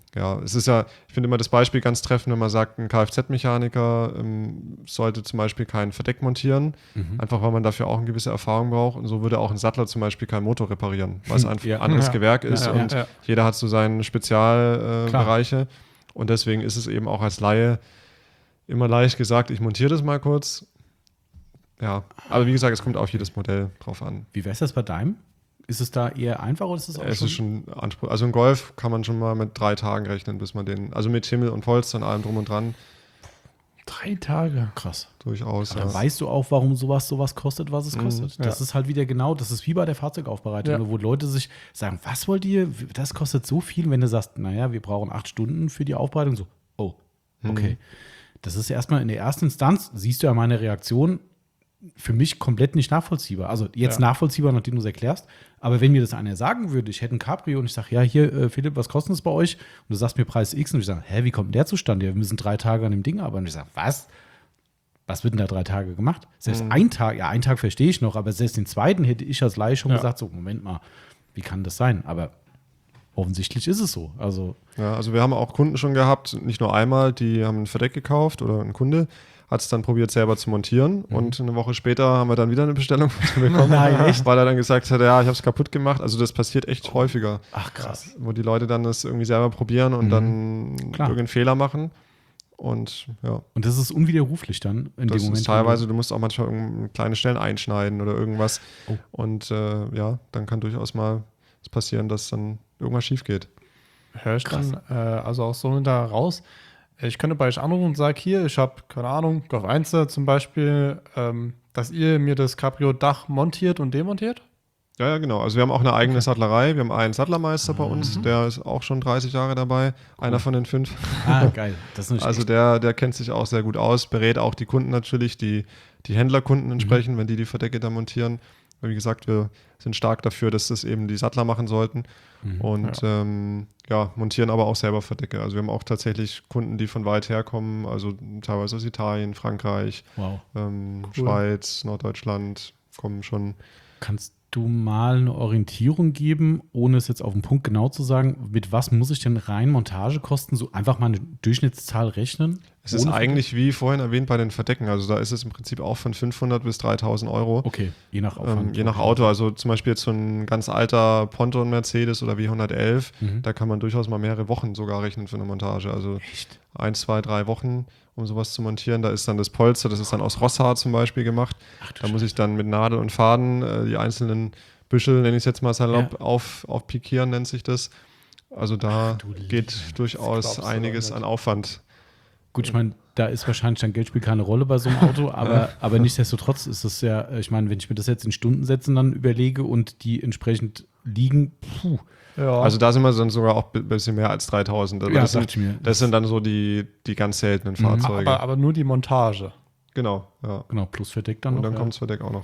es ist ja, ich finde immer das Beispiel ganz treffend, wenn man sagt, ein Kfz-Mechaniker sollte zum Beispiel kein Verdeck montieren, einfach weil man dafür auch eine gewisse Erfahrung braucht. Und so würde auch ein Sattler zum Beispiel keinen Motor reparieren, weil es einfach ein anderes Gewerk ist und jeder hat so seine Spezialbereiche. Und deswegen ist es eben auch als Laie immer leicht gesagt, ich montiere das mal kurz. Ja, aber wie gesagt, es kommt auf jedes Modell drauf an. Wie wäre es das bei deinem? Ist es da eher einfach oder ist es auch Es ist schon Anspruch. Also ein Golf kann man schon mal mit 3 Tagen rechnen, bis man den, also mit Himmel und Polster und allem drum und dran, 3 Tage. krass. durchaus. Dann weißt du auch, warum sowas kostet, was es kostet. Das ja. ist halt wieder genau, das ist wie bei der Fahrzeugaufbereitung, wo Leute sich sagen, was wollt ihr, das kostet so viel, wenn du sagst, naja, wir brauchen 8 Stunden für die Aufbereitung, so, oh, okay. Das ist erstmal in der ersten Instanz, siehst du ja meine Reaktion, für mich komplett nicht nachvollziehbar. Also jetzt nachvollziehbar, nachdem du es erklärst. Aber wenn mir das einer sagen würde, ich hätte ein Cabrio und ich sage, ja, hier, Philipp, was kostet es bei euch? Und du sagst mir Preis X und ich sage, wie kommt denn der zustande? Ja, wir müssen 3 Tage an dem Ding arbeiten. Und ich sage, was? Was wird denn da 3 Tage gemacht? Selbst ein Tag verstehe ich noch, aber selbst den zweiten hätte ich als Laie schon gesagt, so, Moment mal, wie kann das sein? Aber offensichtlich ist es so. Also wir haben auch Kunden schon gehabt, nicht nur einmal, die haben ein Verdeck gekauft oder ein Kunde hat es dann probiert selber zu montieren und eine Woche später haben wir dann wieder eine Bestellung bekommen, weil er dann gesagt hat, ja, ich habe es kaputt gemacht. Also das passiert echt häufiger. Ach krass. Wo die Leute dann das irgendwie selber probieren und dann irgendeinen Fehler machen Und ja. Und das ist unwiderruflich dann in Das dem Moment. ist teilweise, du musst auch manchmal kleine Stellen einschneiden oder irgendwas. Oh. Und dann kann durchaus mal passieren, dass dann irgendwas schief geht. Höre ich dann also auch so da raus. Ich könnte bei euch anrufen und sage hier, ich habe, keine Ahnung, Golf 1 zum Beispiel, dass ihr mir das Cabrio-Dach montiert und demontiert? Ja, genau. Also wir haben auch eine eigene Sattlerei. Wir haben einen Sattlermeister bei uns, der ist auch schon 30 Jahre dabei. Einer von den 5. Geil. Das ist Also der kennt sich auch sehr gut aus, berät auch die Kunden natürlich, die Händlerkunden entsprechend, wenn die Verdecke da montieren. Wie gesagt, wir sind stark dafür, dass das eben die Sattler machen sollten und montieren aber auch selber Verdecke. Also wir haben auch tatsächlich Kunden, die von weit herkommen, also teilweise aus Italien, Frankreich, Schweiz, Norddeutschland, kommen schon. Kannst du mal eine Orientierung geben, ohne es jetzt auf den Punkt genau zu sagen, mit was muss ich denn rein Montagekosten so einfach mal eine Durchschnittszahl rechnen? Es ist eigentlich wie vorhin erwähnt bei den Verdecken, also da ist es im Prinzip auch von 500 bis 3.000 Euro. Okay, je nach Aufwand. Je nach Auto, also zum Beispiel jetzt so ein ganz alter Ponton Mercedes oder W111, da kann man durchaus mal mehrere Wochen sogar rechnen für eine Montage. Also Echt? 1, 2, 3 Wochen, um sowas zu montieren. Da ist dann das Polster, das ist dann aus Rosshaar zum Beispiel gemacht. Da muss ich dann mit Nadel und Faden die einzelnen Büschel, nenne ich es jetzt mal salopp, aufpikieren, nennt sich das. Also da geht durchaus einiges an Aufwand. Gut, ich meine, da ist wahrscheinlich dann Geldspiel keine Rolle bei so einem Auto, aber nichtsdestotrotz ist das ja, ich meine, wenn ich mir das jetzt in Stundensätzen dann überlege und die entsprechend liegen, Ja. Also da sind wir dann sogar auch ein bisschen mehr als 3.000. Also das sind dann so die ganz seltenen Fahrzeuge. Aber nur die Montage. Genau, ja. Genau, plus Verdeck dann und noch. Und dann kommt das Verdeck auch noch.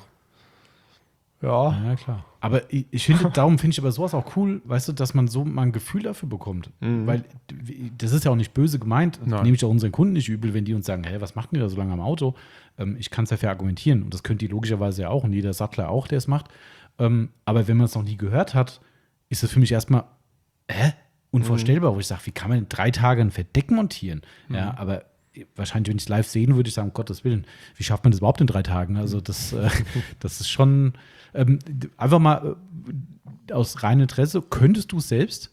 Ja, klar. Aber ich finde, darum finde ich aber sowas auch cool, weißt du, dass man so mal ein Gefühl dafür bekommt. Weil das ist ja auch nicht böse gemeint. Nehme ich auch unseren Kunden nicht übel, wenn die uns sagen, hey, was macht ihr da so lange am Auto? Ich kann es dafür argumentieren. Und das könnt ihr logischerweise ja auch und jeder Sattler auch, der es macht. Aber wenn man es noch nie gehört hat, ist das für mich erstmal unvorstellbar, wo ich sage, wie kann man in 3 Tagen ein Verdeck montieren? Ja, aber wahrscheinlich, wenn ich es live sehen würde, ich sagen, um Gottes Willen, wie schafft man das überhaupt in 3 Tagen? Also das ist schon einfach mal aus reinem Interesse. Könntest du es selbst?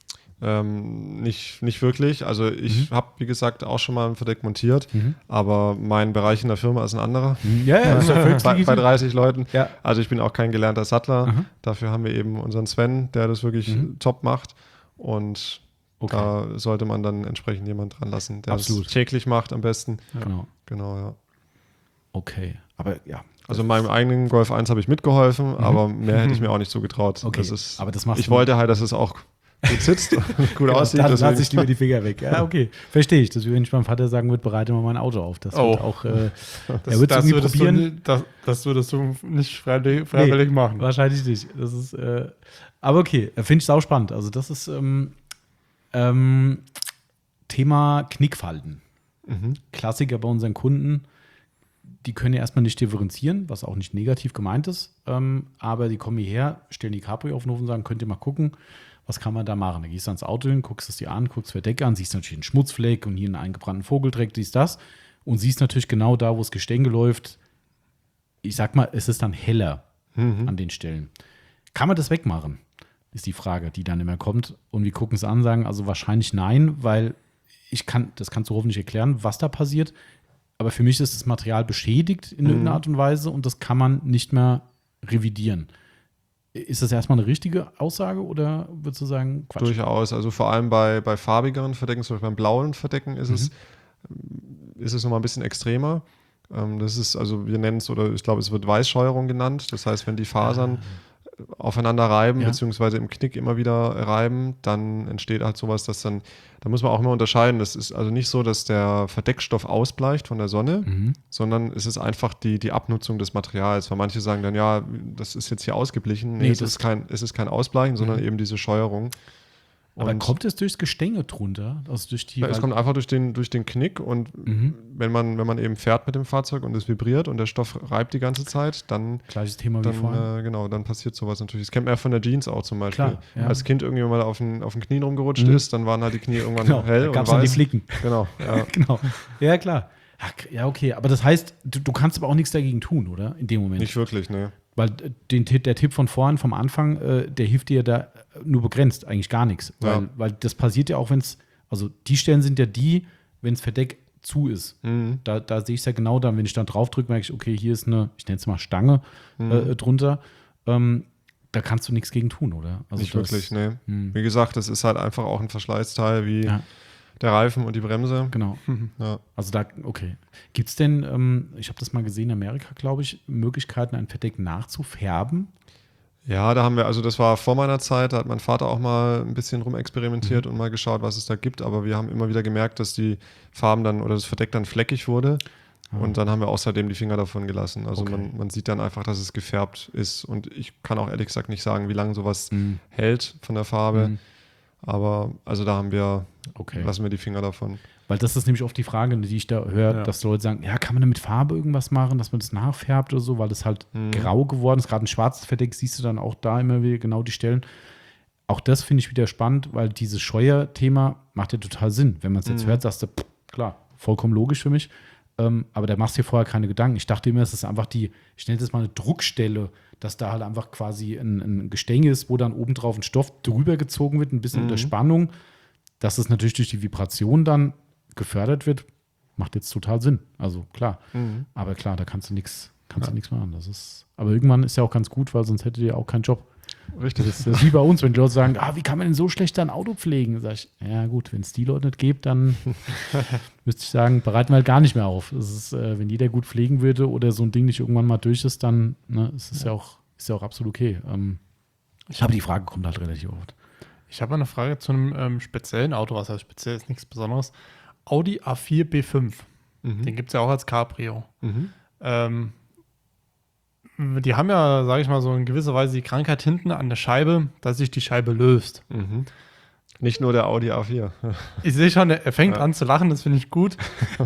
Nicht wirklich. Also ich habe, wie gesagt, auch schon mal ein Verdeck montiert, aber mein Bereich in der Firma ist ein anderer. Ja, ist ja bei 30 Leuten. Ja. Also ich bin auch kein gelernter Sattler. Dafür haben wir eben unseren Sven, der das wirklich top macht. Und da sollte man dann entsprechend jemand dran lassen, der es täglich macht am besten. Genau, ja. Okay, aber ja. Also in meinem eigenen Golf 1 habe ich mitgeholfen, aber mehr hätte ich mir auch nicht so getraut. Okay, aber das machst ich wollte halt, dass es auch gut sitzt, gut aussieht. Dann lasse ich lieber die Finger weg. Ja, okay, verstehe ich. Das ist wie wenn ich meinem Vater sagen würde, bereite mal mein Auto auf. Das wird auch, er wird es irgendwie probieren. Das würdest du nicht freiwillig machen. Wahrscheinlich nicht. Das ist, aber okay, finde ich sau spannend. Also das ist Thema Knickfalten. Klassiker bei unseren Kunden. Die können ja erstmal nicht differenzieren, was auch nicht negativ gemeint ist. Aber die kommen hierher, stellen die Cabrio auf den Hof und sagen, könnt ihr mal gucken, was kann man da machen? Da gehst du ans Auto hin, guckst es dir an, guckst Verdeck an, siehst natürlich einen Schmutzfleck und hier einen eingebrannten Vogeldreck, dies, das. Und siehst natürlich genau da, wo das Gestänge läuft. Ich sag mal, es ist dann heller an den Stellen. Kann man das wegmachen? Ist die Frage, die dann immer kommt. Und wir gucken es an, sagen also wahrscheinlich nein, weil das kannst du hoffentlich erklären, was da passiert. Aber für mich ist das Material beschädigt in irgendeiner Art und Weise und das kann man nicht mehr revidieren. Ist das erstmal eine richtige Aussage oder würdest du sagen, Quatsch? Durchaus. Also vor allem bei farbigeren Verdecken, zum Beispiel beim blauen Verdecken, ist es nochmal ein bisschen extremer. Das ist, also wir nennen es, oder ich glaube, es wird Weißscheuerung genannt. Das heißt, wenn die Fasern aufeinander reiben, beziehungsweise im Knick immer wieder reiben, dann entsteht halt sowas, dass da muss man auch immer unterscheiden. Das ist also nicht so, dass der Verdeckstoff ausbleicht von der Sonne, sondern es ist einfach die Abnutzung des Materials. Weil manche sagen dann, ja, das ist jetzt hier ausgeblichen. Nee, es ist kein Ausbleichen, sondern eben diese Scheuerung. Aber kommt es durchs Gestänge drunter? Also durch es kommt einfach durch den Knick und wenn man eben fährt mit dem Fahrzeug und es vibriert und der Stoff reibt die ganze Zeit, dann gleiches Thema wie vorhin. Genau, dann passiert sowas natürlich. Das kennt man ja von der Jeans auch zum Beispiel. Klar, ja. Als Kind irgendwie mal auf den Knien rumgerutscht ist, dann waren halt die Knie irgendwann hell da gab's und weiß. Dann die Flicken. Genau, ja. Genau. Ja, klar. Ja, okay. Aber das heißt, du kannst aber auch nichts dagegen tun, oder? In dem Moment. Nicht wirklich, ne. Weil der Tipp von vorhin, vom Anfang, der hilft dir da nur begrenzt, eigentlich gar nichts. Weil das passiert ja auch, also die Stellen sind ja wenn das Verdeck zu ist. Da sehe ich es ja genau dann, wenn ich dann drauf drücke, merke ich, okay, hier ist eine, ich nenne es mal Stange drunter. Da kannst du nichts gegen tun, oder? Also nicht wirklich, nee. Wie gesagt, das ist halt einfach auch ein Verschleißteil wie der Reifen und die Bremse. Genau. Ja. Also okay. Gibt es denn, ich habe das mal gesehen in Amerika, glaube ich, Möglichkeiten, ein Verdeck nachzufärben? Ja, da haben wir, also das war vor meiner Zeit, da hat mein Vater auch mal ein bisschen rumexperimentiert und mal geschaut, was es da gibt, aber wir haben immer wieder gemerkt, dass die Farben dann oder das Verdeck dann fleckig wurde und dann haben wir außerdem die Finger davon gelassen. Also man sieht dann einfach, dass es gefärbt ist und ich kann auch ehrlich gesagt nicht sagen, wie lange sowas hält von der Farbe, aber also da haben wir, lassen wir die Finger davon. Weil das ist nämlich oft die Frage, die ich da höre, dass Leute sagen, ja, kann man da mit Farbe irgendwas machen, dass man das nachfärbt oder so, weil das halt grau geworden ist. Gerade ein schwarzes Verdeck siehst du dann auch da immer wieder genau die Stellen. Auch das finde ich wieder spannend, weil dieses Scheuer-Thema macht ja total Sinn. Wenn man es jetzt hört, sagst du, klar, vollkommen logisch für mich. Aber da machst du dir vorher keine Gedanken. Ich dachte immer, es ist einfach ich nenne das mal eine Druckstelle, dass da halt einfach quasi ein Gestänge ist, wo dann obendrauf ein Stoff drüber gezogen wird, ein bisschen unter Spannung. Dass es natürlich durch die Vibration dann gefördert wird, macht jetzt total Sinn. Also klar. Aber klar, da kannst du nichts machen. Aber irgendwann ist ja auch ganz gut, weil sonst hättet ihr auch keinen Job. Richtig. Das ist wie bei uns, wenn die Leute sagen, wie kann man denn so schlecht ein Auto pflegen? Sag ich, ja gut, wenn es die Leute nicht gibt, dann müsste ich sagen, bereiten wir halt gar nicht mehr auf. Das ist, wenn jeder gut pflegen würde oder so ein Ding nicht irgendwann mal durch ist, dann ist es ja auch absolut okay. Aber die Frage kommt halt relativ oft. Ich habe eine Frage zu einem speziellen Auto, was heißt speziell, ist nichts Besonderes. Audi A4 B5. Den gibt es ja auch als Cabrio. Die haben ja, sage ich mal, so in gewisser Weise die Krankheit hinten an der Scheibe, dass sich die Scheibe löst. Nicht nur der Audi A4. Ich sehe schon, er fängt an zu lachen, das finde ich gut.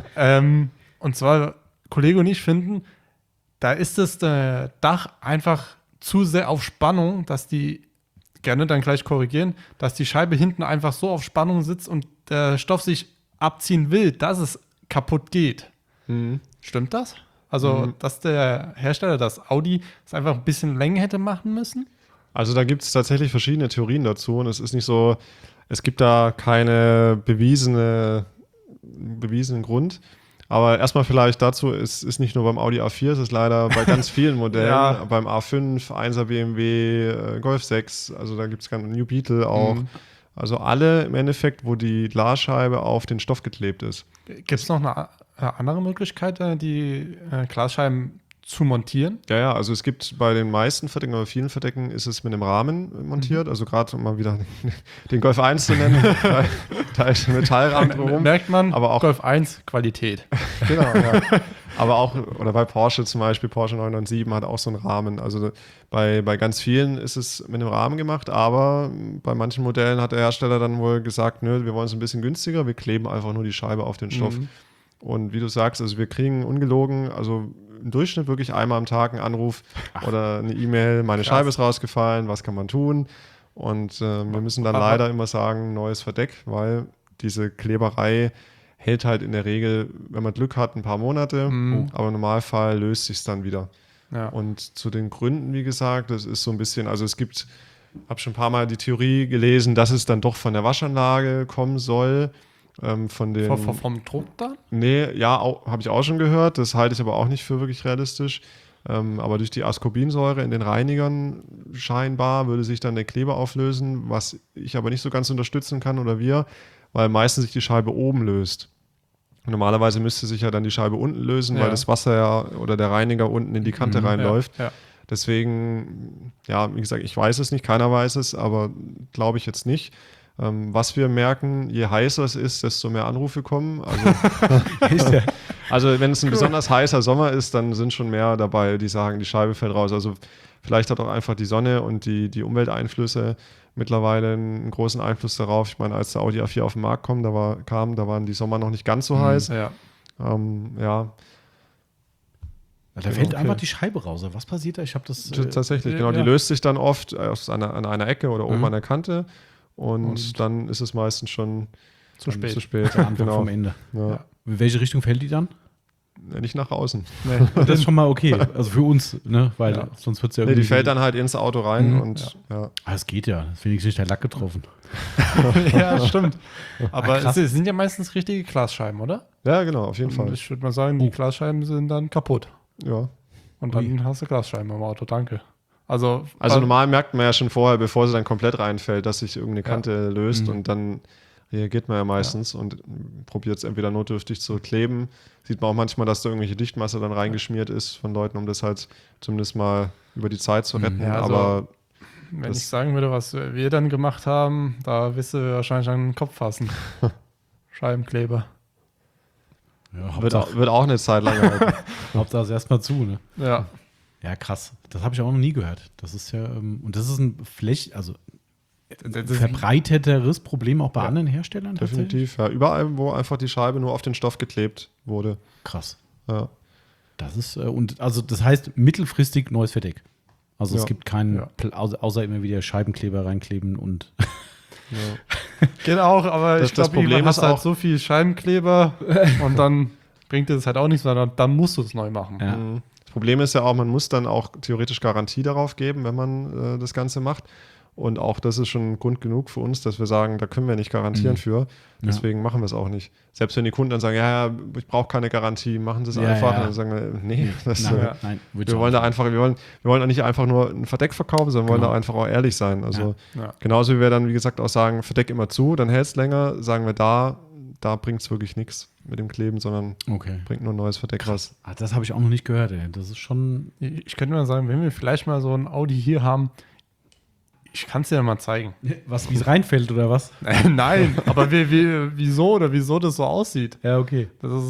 Und zwar, Kollege und ich finden, da ist das Dach einfach zu sehr auf Spannung, dass die, gerne dann gleich korrigieren, dass die Scheibe hinten einfach so auf Spannung sitzt und der Stoff sich abziehen will, dass es kaputt geht. Stimmt das? Also, dass der Hersteller, das Audi, es einfach ein bisschen länger hätte machen müssen? Also da gibt es tatsächlich verschiedene Theorien dazu und es ist nicht so, es gibt da keine bewiesenen Grund. Aber erstmal vielleicht dazu, es ist nicht nur beim Audi A4, es ist leider bei ganz vielen Modellen, beim A5, 1er BMW, Golf 6, also da gibt es keinen New Beetle auch. Also alle im Endeffekt, wo die Glasscheibe auf den Stoff geklebt ist. Gibt es noch eine andere Möglichkeit, die Glasscheiben zu montieren? Ja, also es gibt bei den meisten Verdecken oder vielen Verdecken ist es mit einem Rahmen montiert. Also gerade um mal wieder den Golf 1 zu nennen, da ist ein Metallrahmen drum. Merkt man, aber auch Golf 1 Qualität. Genau, ja. Aber auch, oder bei Porsche zum Beispiel, Porsche 997 hat auch so einen Rahmen. Also bei ganz vielen ist es mit einem Rahmen gemacht, aber bei manchen Modellen hat der Hersteller dann wohl gesagt, nö, wir wollen es ein bisschen günstiger, wir kleben einfach nur die Scheibe auf den Stoff. Und wie du sagst, also wir kriegen ungelogen, also im Durchschnitt wirklich einmal am Tag einen Anruf oder eine E-Mail, meine Scheibe ist rausgefallen, was kann man tun? Und wir müssen dann leider immer sagen, neues Verdeck, weil diese Kleberei hält halt in der Regel, wenn man Glück hat, ein paar Monate, aber im Normalfall löst sich es dann wieder. Ja. Und zu den Gründen, wie gesagt, das ist so ein bisschen, also es gibt, habe schon ein paar Mal die Theorie gelesen, dass es dann doch von der Waschanlage kommen soll. Vom Druck dann? Nee, ja, habe ich auch schon gehört. Das halte ich aber auch nicht für wirklich realistisch. Aber durch die Ascorbinsäure in den Reinigern scheinbar würde sich dann der Kleber auflösen, was ich aber nicht so ganz unterstützen kann oder wir, weil meistens sich die Scheibe oben löst. Normalerweise müsste sich ja dann die Scheibe unten lösen, weil das Wasser ja oder der Reiniger unten in die Kante reinläuft. Ja. Deswegen, ja, wie gesagt, ich weiß es nicht, keiner weiß es, aber glaube ich jetzt nicht. Was wir merken, je heißer es ist, desto mehr Anrufe kommen. Also wenn es ein besonders heißer Sommer ist, dann sind schon mehr dabei, die sagen, die Scheibe fällt raus. Also vielleicht hat auch einfach die Sonne und die Umwelteinflüsse mittlerweile einen großen Einfluss darauf. Ich meine, als der Audi A4 auf den Markt kam, da waren die Sommer noch nicht ganz so heiß. Da fällt einfach die Scheibe raus. Was passiert da? Ich habe das tatsächlich, genau. Die löst sich dann oft an einer Ecke oder oben an der Kante. Und dann ist es meistens schon zu spät. Der Anfang vom Ende. Ja. In welche Richtung fällt die dann? Nicht nach außen. Nee. Das ist schon mal okay. Also für uns, ne? Weil sonst wird es ja irgendwie. Die fällt dann halt ins Auto rein und es geht ja. Das ist wenigstens nicht der Lack getroffen. Ja, stimmt. Aber es sind ja meistens richtige Glasscheiben, oder? Ja, genau, auf jeden Und Fall. ich würde mal sagen, die Glasscheiben sind dann kaputt. Ja. Und dann hast du Glasscheiben im Auto, danke. Also Normal merkt man ja schon vorher, bevor sie dann komplett reinfällt, dass sich irgendeine Kante löst und dann reagiert man ja meistens und probiert es entweder notdürftig zu kleben. Sieht man auch manchmal, dass da irgendwelche Dichtmasse dann reingeschmiert ist von Leuten, um das halt zumindest mal über die Zeit zu retten. Ja, also, aber wenn ich sagen würde, was wir dann gemacht haben, da wirst du wahrscheinlich an den Kopf fassen. Scheibenkleber. Ja, wird auch eine Zeit lang halten. Hauptsache es erstmal zu, ne? Ja. Ja, krass. Das habe ich auch noch nie gehört. Das ist ja, und das ist ein verbreiteteres Problem auch bei anderen Herstellern tatsächlich? Definitiv, ja. Überall, wo einfach die Scheibe nur auf den Stoff geklebt wurde. Krass. Ja. Das ist, und also das heißt mittelfristig neues Verdeck. Also es gibt keinen, außer immer wieder Scheibenkleber reinkleben und. Geht auch, aber ich glaube, Problem irgendwann hast ist du halt auch so viel Scheibenkleber und dann bringt dir das halt auch nichts, sondern dann musst du es neu machen. Ja. Das Problem ist ja auch, man muss dann auch theoretisch Garantie darauf geben, wenn man das Ganze macht. Und auch das ist schon Grund genug für uns, dass wir sagen, da können wir nicht garantieren für. Deswegen machen wir es auch nicht. Selbst wenn die Kunden dann sagen, ja, ich brauche keine Garantie, machen Sie es einfach. Und dann sagen wir, nee, nein, wir wollen da einfach, wir wollen auch nicht einfach nur ein Verdeck verkaufen, sondern wollen da einfach auch ehrlich sein. Also genauso wie wir dann, wie gesagt, auch sagen, Verdeck immer zu, dann hält es länger, sagen wir da bringt es wirklich nichts mit dem Kleben, sondern bringt nur ein neues Verdeck was. Das habe ich auch noch nicht gehört, ey. Das ist schon. Ich könnte mal sagen, wenn wir vielleicht mal so ein Audi hier haben, ich kann es dir ja mal zeigen. Wie es reinfällt oder was? Nein, aber wieso das so aussieht. Ja, okay.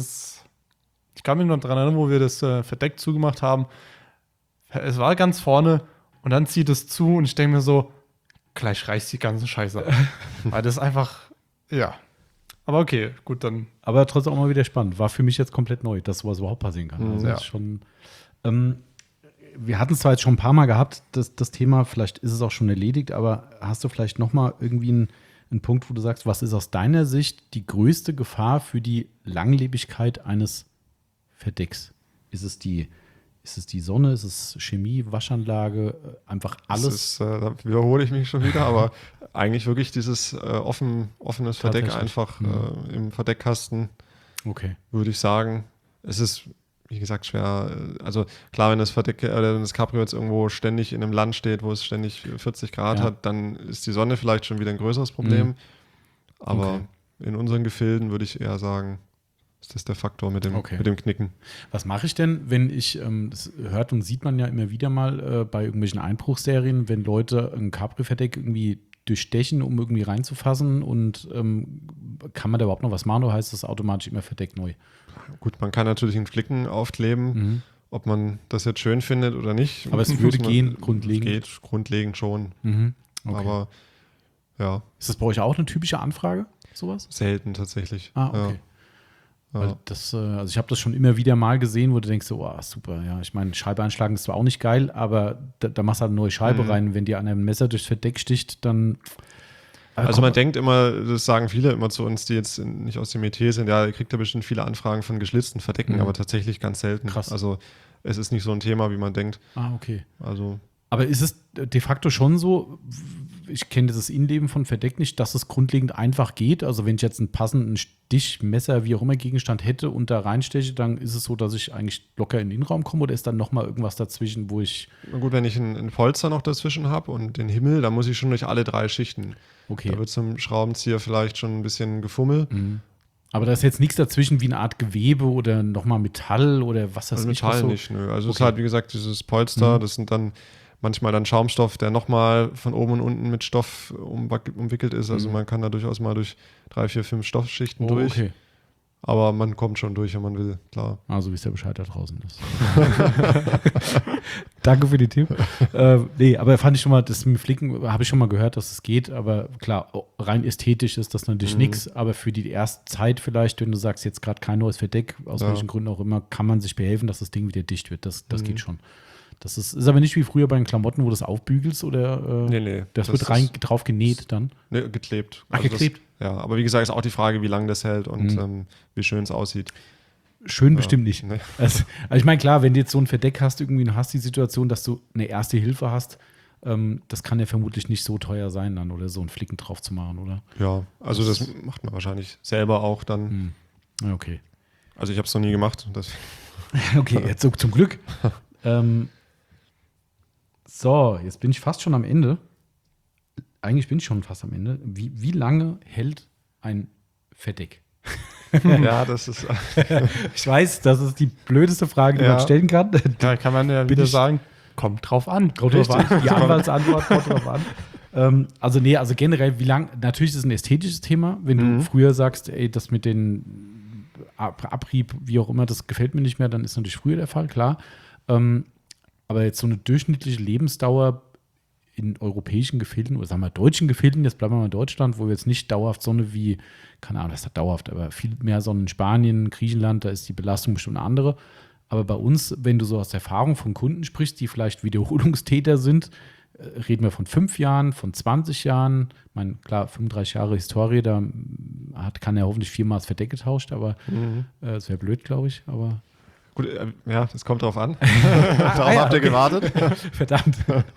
Ich kann mich noch daran erinnern, wo wir das Verdeck zugemacht haben. Es war ganz vorne und dann zieht es zu und ich denke mir so, gleich reißt die ganze Scheiße ab. Weil das einfach, ja. Aber okay, gut, dann. Aber trotzdem auch mal wieder spannend. War für mich jetzt komplett neu, dass sowas überhaupt passieren kann. Also ist schon. Wir hatten es zwar jetzt schon ein paar Mal gehabt, das Thema, vielleicht ist es auch schon erledigt, aber hast du vielleicht noch mal irgendwie einen Punkt, wo du sagst, was ist aus deiner Sicht die größte Gefahr für die Langlebigkeit eines Verdecks? Ist es die Sonne, ist es Chemie, Waschanlage, einfach alles? Da wiederhole ich mich schon wieder, aber eigentlich wirklich dieses offenes Verdeck einfach im Verdeckkasten, würde ich sagen. Es ist, wie gesagt, schwer. Also klar, wenn das Verdeck wenn das Cabrio jetzt irgendwo ständig in einem Land steht, wo es ständig 40 Grad hat, dann ist die Sonne vielleicht schon wieder ein größeres Problem. Aber in unseren Gefilden würde ich eher sagen, ist das der Faktor mit dem Knicken. Was mache ich denn, wenn ich, das hört und sieht man ja immer wieder mal bei irgendwelchen Einbruchsserien, wenn Leute ein Cabrio-Verdeck irgendwie durchstechen, um irgendwie reinzufassen und kann man da überhaupt noch was machen oder heißt das automatisch immer Verdeck neu? Gut, man kann natürlich einen Flicken aufkleben, ob man das jetzt schön findet oder nicht. Aber es würde gehen, grundlegend? Es geht grundlegend schon. Aber ja. Ist das bei euch auch eine typische Anfrage, sowas? Selten tatsächlich. Ah, okay. Ja. Weil also ich habe das schon immer wieder mal gesehen, wo du denkst, so, oh, super, ja. Ich meine, Scheibe einschlagen ist zwar auch nicht geil, aber da machst du halt eine neue Scheibe rein. Wenn dir an einem Messer durchs Verdeck sticht, dann. Also man denkt immer, das sagen viele immer zu uns, die jetzt nicht aus dem Metier sind, ja, ihr kriegt ja bestimmt viele Anfragen von geschlitzten Verdecken, aber tatsächlich ganz selten. Krass. Also es ist nicht so ein Thema, wie man denkt. Ah, okay. Also. Aber ist es de facto schon so, ich kenne das Innenleben von Verdeck nicht, dass es grundlegend einfach geht? Also wenn ich jetzt einen passenden Stich, Messer, wie auch immer Gegenstand hätte und da reinsteche, dann ist es so, dass ich eigentlich locker in den Innenraum komme oder ist dann nochmal irgendwas dazwischen, wo ich... Na gut, wenn ich ein Polster noch dazwischen habe und den Himmel, dann muss ich schon durch alle 3 Schichten. Okay. Da wird zum Schraubenzieher vielleicht schon ein bisschen Gefummel. Aber da ist jetzt nichts dazwischen wie eine Art Gewebe oder nochmal Metall oder was das Also ist. Metall nicht, nö. Also es ist halt, wie gesagt, dieses Polster, das sind dann manchmal dann Schaumstoff, der nochmal von oben und unten mit Stoff umwickelt ist. Also man kann da durchaus mal durch 3, 4, 5 Stoffschichten durch. Okay. Aber man kommt schon durch, wenn man will, klar. Also wisst ihr Bescheid da draußen ist. Danke für die Tipp. Nee, aber fand ich schon mal, das mit Flicken habe ich schon mal gehört, dass es geht. Aber klar, rein ästhetisch ist das natürlich nichts. Aber für die erste Zeit vielleicht, wenn du sagst, jetzt gerade kein neues Verdeck, aus welchen Gründen auch immer, kann man sich behelfen, dass das Ding wieder dicht wird. Das geht schon. Das ist aber nicht wie früher bei den Klamotten, wo du das aufbügelst oder Nee. Das wird drauf genäht dann? Nee, geklebt. Ach, geklebt? Ja, aber wie gesagt, ist auch die Frage, wie lange das hält und wie schön es aussieht. Schön bestimmt nicht. Nee. Also ich meine, klar, wenn du jetzt so ein Verdeck hast, irgendwie du hast die Situation, dass du eine erste Hilfe hast, das kann ja vermutlich nicht so teuer sein dann oder so einen Flicken drauf zu machen, oder? Ja, also das macht man wahrscheinlich selber auch dann. Ja, okay. Also ich habe es noch nie gemacht. Okay, jetzt so, zum Glück. So, jetzt bin ich fast schon am Ende. Eigentlich bin ich schon fast am Ende. Wie lange hält ein Verdeck? Ja, das ist. Ich weiß, das ist die blödeste Frage, die man stellen kann. Da kann man ja wieder sagen, kommt drauf an. Kommt drauf an. Die Anwaltsantwort kommt drauf an. Also generell, wie lang, natürlich ist es ein ästhetisches Thema. Wenn du früher sagst, ey, das mit den Abrieb, wie auch immer, das gefällt mir nicht mehr, dann ist natürlich früher der Fall, klar. Aber jetzt so eine durchschnittliche Lebensdauer in europäischen Gefilden, oder sagen wir deutschen Gefilden, jetzt bleiben wir mal in Deutschland, wo wir jetzt nicht dauerhaft Sonne wie, keine Ahnung, das ist dauerhaft, aber viel mehr Sonne in Spanien, Griechenland, da ist die Belastung bestimmt eine andere. Aber bei uns, wenn du so aus der Erfahrung von Kunden sprichst, die vielleicht Wiederholungstäter sind, reden wir von 5 Jahren, von 20 Jahren. Ich meine, klar, 35 Jahre Historie, da kann er hoffentlich 4-mal das Verdeck getauscht, aber das wäre blöd, glaube ich. Aber gut, ja, das kommt drauf an. Darauf habt ihr gewartet. Verdammt.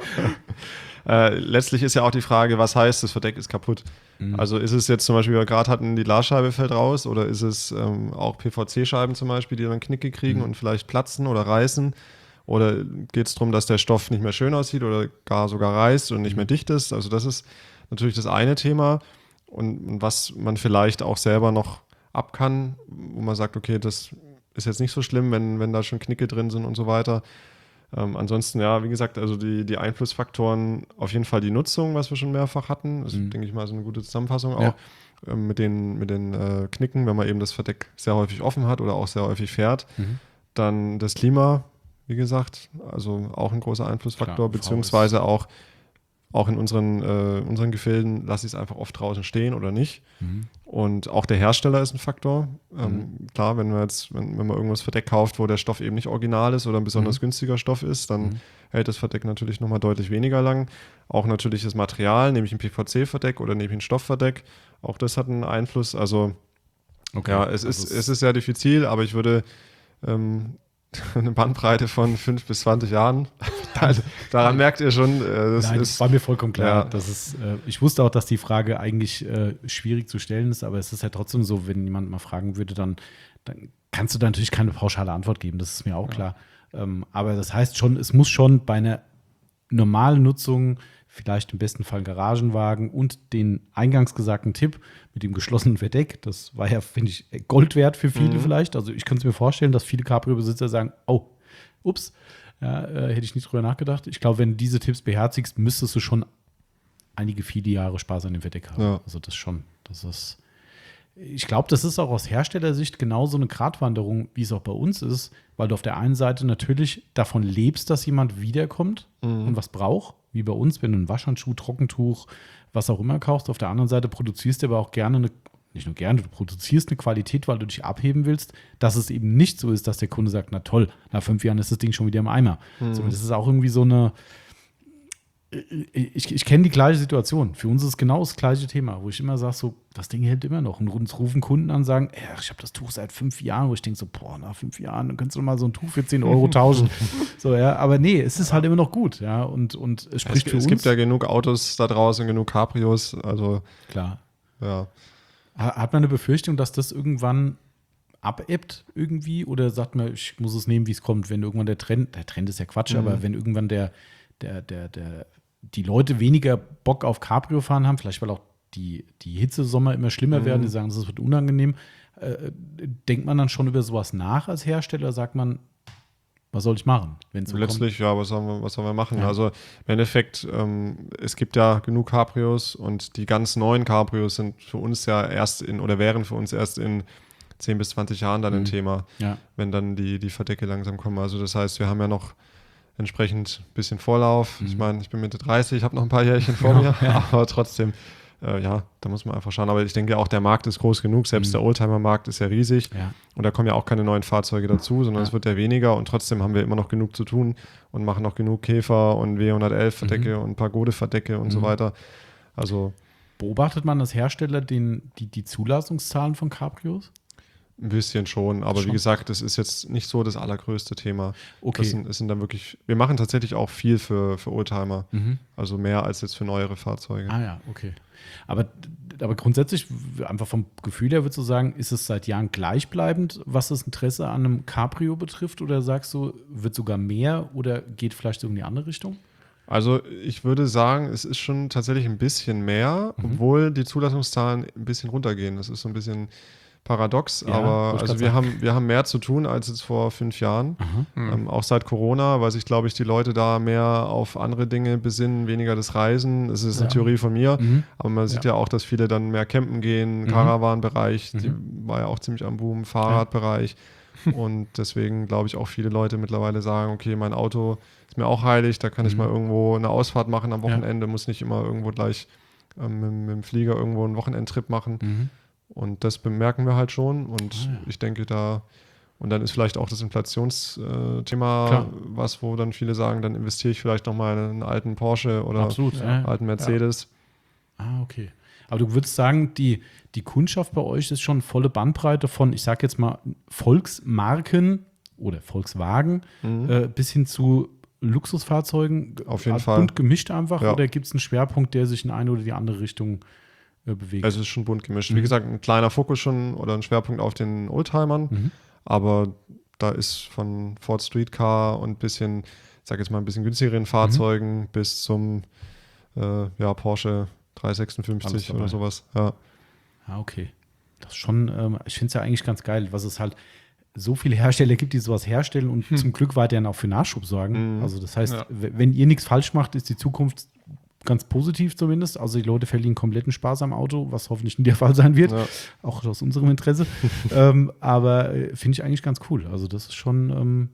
Letztlich ist ja auch die Frage, was heißt, das Verdeck ist kaputt? Also ist es jetzt zum Beispiel, wie wir gerade hatten, die Glasscheibe fällt raus oder ist es auch PVC-Scheiben zum Beispiel, die dann Knicke kriegen und vielleicht platzen oder reißen? Oder geht es darum, dass der Stoff nicht mehr schön aussieht oder gar sogar reißt und nicht mehr dicht ist? Also das ist natürlich das eine Thema und was man vielleicht auch selber noch ab kann, wo man sagt, okay, das ist jetzt nicht so schlimm, wenn da schon Knicke drin sind und so weiter. Ansonsten, ja, wie gesagt, also die Einflussfaktoren, auf jeden Fall die Nutzung, was wir schon mehrfach hatten. Das ist, denke ich mal, so eine gute Zusammenfassung auch. Mit den Knicken, wenn man eben das Verdeck sehr häufig offen hat oder auch sehr häufig fährt. Dann das Klima, wie gesagt, also auch ein großer Einflussfaktor, Klar, beziehungsweise auch in unseren Gefilden lasse ich es einfach oft draußen stehen oder nicht. Und auch der Hersteller ist ein Faktor. Klar, wenn man irgendwas Verdeck kauft, wo der Stoff eben nicht original ist oder ein besonders günstiger Stoff ist, dann hält das Verdeck natürlich nochmal deutlich weniger lang. Auch natürlich das Material, nehme ich ein PVC-Verdeck oder nehme ich ein Stoffverdeck, auch das hat einen Einfluss. Also ja, es ist sehr diffizil, aber ich würde eine Bandbreite von 5 bis 20 Jahren. Daran merkt ihr schon, das war mir vollkommen klar. Ja. Das ist, ich wusste auch, dass die Frage eigentlich schwierig zu stellen ist, aber es ist ja trotzdem so, wenn jemand mal fragen würde, dann kannst du da natürlich keine pauschale Antwort geben, das ist mir auch klar. Aber das heißt schon, es muss schon bei einer normalen Nutzung, vielleicht im besten Fall Garagenwagen und den eingangs gesagten Tipp mit dem geschlossenen Verdeck, das war ja, finde ich, Gold wert für viele vielleicht. Also ich könnte es mir vorstellen, dass viele Cabrio-Besitzer sagen, oh, ups, hätte ich nicht drüber nachgedacht. Ich glaube, wenn du diese Tipps beherzigst, müsstest du schon viele Jahre Spaß an dem Verdeck haben. Ja. Also das schon. Ich glaube, das ist auch aus Herstellersicht genauso eine Gratwanderung, wie es auch bei uns ist, weil du auf der einen Seite natürlich davon lebst, dass jemand wiederkommt und was braucht, wie bei uns, wenn du einen Waschhandschuh, Trockentuch, was auch immer kaufst. Auf der anderen Seite produzierst du aber auch gerne nicht nur gerne, du produzierst eine Qualität, weil du dich abheben willst, dass es eben nicht so ist, dass der Kunde sagt, na toll, nach 5 Jahren ist das Ding schon wieder im Eimer. So, das ist auch irgendwie so eine, ich kenne die gleiche Situation. Für uns ist es genau das gleiche Thema, wo ich immer sage, so, das Ding hält immer noch. Und uns rufen Kunden an und sagen, ich habe das Tuch seit 5 Jahren, wo ich denke so, nach 5 Jahren, dann könntest du mal so ein Tuch für 10 Euro tauschen. So, ja, aber nee, es ist halt immer noch gut, ja, und es spricht für uns. Es gibt ja genug Autos da draußen, genug Cabrios, also. Klar. Ja. Hat man eine Befürchtung, dass das irgendwann abebbt irgendwie? Oder sagt man, ich muss es nehmen, wie es kommt, wenn irgendwann der Trend ist ja Quatsch, aber wenn irgendwann die Leute weniger Bock auf Cabrio fahren haben, vielleicht weil auch die Hitzesommer immer schlimmer werden, die sagen, das wird unangenehm, denkt man dann schon über sowas nach als Hersteller? Sagt man, was soll ich machen, wenn es so letztlich, kommt? ja, was sollen wir machen? Ja. Also im Endeffekt, es gibt ja genug Cabrios und die ganz neuen Cabrios sind für uns ja wären für uns erst in 10 bis 20 Jahren dann ein Thema, wenn dann die Verdecke langsam kommen. Also das heißt, wir haben ja noch entsprechend ein bisschen Vorlauf. Ich meine, ich bin Mitte 30, ich habe noch ein paar Jährchen vor mir, aber trotzdem, da muss man einfach schauen. Aber ich denke auch, der Markt ist groß genug, selbst der Oldtimer-Markt ist ja riesig und da kommen ja auch keine neuen Fahrzeuge dazu, sondern es wird ja weniger und trotzdem haben wir immer noch genug zu tun und machen noch genug Käfer und W111-Verdecke und Pagode-Verdecke und so weiter. Also Beobachtet man als Hersteller die Zulassungszahlen von Cabrios? Ein bisschen schon, aber Schon. wie gesagt, das ist jetzt nicht so das allergrößte Thema. Okay. Das sind dann wirklich, wir machen tatsächlich auch viel für Oldtimer, also mehr als jetzt für neuere Fahrzeuge. Ah ja, okay. Aber grundsätzlich, einfach vom Gefühl her, würdest du sagen, ist es seit Jahren gleichbleibend, was das Interesse an einem Cabrio betrifft? Oder sagst du, wird sogar mehr oder geht vielleicht so in die andere Richtung? Also ich würde sagen, es ist schon tatsächlich ein bisschen mehr, obwohl die Zulassungszahlen ein bisschen runtergehen. Das ist so ein bisschen paradox, Ja, aber wollte ich also grad wir haben mehr zu tun als jetzt vor 5 Jahren. Auch seit Corona, weil sich, glaube ich, die Leute da mehr auf andere Dinge besinnen, weniger das Reisen. Das ist eine Theorie von mir, aber man sieht ja auch, dass viele dann mehr campen gehen, Caravan-Bereich, die war ja auch ziemlich am Boom, Fahrradbereich. Und deswegen glaube ich auch viele Leute mittlerweile sagen, okay, mein Auto ist mir auch heilig, da kann ich mal irgendwo eine Ausfahrt machen am Wochenende, muss nicht immer irgendwo gleich mit dem Flieger irgendwo einen Wochenendtrip machen. Und das bemerken wir halt schon. Und ich denke und dann ist vielleicht auch das Inflationsthema was, wo dann viele sagen, dann investiere ich vielleicht nochmal in einen alten Porsche oder einen alten Mercedes. Ah, okay. Aber du würdest sagen, die Kundschaft bei euch ist schon volle Bandbreite von, ich sag jetzt mal, Volksmarken oder Volkswagen bis hin zu Luxusfahrzeugen. Auf jeden Fall. Bunt gemischt einfach? Ja. Oder gibt es einen Schwerpunkt, der sich in eine oder die andere Richtung bewegt? Also es ist schon bunt gemischt. Wie gesagt, ein kleiner Fokus schon oder ein Schwerpunkt auf den Oldtimern. Aber da ist von Ford Streetcar und bisschen, ich sag jetzt mal ein bisschen günstigeren Fahrzeugen bis zum Porsche 356 oder sowas. Ja. Ah, okay. Das ist schon, ich finde es ja eigentlich ganz geil, was es halt so viele Hersteller gibt, die sowas herstellen und zum Glück weiterhin auch für Nachschub sorgen. Also das heißt, wenn ihr nichts falsch macht, ist die Zukunft ganz positiv zumindest. Also die Leute verlieren kompletten Spaß am Auto, was hoffentlich nicht der Fall sein wird, auch aus unserem Interesse. Aber finde ich eigentlich ganz cool. Also das ist schon,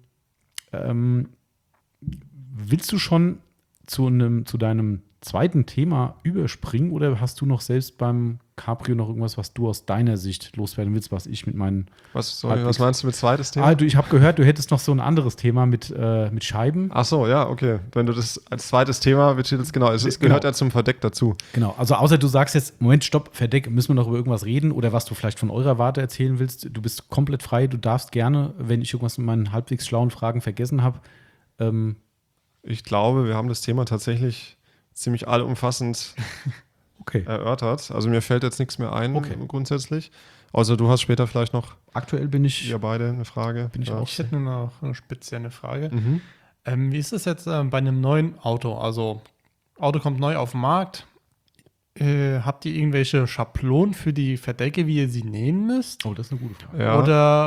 willst du schon zu deinem zweiten Thema überspringen oder hast du noch selbst beim Cabrio noch irgendwas, was du aus deiner Sicht loswerden willst, was ich mit meinen... Was meinst du mit zweites Thema? Ich habe gehört, du hättest noch so ein anderes Thema mit Scheiben. Ach so, ja, okay. Wenn du das als zweites Thema betitelst, genau. Es gehört ja zum Verdeck dazu. Genau, also außer du sagst jetzt, Moment, stopp, Verdeck, müssen wir noch über irgendwas reden oder was du vielleicht von eurer Warte erzählen willst. Du bist komplett frei, du darfst gerne, wenn ich irgendwas mit meinen halbwegs schlauen Fragen vergessen habe. Ich glaube, wir haben das Thema tatsächlich ziemlich allumfassend erörtert. Also mir fällt jetzt nichts mehr ein grundsätzlich. Außer du hast später vielleicht noch aktuell bin ich ihr beide eine Frage. Ich hätte nur noch eine spezielle Frage. Wie ist es jetzt bei einem neuen Auto? Also Auto kommt neu auf den Markt. Habt ihr irgendwelche Schablonen für die Verdecke, wie ihr sie nähen müsst? Oh, das ist eine gute Frage. Ja.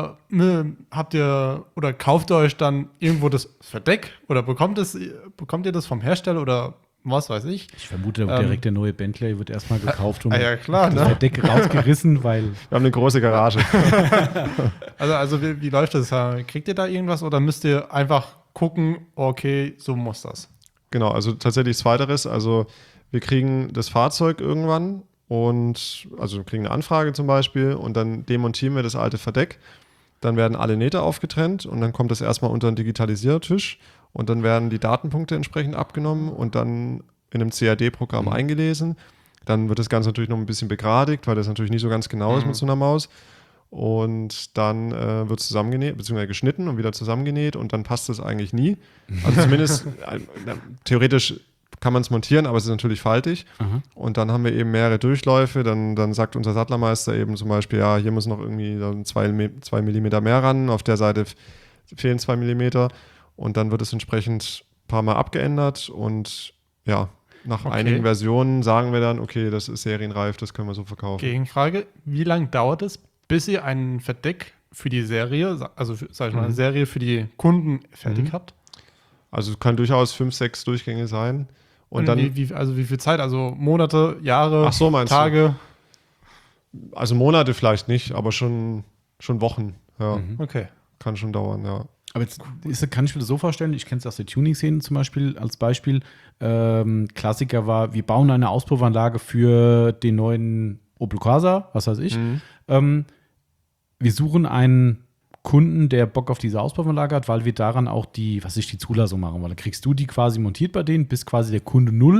Oder kauft ihr euch dann irgendwo das Verdeck oder bekommt ihr das vom Hersteller oder was weiß ich? Ich vermute, direkt der neue Bentley wird erstmal gekauft und ja, klar, das Verdeck rausgerissen, weil... Wir haben eine große Garage. Also wie läuft das? Kriegt ihr da irgendwas oder müsst ihr einfach gucken, okay, so muss das? Genau, also tatsächlich Zweiteres. Also wir kriegen das Fahrzeug irgendwann und also wir kriegen eine Anfrage zum Beispiel und dann demontieren wir das alte Verdeck. Dann werden alle Nähte aufgetrennt und dann kommt das erstmal unter einen Digitalisiertisch und dann werden die Datenpunkte entsprechend abgenommen und dann in einem CAD-Programm eingelesen. Dann wird das Ganze natürlich noch ein bisschen begradigt, weil das natürlich nicht so ganz genau ist mit so einer Maus. Und dann wird es zusammengenäht, beziehungsweise geschnitten und wieder zusammengenäht und dann passt es eigentlich nie. Also zumindest theoretisch kann man es montieren, aber es ist natürlich faltig. Und dann haben wir eben mehrere Durchläufe. Dann sagt unser Sattlermeister eben zum Beispiel, ja, hier muss noch irgendwie 2 Millimeter mehr ran, auf der Seite fehlen 2 Millimeter. Und dann wird es entsprechend ein paar Mal abgeändert und ja, nach einigen Versionen sagen wir dann, okay, das ist serienreif, das können wir so verkaufen. Gegenfrage, wie lange dauert es, bis ihr ein Verdeck für die Serie, also sag ich mal, eine Serie für die Kunden fertig habt? Also kann durchaus 5, 6 Durchgänge sein. Und dann, wie viel Zeit? Also Monate, Jahre, Ach so, meinst Tage? du? Also Monate vielleicht nicht, aber schon Wochen. Ja. Okay. Kann schon dauern, ja. Aber jetzt kann ich mir das so vorstellen, ich kenne es aus der Tuning-Szene zum Beispiel als Beispiel. Klassiker war, wir bauen eine Auspuffanlage für den neuen Opel Corsa, was weiß ich. Wir suchen einen Kunden, der Bock auf diese Auspuffanlage hat, weil wir daran auch die Zulassung machen wollen. Dann kriegst du die quasi montiert bei denen, bist quasi der Kunde 0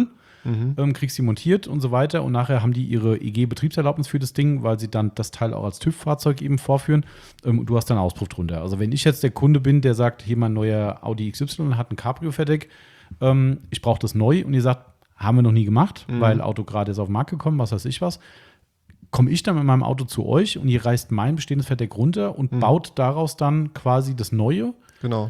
kriegst die montiert und so weiter und nachher haben die ihre EG-Betriebserlaubnis für das Ding, weil sie dann das Teil auch als TÜV-Fahrzeug eben vorführen. Du hast dann Auspuff drunter. Also wenn ich jetzt der Kunde bin, der sagt, hier mein neuer Audi XY hat ein Cabrio-Verdeck, ich brauche das neu und ihr sagt, haben wir noch nie gemacht, weil Auto gerade ist auf den Markt gekommen, was weiß ich was. Komme ich dann mit meinem Auto zu euch und ihr reißt mein bestehendes Verdeck runter und baut daraus dann quasi das Neue. Genau.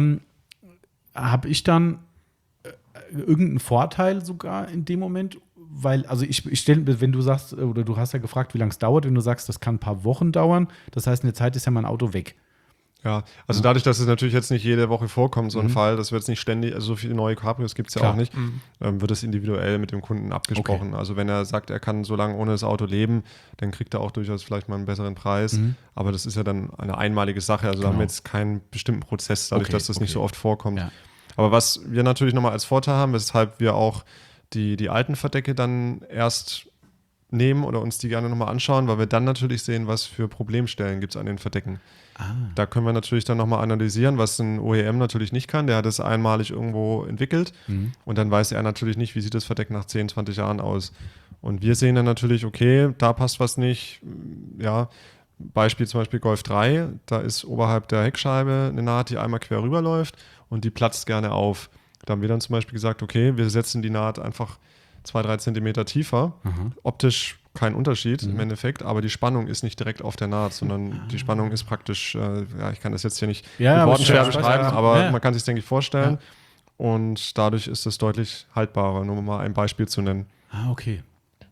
Habe ich dann irgendeinen Vorteil sogar in dem Moment? Weil, also ich stelle, wenn du sagst, oder du hast ja gefragt, wie lange es dauert, wenn du sagst, das kann ein paar Wochen dauern, das heißt, in der Zeit ist ja mein Auto weg. Ja, also dadurch, dass es natürlich jetzt nicht jede Woche vorkommt, so ein Fall, das wird jetzt nicht ständig, also so viele neue Cabrios gibt es ja auch nicht, wird es individuell mit dem Kunden abgesprochen. Okay. Also wenn er sagt, er kann so lange ohne das Auto leben, dann kriegt er auch durchaus vielleicht mal einen besseren Preis. Aber das ist ja dann eine einmalige Sache. Also da haben wir jetzt keinen bestimmten Prozess, dadurch, dass das nicht so oft vorkommt. Ja. Aber was wir natürlich nochmal als Vorteil haben, weshalb wir auch die alten Verdecke dann erst nehmen oder uns die gerne nochmal anschauen, weil wir dann natürlich sehen, was für Problemstellen gibt es an den Verdecken. Da können wir natürlich dann nochmal analysieren, was ein OEM natürlich nicht kann. Der hat es einmalig irgendwo entwickelt und dann weiß er natürlich nicht, wie sieht das Verdeck nach 10, 20 Jahren aus. Und wir sehen dann natürlich, okay, da passt was nicht. Ja, Beispiel zum Beispiel Golf 3, da ist oberhalb der Heckscheibe eine Naht, die einmal quer rüberläuft und die platzt gerne auf. Da haben wir dann zum Beispiel gesagt, okay, wir setzen die Naht einfach 2-3 Zentimeter tiefer. Optisch kein Unterschied im Endeffekt, aber die Spannung ist nicht direkt auf der Naht, sondern die Spannung ist praktisch, ich kann das jetzt hier nicht mit Worten schwer beschreiben, aber man kann sich, denke ich, vorstellen. Ja. Und dadurch ist es deutlich haltbarer, nur mal ein Beispiel zu nennen. Okay.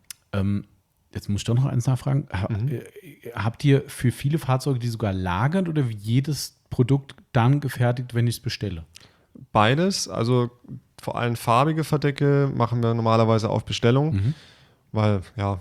Jetzt muss ich doch noch eins nachfragen. Habt ihr für viele Fahrzeuge die sogar lagern oder wie jedes Produkt dann gefertigt, wenn ich es bestelle? Beides, also vor allem farbige Verdecke machen wir normalerweise auf Bestellung, weil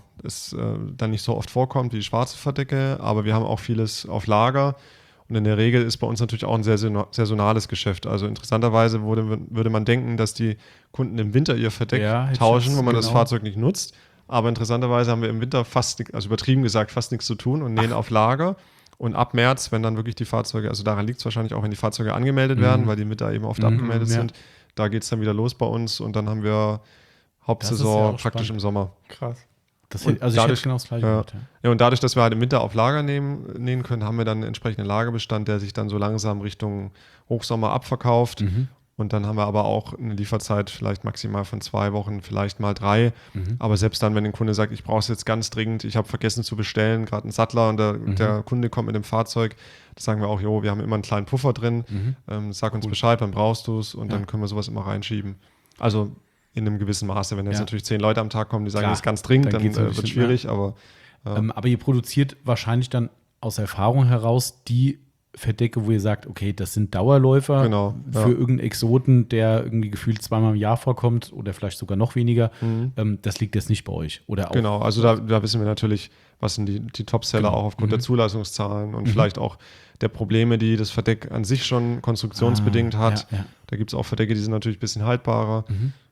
es dann nicht so oft vorkommt wie schwarze Verdecke, aber wir haben auch vieles auf Lager und in der Regel ist bei uns natürlich auch ein sehr saisonales Geschäft. Also interessanterweise würde man denken, dass die Kunden im Winter ihr Verdeck tauschen, wo man das Fahrzeug nicht nutzt, aber interessanterweise haben wir im Winter also übertrieben gesagt, fast nichts zu tun und nähen auf Lager. Und ab März, wenn dann wirklich die Fahrzeuge, also daran liegt es wahrscheinlich auch, wenn die Fahrzeuge angemeldet werden, weil die mit da eben oft abgemeldet sind, da geht es dann wieder los bei uns und dann haben wir Hauptsaison praktisch spannend. Im Sommer. Krass. Also ich hätte genau das Gleiche gehört. Ja, und dadurch, dass wir halt im Winter auf Lager nähen können, haben wir dann einen entsprechenden Lagerbestand, der sich dann so langsam Richtung Hochsommer abverkauft. Und dann haben wir aber auch eine Lieferzeit vielleicht maximal von 2 Wochen, vielleicht mal 3. Aber selbst dann, wenn ein Kunde sagt, ich brauche es jetzt ganz dringend, ich habe vergessen zu bestellen, gerade einen Sattler und der Kunde kommt mit dem Fahrzeug, da sagen wir auch, wir haben immer einen kleinen Puffer drin, sag uns Bescheid, wann brauchst du es und dann können wir sowas immer reinschieben. Also in einem gewissen Maße, wenn jetzt natürlich 10 Leute am Tag kommen, die sagen, das ist ganz dringend, dann wird es schwierig. Aber ihr produziert wahrscheinlich dann aus Erfahrung heraus die Verdecke, wo ihr sagt, okay, das sind Dauerläufer für irgendeinen Exoten, der irgendwie gefühlt 2-mal im Jahr vorkommt oder vielleicht sogar noch weniger. Das liegt jetzt nicht bei euch. Oder auch genau, also da wissen wir natürlich, was sind die Topseller auch aufgrund der Zulassungszahlen und vielleicht auch der Probleme, die das Verdeck an sich schon konstruktionsbedingt hat. Da gibt es auch Verdecke, die sind natürlich ein bisschen haltbarer.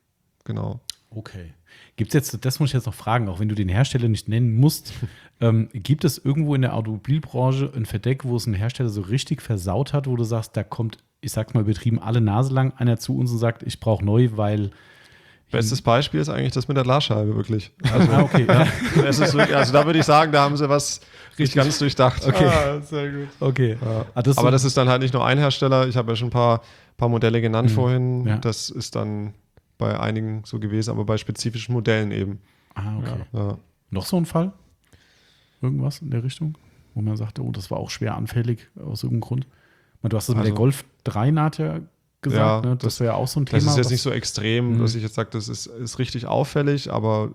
Genau. Okay. Gibt es jetzt, das muss ich jetzt noch fragen, auch wenn du den Hersteller nicht nennen musst, gibt es irgendwo in der Automobilbranche ein Verdeck, wo es ein Hersteller so richtig versaut hat, wo du sagst, da kommt, ich sag's mal übertrieben, alle Nase lang einer zu uns und sagt, ich brauche neu, weil... Bestes Beispiel ist eigentlich das mit der Glasscheibe, wirklich. Also, okay. Es ist wirklich, also da würde ich sagen, da haben sie was richtig ganz durchdacht. Okay. Sehr gut. Okay. Aber das ist dann halt nicht nur ein Hersteller, ich habe ja schon ein paar Modelle genannt vorhin, das ist dann bei einigen so gewesen, aber bei spezifischen Modellen eben. Okay. Ja. Noch so ein Fall? Irgendwas in der Richtung? Wo man sagte, das war auch schwer anfällig aus irgendeinem Grund. Du hast das mit der Golf 3 Naht gesagt, ne? Das wäre ja auch so ein Thema. Das ist jetzt nicht so extrem, dass ich jetzt sage, das ist richtig auffällig, aber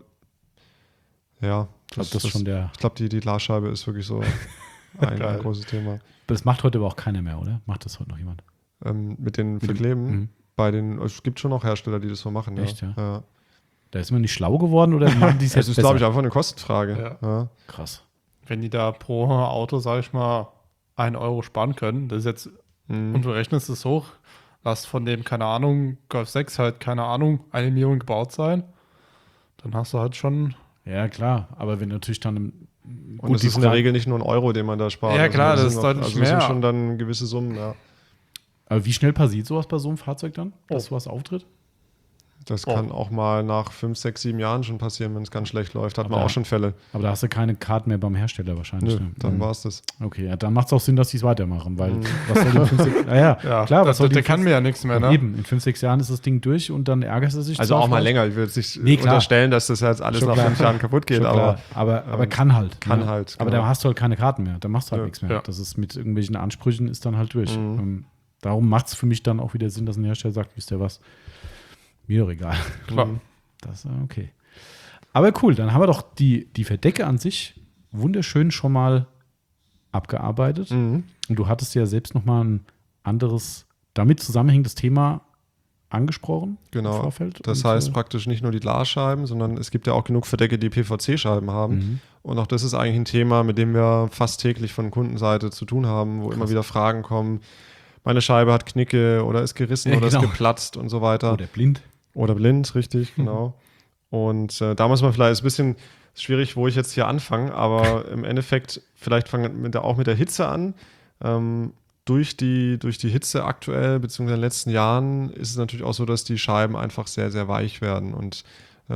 ich glaube, die Glasscheibe ist wirklich so ein großes Thema. Das macht heute aber auch keiner mehr, oder? Macht das heute noch jemand? Mit den Verkleben? Es gibt schon noch Hersteller, die das so machen. Echt, ja? Da ist man nicht schlau geworden oder machen die es jetzt besser? Das ist, glaube ich, einfach eine Kostenfrage. Ja. Krass. Wenn die da pro Auto, sage ich mal, 1 Euro sparen können, das ist jetzt, und du rechnest es hoch, lass von dem, keine Ahnung, Golf 6 halt, keine Ahnung, 1 Million gebaut sein, dann hast du halt schon... Ja, klar, aber wenn natürlich dann... Und das ist in der Regel nicht nur 1 Euro, den man da spart. Ja, klar, das ist deutlich mehr. Das sind schon dann gewisse Summen, Aber wie schnell passiert sowas bei so einem Fahrzeug dann, dass sowas auftritt? Das kann auch mal nach 5, 6, 7 Jahren schon passieren, wenn es ganz schlecht läuft. Hat man auch schon Fälle. Aber da hast du keine Card mehr beim Hersteller wahrscheinlich. Nö, dann war es das. Okay, ja, dann macht es auch Sinn, dass die es weitermachen, weil was soll in 5, 6 klar, was soll der kann mir ja nichts mehr, ne? Eben, in 5, 6 Jahren ist das Ding durch und dann ärgerst du sich. Also auch mal länger. Ich will jetzt nicht unterstellen, dass das jetzt alles nach 5 Jahren kaputt geht. Aber kann halt. Kann halt. Aber da hast du halt keine Karten mehr. Da machst du halt nichts mehr. Ja. Das ist mit irgendwelchen Ansprüchen ist dann halt durch. Darum macht es für mich dann auch wieder Sinn, dass ein Hersteller sagt, wisst ihr was? Mir doch egal. Klar. Das ist okay. Aber cool, dann haben wir doch die Verdecke an sich wunderschön schon mal abgearbeitet. Und du hattest ja selbst noch mal ein anderes, damit zusammenhängendes Thema angesprochen im Vorfeld. Das heißt praktisch nicht nur die Glasscheiben, sondern es gibt ja auch genug Verdecke, die PVC-Scheiben haben. Und auch das ist eigentlich ein Thema, mit dem wir fast täglich von Kundenseite zu tun haben, wo immer wieder Fragen kommen, meine Scheibe hat Knicke oder ist gerissen oder ist geplatzt und so weiter. Oder blind. Oder blind, richtig, genau. Und da muss man vielleicht, ist ein bisschen schwierig, wo ich jetzt hier anfange, aber im Endeffekt, vielleicht fangen wir auch mit der Hitze an. Durch die Hitze aktuell, beziehungsweise in den letzten Jahren, ist es natürlich auch so, dass die Scheiben einfach sehr, sehr weich werden. Und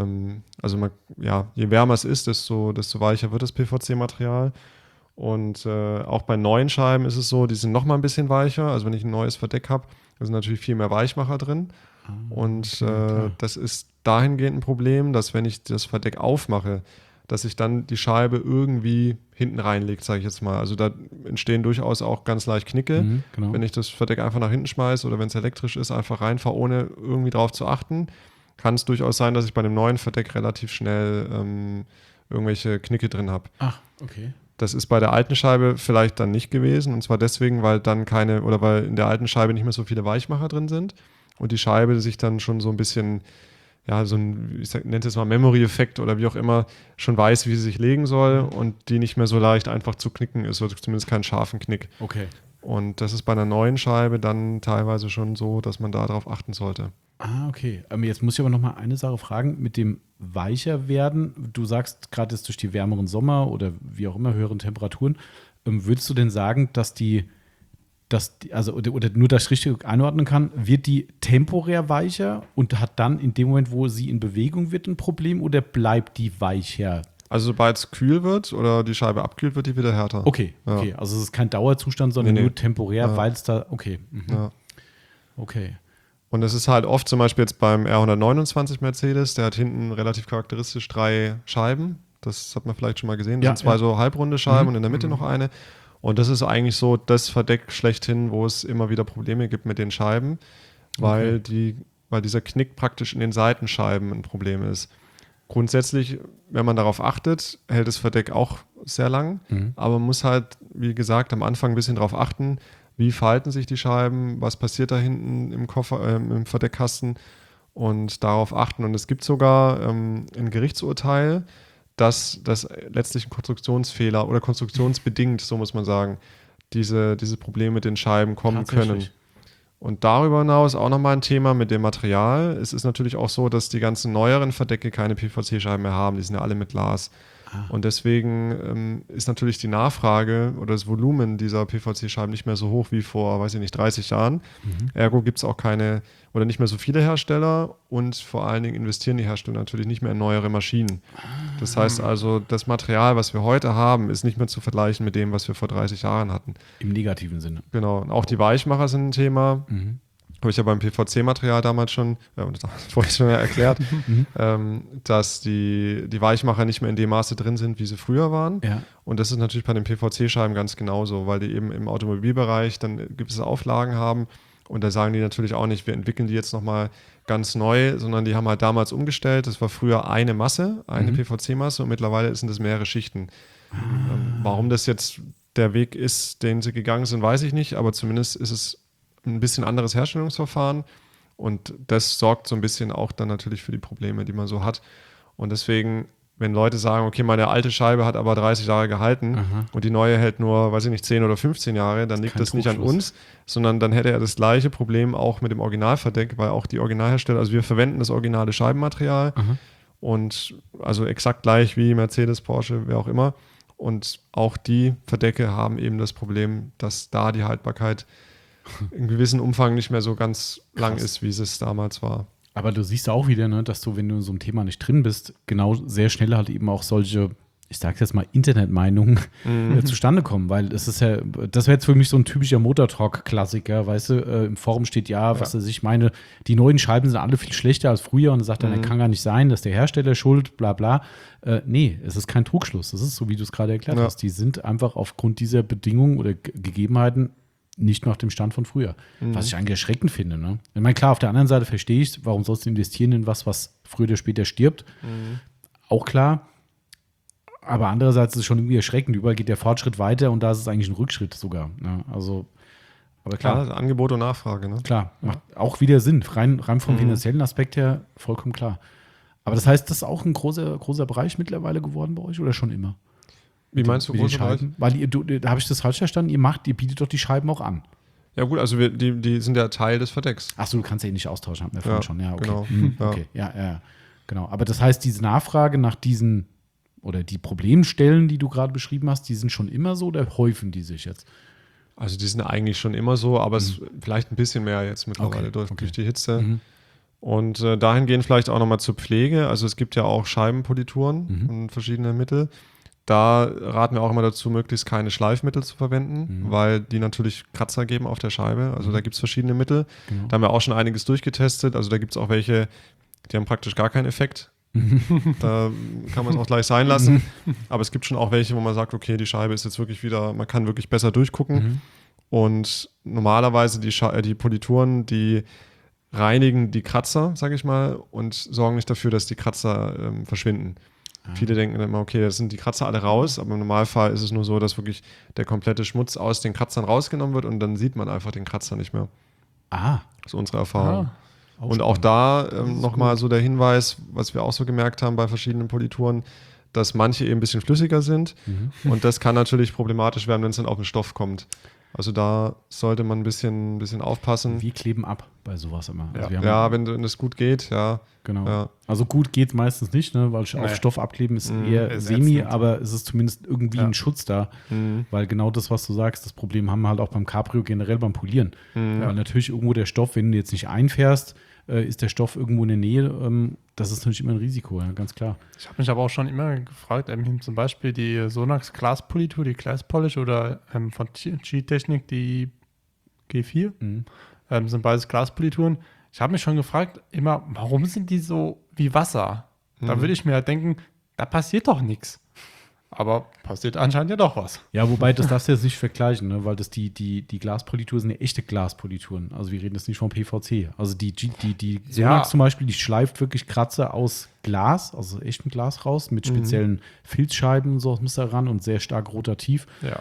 je wärmer es ist, desto weicher wird das PVC-Material. Und auch bei neuen Scheiben ist es so, die sind noch mal ein bisschen weicher. Also wenn ich ein neues Verdeck habe, da sind natürlich viel mehr Weichmacher drin. Und das ist dahingehend ein Problem, dass wenn ich das Verdeck aufmache, dass sich dann die Scheibe irgendwie hinten reinlegt, sage ich jetzt mal. Also da entstehen durchaus auch ganz leicht Knicke. Genau. Wenn ich das Verdeck einfach nach hinten schmeiße oder wenn es elektrisch ist, einfach reinfahre, ohne irgendwie drauf zu achten, kann es durchaus sein, dass ich bei einem neuen Verdeck relativ schnell irgendwelche Knicke drin habe. Ach, okay. Das ist bei der alten Scheibe vielleicht dann nicht gewesen. Und zwar deswegen, weil weil in der alten Scheibe nicht mehr so viele Weichmacher drin sind und die Scheibe sich dann schon so ein bisschen, so ein, ich nenne es jetzt mal Memory-Effekt oder wie auch immer, schon weiß, wie sie sich legen soll und die nicht mehr so leicht einfach zu knicken ist, oder zumindest keinen scharfen Knick. Okay. Und das ist bei einer neuen Scheibe dann teilweise schon so, dass man darauf achten sollte. Okay. Jetzt muss ich aber noch mal eine Sache fragen. Mit dem weicher werden, du sagst gerade jetzt durch die wärmeren Sommer oder wie auch immer, höheren Temperaturen, würdest du denn sagen, dass oder nur, dass ich richtig einordnen kann, wird die temporär weicher und hat dann in dem Moment, wo sie in Bewegung wird, ein Problem oder bleibt die weicher? Also sobald es kühl wird oder die Scheibe abkühlt, wird die wieder härter. Okay. Also es ist kein Dauerzustand, sondern nur temporär, weil es da, okay. Ja. Okay. Und es ist halt oft zum Beispiel jetzt beim R129 Mercedes, der hat hinten relativ charakteristisch 3 Scheiben. Das hat man vielleicht schon mal gesehen. Das sind 2 so halbrunde Scheiben und in der Mitte noch eine. Und das ist eigentlich so das Verdeck schlechthin, wo es immer wieder Probleme gibt mit den Scheiben, weil dieser Knick praktisch in den Seitenscheiben ein Problem ist. Grundsätzlich, wenn man darauf achtet, hält das Verdeck auch sehr lang, aber man muss halt, wie gesagt, am Anfang ein bisschen darauf achten, wie verhalten sich die Scheiben, was passiert da hinten im Verdeckkasten und darauf achten. Und es gibt sogar ein Gerichtsurteil, dass das letztlich ein Konstruktionsfehler oder konstruktionsbedingt, so muss man sagen, diese Probleme mit den Scheiben kommen können. Und darüber hinaus auch nochmal ein Thema mit dem Material. Es ist natürlich auch so, dass die ganzen neueren Verdecke keine PVC-Scheiben mehr haben. Die sind ja alle mit Glas. Und deswegen ist natürlich die Nachfrage oder das Volumen dieser PVC-Scheiben nicht mehr so hoch wie vor, 30 Jahren. Ergo gibt es auch keine oder nicht mehr so viele Hersteller und vor allen Dingen investieren die Hersteller natürlich nicht mehr in neuere Maschinen. Das heißt also, das Material, was wir heute haben, ist nicht mehr zu vergleichen mit dem, was wir vor 30 Jahren hatten. Im negativen Sinne. Genau. Und auch die Weichmacher sind ein Thema. Habe ich ja beim PVC-Material damals schon, vorhin schon erklärt, dass die Weichmacher nicht mehr in dem Maße drin sind, wie sie früher waren. Ja. Und das ist natürlich bei den PVC-Scheiben ganz genauso, weil die eben im Automobilbereich dann gewisse Auflagen haben. Und da sagen die natürlich auch nicht, wir entwickeln die jetzt nochmal ganz neu, sondern die haben halt damals umgestellt. Das war früher eine Masse, eine PVC-Masse und mittlerweile sind es mehrere Schichten. Warum das jetzt der Weg ist, den sie gegangen sind, weiß ich nicht, aber zumindest ist es ein bisschen anderes Herstellungsverfahren und das sorgt so ein bisschen auch dann natürlich für die Probleme, die man so hat. Und deswegen, wenn Leute sagen, okay, meine alte Scheibe hat aber 30 Jahre gehalten und die neue hält nur, 10 oder 15 Jahre, dann liegt das nicht an uns, sondern dann hätte er das gleiche Problem auch mit dem Originalverdeck, weil auch die Originalhersteller, also wir verwenden das originale Scheibenmaterial und also exakt gleich wie Mercedes, Porsche, wer auch immer. Und auch die Verdecke haben eben das Problem, dass da die Haltbarkeit in gewissem Umfang nicht mehr so ganz lang ist, wie es damals war. Aber du siehst auch wieder, ne, dass du, wenn du in so einem Thema nicht drin bist, genau sehr schnell halt eben auch solche, ich sag jetzt mal, Internetmeinungen zustande kommen, weil es ist ja, das wäre jetzt für mich so ein typischer Motortalk-Klassiker, weißt du, im Forum steht was weiß ich meine, die neuen Scheiben sind alle viel schlechter als früher und er sagt dann, kann gar nicht sein, dass der Hersteller schuld, bla bla. Nee, es ist kein Trugschluss, das ist so, wie du es gerade erklärt hast, die sind einfach aufgrund dieser Bedingungen oder Gegebenheiten nicht mehr auf dem Stand von früher. Was ich eigentlich erschreckend finde. Ne? Ich meine, klar, auf der anderen Seite verstehe ich, warum sollst du investieren in was früher oder später stirbt. Auch klar. Aber andererseits ist es schon irgendwie erschreckend. Überall geht der Fortschritt weiter und da ist es eigentlich ein Rückschritt sogar. Ne? Also, aber klar. Angebot und Nachfrage. Ne? Klar, macht auch wieder Sinn. Rein vom finanziellen Aspekt her vollkommen klar. Aber das heißt, das ist auch ein großer Bereich mittlerweile geworden bei euch oder schon immer? Wie meinst du große Scheiben? Weil da habe ich das falsch verstanden, ihr bietet doch die Scheiben auch an. Ja gut, also die sind ja Teil des Verdecks. Achso, du kannst ja nicht austauschen, haben wir vorhin schon. Ja, okay. Genau. Okay, ja, genau. Aber das heißt, diese Nachfrage nach diesen oder die Problemstellen, die du gerade beschrieben hast, die sind schon immer so oder häufen die sich jetzt? Also die sind eigentlich schon immer so, aber es vielleicht ein bisschen mehr jetzt mittlerweile durch die Hitze. Und dahingehend vielleicht auch nochmal zur Pflege. Also es gibt ja auch Scheibenpolituren und verschiedene Mittel. Da raten wir auch immer dazu, möglichst keine Schleifmittel zu verwenden, weil die natürlich Kratzer geben auf der Scheibe. Also da gibt es verschiedene Mittel. Da haben wir auch schon einiges durchgetestet. Also da gibt es auch welche, die haben praktisch gar keinen Effekt. Da kann man es auch gleich sein lassen. Aber es gibt schon auch welche, wo man sagt, okay, die Scheibe ist jetzt wirklich wieder, man kann wirklich besser durchgucken. Und normalerweise die Polituren, die reinigen die Kratzer, sage ich mal, und sorgen nicht dafür, dass die Kratzer verschwinden. Viele denken dann immer, okay, das sind die Kratzer alle raus, aber im Normalfall ist es nur so, dass wirklich der komplette Schmutz aus den Kratzern rausgenommen wird und dann sieht man einfach den Kratzer nicht mehr. Das ist unsere Erfahrung. Und auch da nochmal so der Hinweis, was wir auch so gemerkt haben bei verschiedenen Polituren, dass manche eben ein bisschen flüssiger sind und das kann natürlich problematisch werden, wenn es dann auf den Stoff kommt. Also da sollte man ein bisschen aufpassen. Wir kleben ab bei sowas immer. Also wenn es gut geht, ja. Genau. Ja. Also gut geht es meistens nicht, ne? Weil auf Stoff abkleben ist eher semi, aber es ist zumindest irgendwie ein Schutz da. Weil genau das, was du sagst, das Problem haben wir halt auch beim Cabrio generell beim Polieren. Weil natürlich irgendwo der Stoff, wenn du jetzt nicht einfährst, ist der Stoff irgendwo in der Nähe. Das ist natürlich immer ein Risiko, ja, ganz klar. Ich habe mich aber auch schon immer gefragt, zum Beispiel die Sonax Glaspolitur, die Glass Polish oder von G-Technik die G4, sind beides Glaspolituren. Ich habe mich schon gefragt, immer, warum sind die so wie Wasser? Da würde ich mir halt denken, da passiert doch nichts. Aber passiert anscheinend ja doch was. Ja, wobei, das darfst du jetzt nicht vergleichen, ne? Weil das die Glaspolituren sind ja echte Glaspolituren. Also wir reden jetzt nicht vom PVC. Also die Sonax zum Beispiel, die schleift wirklich Kratzer aus Glas, also echtem Glas raus, mit speziellen Filzscheiben und so muss da ran und sehr stark rotativ. Ja.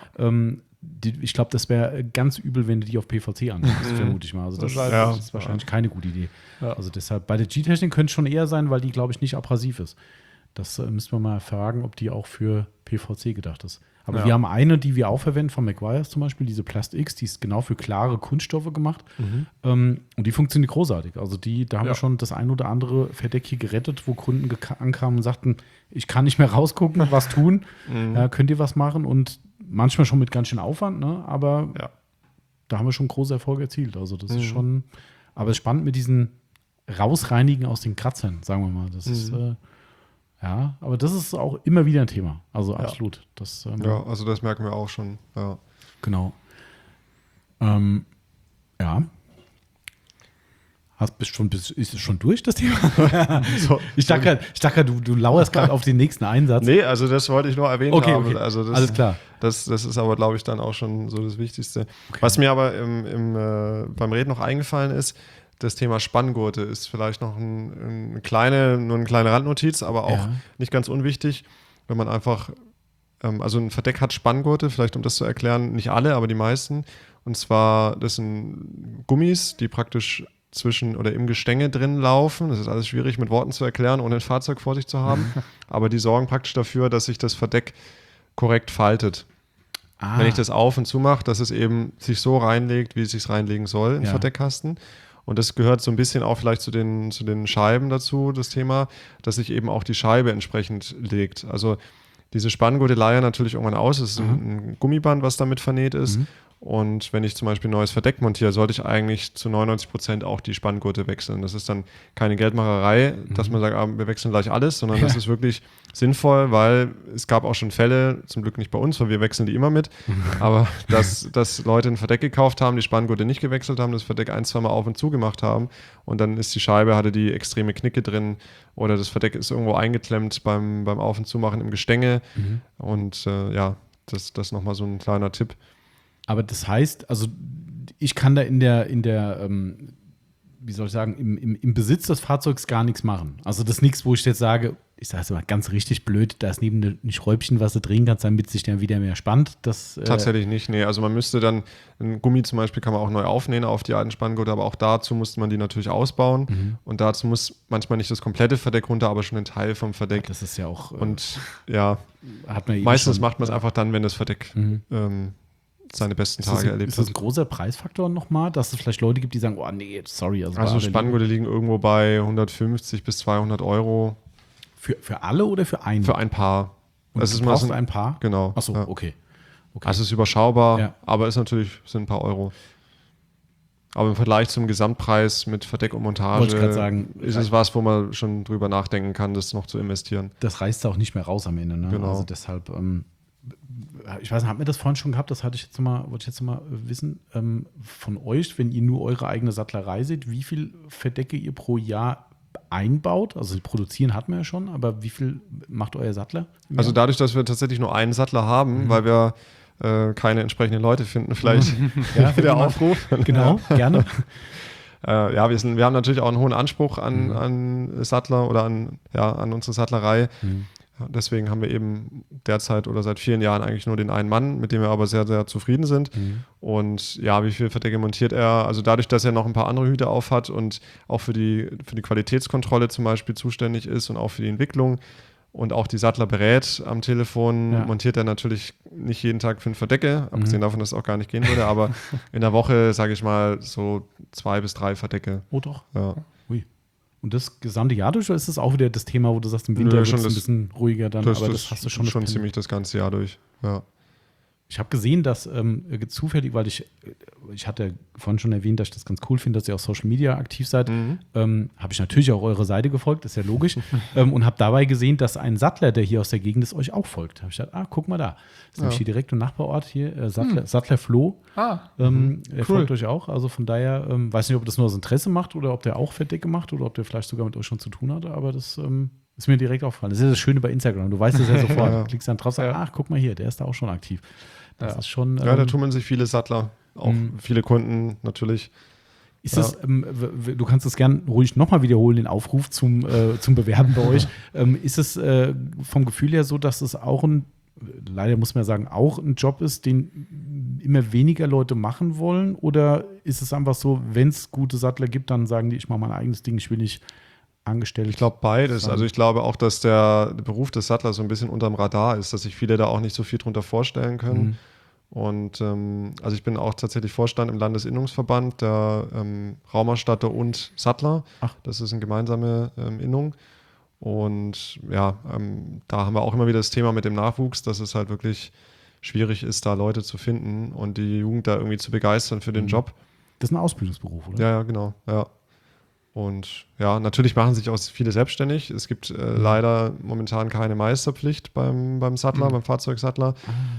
Ich glaube, das wäre ganz übel, wenn du die auf PVC anwendest, vermute ich mal. Also das ist wahrscheinlich keine gute Idee. Ja. Also deshalb, bei der G-Technik könnte es schon eher sein, weil die, glaube ich, nicht abrasiv ist. Das müssen wir mal fragen, ob die auch für PVC gedacht ist. Aber wir haben eine, die wir auch verwenden, von Meguiar's zum Beispiel, diese Plast-X, die ist genau für klare Kunststoffe gemacht. Und die funktioniert großartig. Also da haben wir schon das ein oder andere Verdeck hier gerettet, wo Kunden ankamen und sagten, ich kann nicht mehr rausgucken, was tun, könnt ihr was machen? Und manchmal schon mit ganz schön Aufwand, ne? Aber da haben wir schon große Erfolge erzielt. Also das ist schon, aber es ist spannend mit diesen Rausreinigen aus den Kratzern, sagen wir mal. Das ist aber das ist auch immer wieder ein Thema. Also absolut. Das, also das merken wir auch schon. Ja. Genau. Ist es schon durch, das Thema? Ich dachte du lauerst gerade auf den nächsten Einsatz. Nee, also das wollte ich nur erwähnen haben. Okay. Also alles klar. Das ist aber, glaube ich, dann auch schon so das Wichtigste. Okay. Was mir aber beim Reden noch eingefallen ist, das Thema Spanngurte ist vielleicht noch eine kleine Randnotiz, aber auch nicht ganz unwichtig, wenn man einfach, also ein Verdeck hat Spanngurte, vielleicht um das zu erklären, nicht alle, aber die meisten. Und zwar, das sind Gummis, die praktisch zwischen oder im Gestänge drin laufen. Das ist alles schwierig mit Worten zu erklären, ohne ein Fahrzeug vor sich zu haben. Aber die sorgen praktisch dafür, dass sich das Verdeck korrekt faltet. Wenn ich das auf und zu mache, dass es eben sich so reinlegt, wie es sich reinlegen soll im Verdeckkasten. Und das gehört so ein bisschen auch vielleicht zu den Scheiben dazu, das Thema, dass sich eben auch die Scheibe entsprechend legt. Also diese Spanngurte leiern natürlich irgendwann aus. Es ist ein Gummiband, was damit vernäht ist. Und wenn ich zum Beispiel ein neues Verdeck montiere, sollte ich eigentlich zu 99% auch die Spanngurte wechseln. Das ist dann keine Geldmacherei, dass man sagt, wir wechseln gleich alles, sondern das ist wirklich sinnvoll, weil es gab auch schon Fälle, zum Glück nicht bei uns, weil wir wechseln die immer mit, aber dass Leute ein Verdeck gekauft haben, die Spanngurte nicht gewechselt haben, das Verdeck 1-2 Mal auf und zu gemacht haben und dann ist die Scheibe, hatte die extreme Knicke drin oder das Verdeck ist irgendwo eingeklemmt beim Auf- und Zumachen im Gestänge und das nochmal so ein kleiner Tipp. Aber das heißt, also ich kann da in der wie soll ich sagen, im Besitz des Fahrzeugs gar nichts machen. Also das ist nichts, wo ich jetzt sage, ich sage es mal ganz richtig blöd, da ist neben ein Schräubchen, was du drehen kannst, damit sich dann wieder mehr spannt. Tatsächlich nicht, nee. Also man müsste dann, ein Gummi zum Beispiel kann man auch neu aufnähen auf die alten Spanngurte, aber auch dazu musste man die natürlich ausbauen. Und dazu muss manchmal nicht das komplette Verdeck runter, aber schon ein Teil vom Verdeck. Das ist ja auch... Und ja, hat man eben meistens schon, macht man es einfach dann, wenn das Verdeck seine besten Tage erlebt hat. Ist das ein großer Preisfaktor nochmal, dass es vielleicht Leute gibt, die sagen, oh nee, sorry. Also Spanngurte liegen irgendwo bei 150 bis 200 Euro. Für alle oder für einen? Für ein Paar. Und das du ist mal brauchst ein Paar? Genau. Achso, ja. Okay. Also es ist überschaubar, Ja. aber sind ein paar Euro. Aber im Vergleich zum Gesamtpreis mit Verdeck und Montage Wollte ich gerade sagen, ist es was, wo man schon drüber nachdenken kann, das noch zu investieren. Das reißt auch nicht mehr raus am Ende. Ne? Genau. Also deshalb, ich weiß nicht, haben wir das vorhin schon gehabt? Das wollte ich jetzt noch mal wissen. Von euch, wenn ihr nur eure eigene Sattlerei seht, wie viel Verdecke ihr pro Jahr einbaut? Also produzieren hatten wir ja schon, aber wie viel macht euer Sattler? Also dadurch, dass wir tatsächlich nur einen Sattler haben, weil wir keine entsprechenden Leute finden, vielleicht der Aufruf. Genau, gerne. Wir haben natürlich auch einen hohen Anspruch an Sattler oder an unsere Sattlerei. Deswegen haben wir eben derzeit oder seit vielen Jahren eigentlich nur den einen Mann, mit dem wir aber sehr, sehr zufrieden sind. Und ja, wie viel Verdecke montiert er? Also dadurch, dass er noch ein paar andere Hüte auf hat und auch für die Qualitätskontrolle zum Beispiel zuständig ist und auch für die Entwicklung und auch die Sattler berät am Telefon, montiert er natürlich nicht jeden Tag 5 Verdecke, abgesehen davon, dass es auch gar nicht gehen würde, aber in der Woche, sage ich mal, so 2 bis 3 Verdecke. Oh doch. Ja. Ui. Und das gesamte Jahr durch, oder ist das auch wieder das Thema, wo du sagst, im Winter wird es ein bisschen ruhiger dann, aber das hast du schon. Schon ziemlich das ganze Jahr durch, ja. Ich habe gesehen, dass zufällig, weil ich hatte vorhin schon erwähnt, dass ich das ganz cool finde, dass ihr auf Social Media aktiv seid, habe ich natürlich auch eure Seite gefolgt, ist ja logisch, und habe dabei gesehen, dass ein Sattler, der hier aus der Gegend ist, euch auch folgt. Da habe ich gedacht, guck mal da. Das ist nämlich hier direkt im Nachbarort hier, Sattler Flo. Der folgt euch auch. Also von daher, weiß nicht, ob das nur aus Interesse macht oder ob der auch Verdecke macht oder ob der vielleicht sogar mit euch schon zu tun hatte, aber das ist mir direkt aufgefallen. Das ist ja das Schöne bei Instagram. Du weißt es ja sofort. Du klickst dann drauf, sagst, guck mal hier, der ist da auch schon aktiv. Das ist schon. Da tummeln sich viele Sattler, auch viele Kunden natürlich. Ist das, du kannst es gern ruhig nochmal wiederholen, den Aufruf zum Bewerben bei euch. Ist es vom Gefühl her so, dass es auch leider muss man sagen, auch ein Job ist, den immer weniger Leute machen wollen? Oder ist es einfach so, wenn es gute Sattler gibt, dann sagen die, ich mache mein eigenes Ding, ich will nicht angestellt? Ich glaube beides. Also ich glaube auch, dass der Beruf des Sattlers so ein bisschen unterm Radar ist, dass sich viele da auch nicht so viel drunter vorstellen können. Und also ich bin auch tatsächlich Vorstand im Landesinnungsverband der Raumausstatter und Sattler. Das ist eine gemeinsame Innung. Und ja, da haben wir auch immer wieder das Thema mit dem Nachwuchs, dass es halt wirklich schwierig ist, da Leute zu finden und die Jugend da irgendwie zu begeistern für den Job. Das ist ein Ausbildungsberuf, oder? Ja, genau, ja. Und ja, natürlich machen sich auch viele selbstständig. Es gibt leider momentan keine Meisterpflicht beim Sattler, beim Fahrzeugsattler.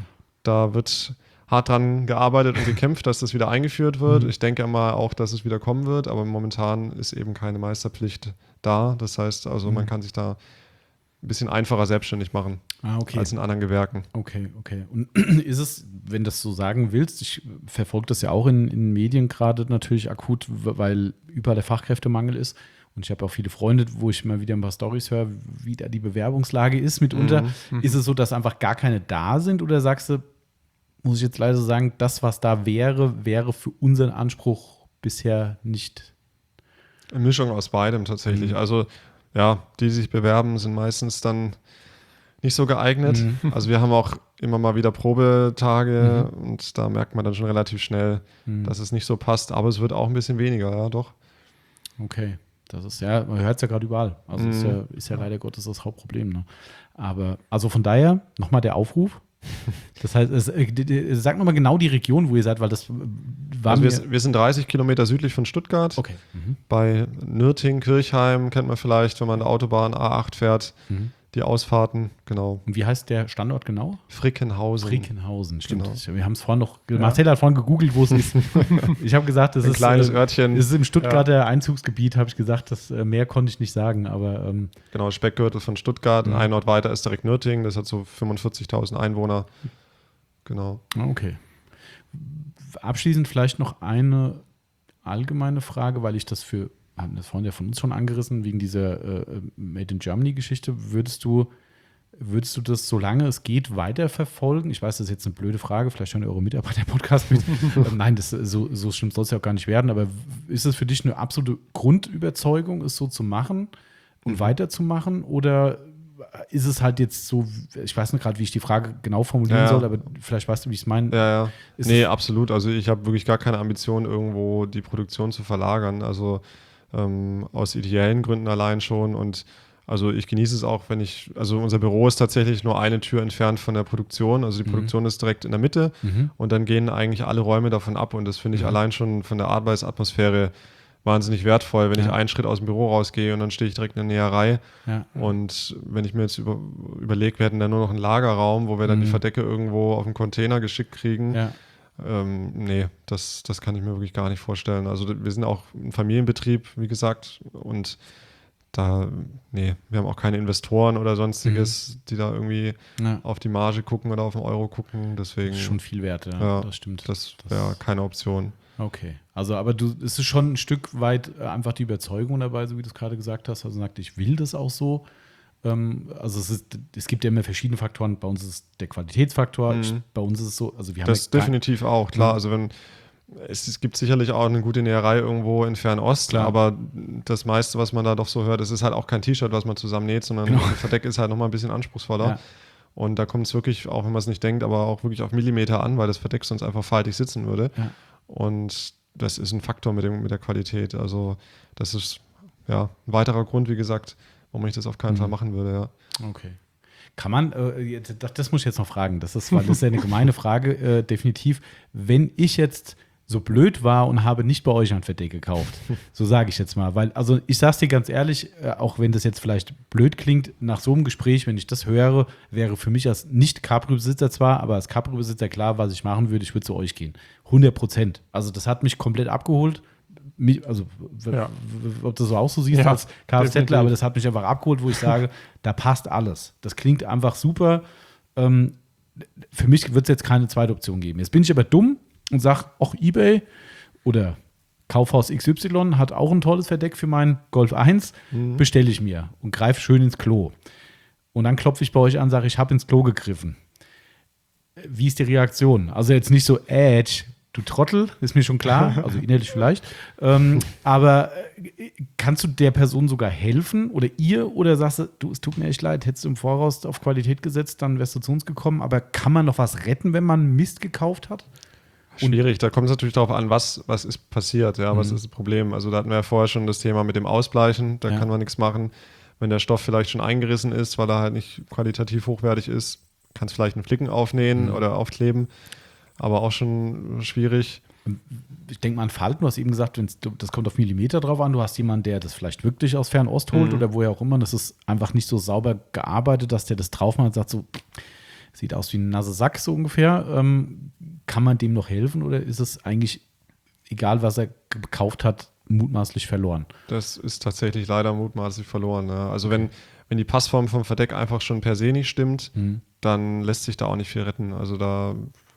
Da wird hart dran gearbeitet und gekämpft, dass das wieder eingeführt wird. Ich denke mal auch, dass es wieder kommen wird, aber momentan ist eben keine Meisterpflicht da. Das heißt also, man kann sich da ein bisschen einfacher selbstständig machen als in anderen Gewerken. Okay. Und ist es, wenn du das so sagen willst, ich verfolge das ja auch in Medien gerade natürlich akut, weil überall der Fachkräftemangel ist. Und ich habe auch viele Freunde, wo ich mal wieder ein paar Storys höre, wie da die Bewerbungslage ist mitunter. Ist es so, dass einfach gar keine da sind? Oder sagst du, muss ich jetzt leider sagen, das, was da wäre für unseren Anspruch bisher nicht? Eine Mischung aus beidem tatsächlich. Also ja, die sich bewerben, sind meistens dann nicht so geeignet. Also wir haben auch immer mal wieder Probetage und da merkt man dann schon relativ schnell, dass es nicht so passt. Aber es wird auch ein bisschen weniger, ja doch. Okay, das ist ja, man hört es ja gerade überall. Also ist ja leider Gottes das Hauptproblem. Ne? Aber also von daher nochmal der Aufruf. Das heißt, sag nochmal genau die Region, wo ihr seid, weil das war also wir sind 30 Kilometer südlich von Stuttgart. Okay. Bei Nürting, Kirchheim kennt man vielleicht, wenn man der Autobahn A8 fährt. Die Ausfahrten, genau. Und wie heißt der Standort genau? Frickenhausen. Frickenhausen, stimmt. Genau. Wir haben es vorhin noch, Marcel hat vorhin gegoogelt, wo es ist. Ich habe gesagt, es ist ein kleines Örtchen. Es ist im Stuttgarter Einzugsgebiet, habe ich gesagt. Das mehr konnte ich nicht sagen, aber genau, Speckgürtel von Stuttgart. Ein Ort weiter ist direkt Nürting, das hat so 45.000 Einwohner. Genau. Okay. Abschließend vielleicht noch eine allgemeine Frage, weil ich das haben das vorhin ja von uns schon angerissen, wegen dieser Made in Germany-Geschichte. Würdest du das, solange es geht, weiterverfolgen? Ich weiß, das ist jetzt eine blöde Frage, vielleicht hören eure Mitarbeiter-Podcast mit. Nein, so schlimm soll es ja auch gar nicht werden, aber ist es für dich eine absolute Grundüberzeugung, es so zu machen und weiterzumachen? Oder ist es halt jetzt so, ich weiß nicht gerade, wie ich die Frage genau formulieren soll, aber vielleicht weißt du, wie ich es meine. Ja. Nee, absolut. Also ich habe wirklich gar keine Ambition, irgendwo die Produktion zu verlagern. Also aus ideellen Gründen allein schon. Und also ich genieße es auch, also unser Büro ist tatsächlich nur eine Tür entfernt von der Produktion. Also die Produktion ist direkt in der Mitte und dann gehen eigentlich alle Räume davon ab. Und das finde ich allein schon von der Arbeitsatmosphäre wahnsinnig wertvoll, wenn ich einen Schritt aus dem Büro rausgehe und dann stehe ich direkt in der Näherei. Ja. Und wenn ich mir jetzt überlege, wir hätten da nur noch einen Lagerraum, wo wir dann die Verdecke irgendwo auf einen Container geschickt kriegen. Ja. Nee, das kann ich mir wirklich gar nicht vorstellen. Also wir sind auch ein Familienbetrieb, wie gesagt, und wir haben auch keine Investoren oder sonstiges, die da irgendwie auf die Marge gucken oder auf den Euro gucken. Deswegen, das ist schon viel wert, ja, das stimmt. Das wäre keine Option. Okay, also aber es ist schon ein Stück weit einfach die Überzeugung dabei, so wie du es gerade gesagt hast. Also sagt, ich will das auch so. Also es gibt ja immer verschiedene Faktoren. Bei uns ist es der Qualitätsfaktor. Bei uns ist es so, also wir haben das definitiv auch, klar. Also es gibt sicherlich auch eine gute Näherei irgendwo in Fernost, aber das meiste, was man da doch so hört, es ist halt auch kein T-Shirt, was man zusammennäht, sondern ein Verdeck ist halt nochmal ein bisschen anspruchsruhsvoller. Ja. Und da kommt es wirklich, auch wenn man es nicht denkt, aber auch wirklich auf Millimeter an, weil das Verdeck sonst einfach faltig sitzen würde. Ja. Und das ist ein Faktor mit der Qualität. Also das ist ein weiterer Grund, wie gesagt, warum ich das auf keinen Fall machen würde. Ja. Okay. Kann man, das muss ich jetzt noch fragen, weil das ist ja eine gemeine Frage, definitiv. Wenn ich jetzt so blöd war und habe nicht bei euch ein Verdeck gekauft, so sage ich jetzt mal, weil, also ich sage es dir ganz ehrlich, auch wenn das jetzt vielleicht blöd klingt, nach so einem Gespräch, wenn ich das höre, wäre für mich als Nicht-Cabrio-Besitzer zwar, aber als Cabrio-Besitzer klar, was ich machen würde, ich würde zu euch gehen. 100%. Also das hat mich komplett abgeholt. Ob du das auch so siehst als Kfzler, aber das hat mich einfach abgeholt, wo ich sage, da passt alles. Das klingt einfach super. Für mich wird es jetzt keine zweite Option geben. Jetzt bin ich aber dumm und sage, auch eBay oder Kaufhaus XY hat auch ein tolles Verdeck für meinen Golf 1, bestelle ich mir und greife schön ins Klo. Und dann klopfe ich bei euch an, sage, ich habe ins Klo gegriffen. Wie ist die Reaktion? Also jetzt nicht so, du Trottel, ist mir schon klar, also innerlich vielleicht. Aber kannst du der Person sogar helfen oder sagst du, es tut mir echt leid, hättest du im Voraus auf Qualität gesetzt, dann wärst du zu uns gekommen. Aber kann man noch was retten, wenn man Mist gekauft hat? Schwierig, da kommt es natürlich darauf an, was ist passiert, was ist das Problem. Also da hatten wir ja vorher schon das Thema mit dem Ausbleichen, da kann man nichts machen. Wenn der Stoff vielleicht schon eingerissen ist, weil er halt nicht qualitativ hochwertig ist, kannst vielleicht einen Flicken aufnähen oder aufkleben. Aber auch schon schwierig. Ich denke mal an Falten, du hast eben gesagt, das kommt auf Millimeter drauf an, du hast jemanden, der das vielleicht wirklich aus Fernost holt oder woher auch immer, das ist einfach nicht so sauber gearbeitet, dass der das drauf macht und sagt so, sieht aus wie ein nasser Sack so ungefähr. Kann man dem noch helfen oder ist es eigentlich, egal was er gekauft hat, mutmaßlich verloren? Das ist tatsächlich leider mutmaßlich verloren. Ja. Also wenn die Passform vom Verdeck einfach schon per se nicht stimmt, dann lässt sich da auch nicht viel retten. Also da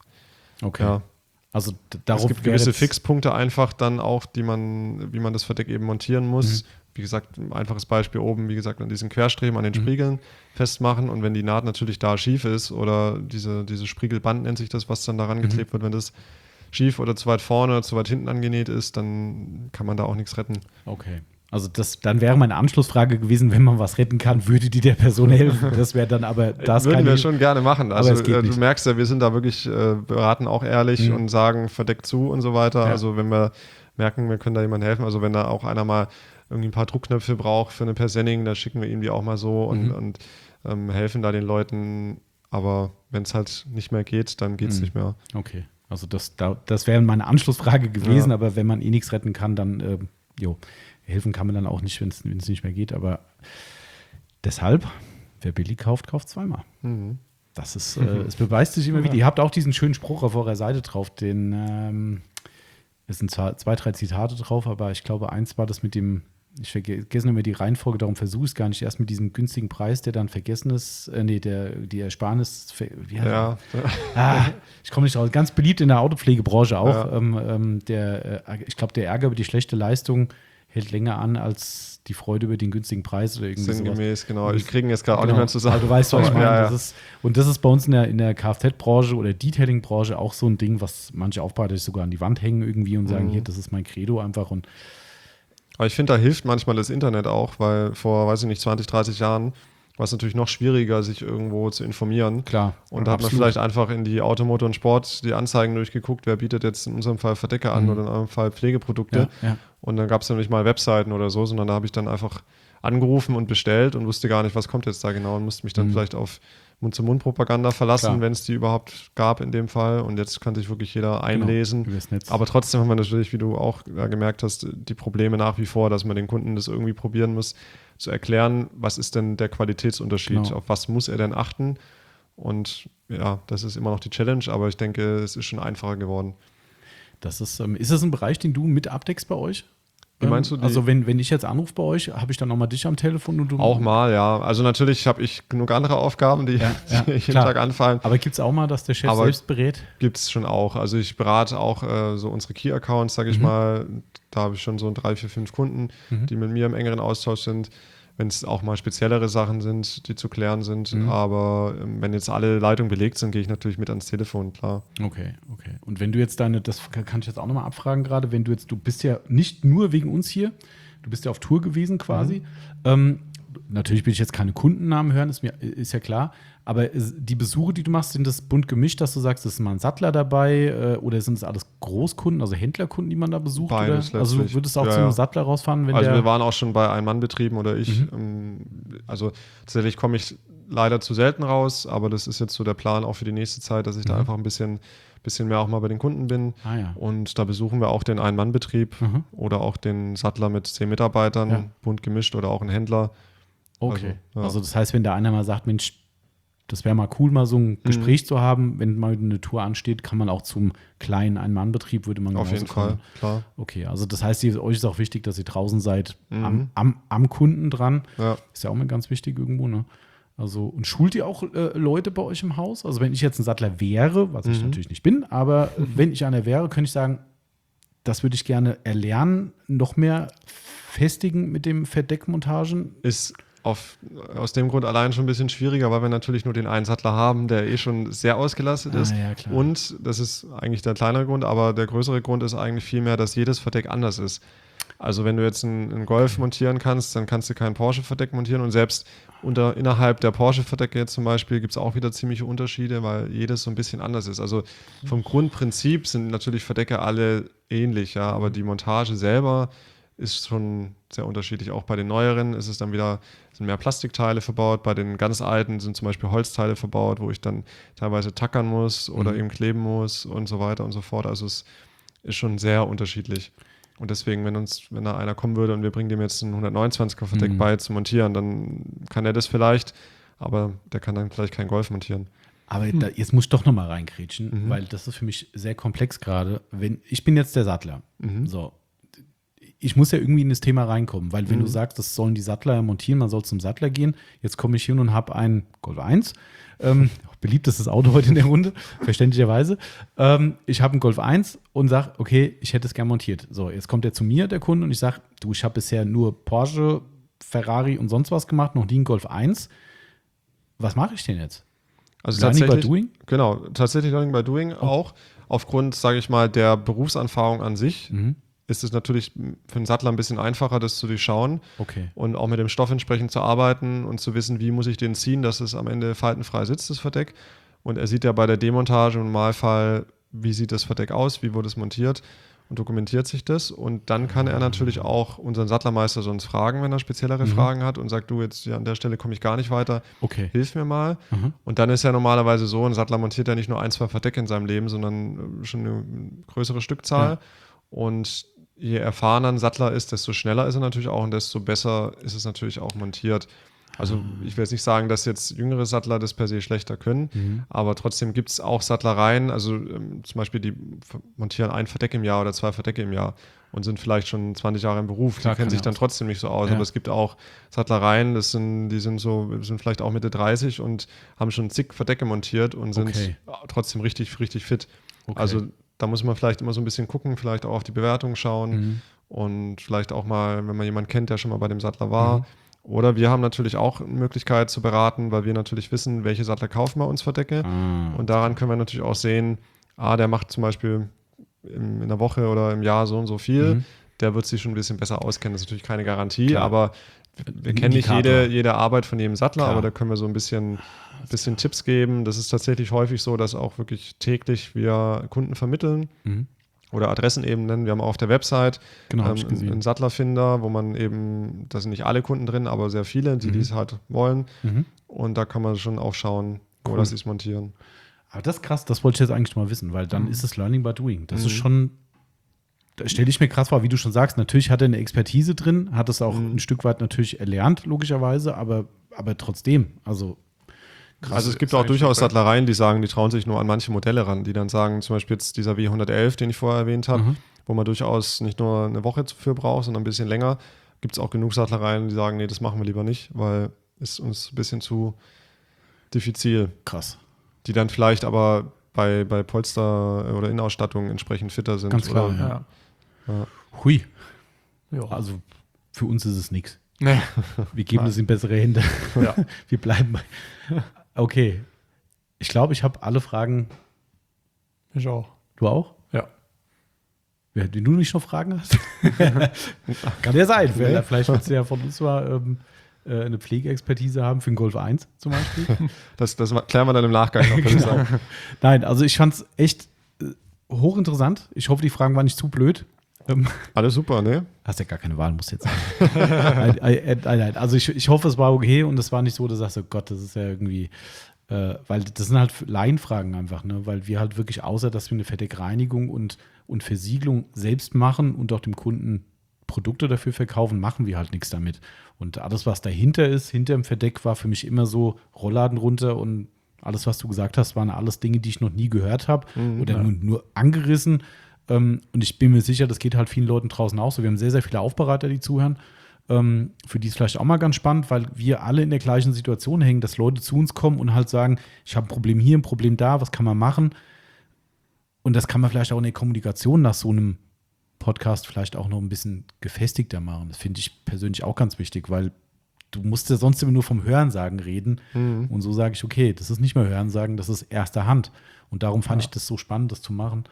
Also es gibt gewisse Fixpunkte einfach dann auch, wie man das Verdeck eben montieren muss. Wie gesagt, ein einfaches Beispiel oben, wie gesagt, an diesen Querstreben, an den Spriegeln festmachen. Und wenn die Naht natürlich da schief ist oder diese Spriegelband nennt sich das, was dann daran geklebt wird, wenn das schief oder zu weit vorne oder zu weit hinten angenäht ist, dann kann man da auch nichts retten. Okay. Also dann wäre meine Anschlussfrage gewesen, wenn man was retten kann, würde die der Person helfen. Das wäre dann aber das. Würden wir schon gerne machen. Also du merkst ja, wir sind da wirklich, beraten auch ehrlich und sagen, verdeckt zu und so weiter. Ja. Also wenn wir merken, wir können da jemandem helfen, also wenn da auch einer mal irgendwie ein paar Druckknöpfe braucht für eine Persenning, da schicken wir ihm die auch mal so und helfen da den Leuten Aber wenn es halt nicht mehr geht, dann geht es nicht mehr. Okay, also das wäre meine Anschlussfrage gewesen, aber wenn man nichts retten kann, dann helfen kann man dann auch nicht, wenn es nicht mehr geht. Aber deshalb, wer billig kauft, kauft zweimal. Das ist, es beweist sich immer wieder. Ihr habt auch diesen schönen Spruch auf eurer Seite drauf, es sind zwar 2, 3 Zitate drauf, aber ich glaube, eins war das mit dem, ich vergesse immer die Reihenfolge, darum versuche ich es gar nicht, erst mit diesem günstigen Preis, der dann vergessen ist, die Ersparnis, ich komme nicht raus, ganz beliebt in der Autopflegebranche auch, ich glaube, der Ärger über die schlechte Leistung hält länger an als die Freude über den günstigen Preis oder irgendwie Sinngemäß, genau. Ich kriege ihn jetzt gerade auch nicht mehr zusammen. Aber du weißt, was ich meine. Das ist bei uns in der Kfz-Branche oder Detailing-Branche auch so ein Ding, was manche Aufbereiter sogar an die Wand hängen irgendwie und sagen, hier, das ist mein Credo einfach. Aber ich finde, da hilft manchmal das Internet auch, weil vor, 20, 30 Jahren war es natürlich noch schwieriger, sich irgendwo zu informieren. Klar. Und da hat man vielleicht einfach in die Automotor und Sport die Anzeigen durchgeguckt, wer bietet jetzt in unserem Fall Verdecke an oder in eurem Fall Pflegeprodukte. Ja. Und dann gab es ja nicht mal Webseiten oder so, sondern da habe ich dann einfach angerufen und bestellt und wusste gar nicht, was kommt jetzt da genau und musste mich dann vielleicht auf Mund-zu-Mund-Propaganda verlassen, wenn es die überhaupt gab in dem Fall. Und jetzt kann sich wirklich jeder einlesen. Aber trotzdem haben wir natürlich, wie du auch gemerkt hast, die Probleme nach wie vor, dass man den Kunden das irgendwie probieren muss, zu erklären, was ist denn der Qualitätsunterschied, auf was muss er denn achten. Und ja, das ist immer noch die Challenge, aber ich denke, es ist schon einfacher geworden. Ist das ein Bereich, den du mit abdeckst bei euch? Wie meinst du also wenn ich jetzt anrufe bei euch, habe ich dann nochmal dich am Telefon? Und du auch mal, ja. Also natürlich habe ich genug andere Aufgaben, die jeden Tag anfallen. Aber gibt es auch mal, dass der Chef selbst berät? Gibt es schon auch. Also ich berate auch so unsere Key-Accounts, sage ich mal. Da habe ich schon so 3, 4, 5 Kunden, die mit mir im engeren Austausch sind. Wenn es auch mal speziellere Sachen sind, die zu klären sind. Aber wenn jetzt alle Leitungen belegt sind, gehe ich natürlich mit ans Telefon, klar. Okay. Und wenn du jetzt das kann ich jetzt auch nochmal abfragen gerade, du bist ja nicht nur wegen uns hier, du bist ja auf Tour gewesen quasi. Natürlich will ich jetzt keine Kundennamen hören, ist ja klar. Aber die Besuche, die du machst, sind das bunt gemischt, dass du sagst, es ist mal ein Sattler dabei oder sind es alles Großkunden, also Händlerkunden, die man da besucht? Beides also du würdest auch zu einem Sattler rausfahren, wenn wir waren auch schon bei Ein-Mann-Betrieben oder ich. Also tatsächlich komme ich leider zu selten raus, aber das ist jetzt so der Plan auch für die nächste Zeit, dass ich da einfach ein bisschen mehr auch mal bei den Kunden bin. Und da besuchen wir auch den Ein-Mann-Betrieb oder auch den Sattler mit 10 Mitarbeitern, bunt gemischt oder auch einen Händler. Okay. Also das heißt, wenn da einer mal sagt, Mensch, das wäre mal cool, mal so ein Gespräch zu haben, wenn mal eine Tour ansteht, kann man auch zum kleinen Ein-Mann-Betrieb, würde man auf jeden Fall, klar. Okay, also das heißt, euch ist auch wichtig, dass ihr draußen seid, am Kunden dran. Ja. Ist ja auch mal ganz wichtig irgendwo, ne? Also, und schult ihr auch Leute bei euch im Haus? Also wenn ich jetzt ein Sattler wäre, was ich natürlich nicht bin, aber wenn ich einer wäre, könnte ich sagen, das würde ich gerne erlernen, noch mehr festigen mit dem Verdeckmontagen. Ist aus dem Grund allein schon ein bisschen schwieriger, weil wir natürlich nur den einen Sattler haben, der schon sehr ausgelastet ist. Ja, klar. Und das ist eigentlich der kleinere Grund, aber der größere Grund ist eigentlich vielmehr, dass jedes Verdeck anders ist. Also wenn du jetzt einen Golf montieren kannst, dann kannst du kein Porsche-Verdeck montieren und selbst innerhalb der Porsche-Verdecke jetzt zum Beispiel gibt es auch wieder ziemliche Unterschiede, weil jedes so ein bisschen anders ist. Also vom Grundprinzip sind natürlich Verdecke alle ähnlich, ja, aber die Montage selber ist schon sehr unterschiedlich. Auch bei den neueren ist es dann wieder, sind mehr Plastikteile verbaut. Bei den ganz alten sind zum Beispiel Holzteile verbaut, wo ich dann teilweise tackern muss oder eben kleben muss und so weiter und so fort. Also es ist schon sehr unterschiedlich. Und deswegen, wenn da einer kommen würde und wir bringen dem jetzt ein 129er Verdeck bei zu montieren, dann kann er das vielleicht, aber der kann dann vielleicht kein Golf montieren. Aber jetzt muss ich doch nochmal reinkrätschen, weil das ist für mich sehr komplex gerade. Ich bin jetzt der Sattler. So. Ich muss ja irgendwie in das Thema reinkommen, weil wenn du sagst, das sollen die Sattler montieren, man soll zum Sattler gehen, jetzt komme ich hin und habe einen Golf 1, beliebtestes Auto heute in der Runde, verständlicherweise. Ich habe einen Golf 1 und sage, okay, ich hätte es gern montiert. So, jetzt kommt er zu mir, der Kunde, und ich sage, du, ich habe bisher nur Porsche, Ferrari und sonst was gemacht, noch nie einen Golf 1. Was mache ich denn jetzt? Also Learning by doing? Genau, tatsächlich Learning by doing auch. Aufgrund, sage ich mal, der Berufserfahrung an sich ist es natürlich für einen Sattler ein bisschen einfacher, das zu durchschauen und auch mit dem Stoff entsprechend zu arbeiten und zu wissen, wie muss ich den ziehen, dass es am Ende faltenfrei sitzt, das Verdeck. Und er sieht ja bei der Demontage im Normalfall, wie sieht das Verdeck aus, wie wurde es montiert. und dokumentiert sich das. Und dann kann er natürlich auch unseren Sattlermeister sonst fragen, wenn er speziellere Fragen hat und sagt, du, jetzt an der Stelle komme ich gar nicht weiter, hilf mir mal. Und dann ist ja normalerweise so, ein Sattler montiert ja nicht nur 1, 2 Verdecke in seinem Leben, sondern schon eine größere Stückzahl. Ja. Und je erfahrener ein Sattler ist, desto schneller ist er natürlich auch und desto besser ist es natürlich auch montiert. Also ich will jetzt nicht sagen, dass jetzt jüngere Sattler das per se schlechter können, aber trotzdem gibt es auch Sattlereien, also zum Beispiel die montieren 1 Verdeck im Jahr oder 2 Verdecke im Jahr und sind vielleicht schon 20 Jahre im Beruf. Klar, die kennen sich dann trotzdem nicht so aus, aber es gibt auch Sattlereien, die sind vielleicht auch Mitte 30 und haben schon zig Verdecke montiert und sind trotzdem richtig, richtig fit. Also da muss man vielleicht immer so ein bisschen gucken, vielleicht auch auf die Bewertung schauen und vielleicht auch mal, wenn man jemanden kennt, der schon mal bei dem Sattler war. Oder wir haben natürlich auch eine Möglichkeit zu beraten, weil wir natürlich wissen, welche Sattler kaufen bei uns Verdecke. Und daran können wir natürlich auch sehen, der macht zum Beispiel in der Woche oder im Jahr so und so viel. Der wird sich schon ein bisschen besser auskennen. Das ist natürlich keine Garantie, aber wir kennen nicht jede Arbeit von jedem Sattler, aber da können wir so ein bisschen Tipps geben. Das ist tatsächlich häufig so, dass auch wirklich täglich wir Kunden vermitteln. Oder Adressen eben nennen. Wir haben auch auf der Website einen Sattlerfinder, wo man eben, da sind nicht alle Kunden drin, aber sehr viele, die es halt wollen. Und da kann man schon auch schauen, wo das ist montieren. Aber das ist krass, das wollte ich jetzt eigentlich mal wissen, weil dann ist es Learning by Doing. Das ist schon, da stelle ich mir krass vor, wie du schon sagst, natürlich hat er eine Expertise drin, hat es auch ein Stück weit natürlich erlernt, logischerweise, aber trotzdem, also krass. Also es gibt auch durchaus Sattlereien, die sagen, die trauen sich nur an manche Modelle ran, die dann sagen, zum Beispiel jetzt dieser W111, den ich vorher erwähnt habe, wo man durchaus nicht nur eine Woche für braucht, sondern ein bisschen länger, gibt es auch genug Sattlereien, die sagen, nee, das machen wir lieber nicht, weil ist uns ein bisschen zu diffizil. Krass. Die dann vielleicht aber bei Polster oder Innenausstattung entsprechend fitter sind. Ganz klar, ja. Hui. Ja. Also für uns ist es nichts. Nee. Wir geben es in bessere Hände. Ja. Wir bleiben bei. Okay. Ich glaube, ich habe alle Fragen. Ich auch. Du auch? Ja. Wenn du nicht noch Fragen hast? Kann ja sein. Nee. Vielleicht willst du ja von uns mal eine Pflegeexpertise haben für den Golf 1 zum Beispiel. Das klären wir dann im Nachgang noch, würde ich sagen. Nein, also ich fand es echt hochinteressant. Ich hoffe, die Fragen waren nicht zu blöd. Alles super, ne? Hast ja gar keine Wahl, musst jetzt sagen. Nein. Also ich hoffe, es war okay und es war nicht so, dass du sagst, oh Gott, das ist ja irgendwie, weil das sind halt Laienfragen einfach, ne? Weil wir halt wirklich, außer dass wir eine Verdeckreinigung und Versiegelung selbst machen und auch dem Kunden Produkte dafür verkaufen, machen wir halt nichts damit. Und alles, was dahinter ist, hinter dem Verdeck, war für mich immer so Rollladen runter und alles, was du gesagt hast, waren alles Dinge, die ich noch nie gehört habe oder nur angerissen. Und ich bin mir sicher, das geht halt vielen Leuten draußen auch so. Wir haben sehr, sehr viele Aufbereiter, die zuhören. Für die ist vielleicht auch mal ganz spannend, weil wir alle in der gleichen Situation hängen, dass Leute zu uns kommen und halt sagen, ich habe ein Problem hier, ein Problem da, was kann man machen? Und das kann man vielleicht auch in der Kommunikation nach so einem Podcast vielleicht auch noch ein bisschen gefestigter machen. Das finde ich persönlich auch ganz wichtig, weil du musst ja sonst immer nur vom Hörensagen reden. Und so sage ich, okay, das ist nicht mehr Hörensagen, das ist erster Hand. Und darum fand ich das so spannend, das zu machen.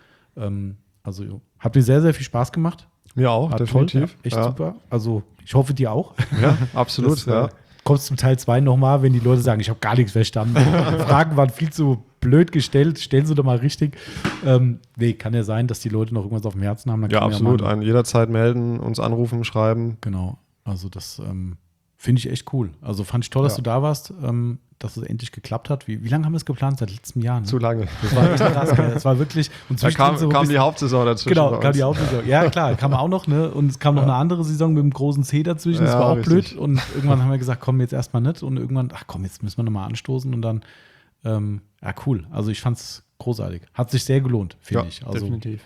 Also habt ihr sehr, sehr viel Spaß gemacht. Mir auch, definitiv. Echt super. Also ich hoffe, dir auch. Ja, absolut. Kommst zum Teil 2 nochmal, wenn die Leute sagen, ich habe gar nichts verstanden. Die Fragen waren viel zu blöd gestellt. Stellen sie doch mal richtig. Nee, kann ja sein, dass die Leute noch irgendwas auf dem Herzen haben. Dann ja, absolut. Jederzeit melden, uns anrufen, schreiben. Genau. Also das finde ich echt cool. Also fand ich toll, dass du da warst, dass es endlich geklappt hat. Wie lange haben wir es geplant? Seit letztem Jahr? Ne? Zu lange. Das war echt krass. Das war wirklich. Und da kam die Hauptsaison dazwischen. Genau, kam die Hauptsaison. Ja, klar, kam auch noch. Ne? Und es kam noch eine andere Saison mit dem großen C dazwischen. Das war auch richtig blöd. Und irgendwann haben wir gesagt, komm, jetzt erstmal nicht. Und irgendwann, ach komm, jetzt müssen wir nochmal anstoßen. Und dann, cool. Also ich fand es großartig. Hat sich sehr gelohnt, finde ich. Also, definitiv.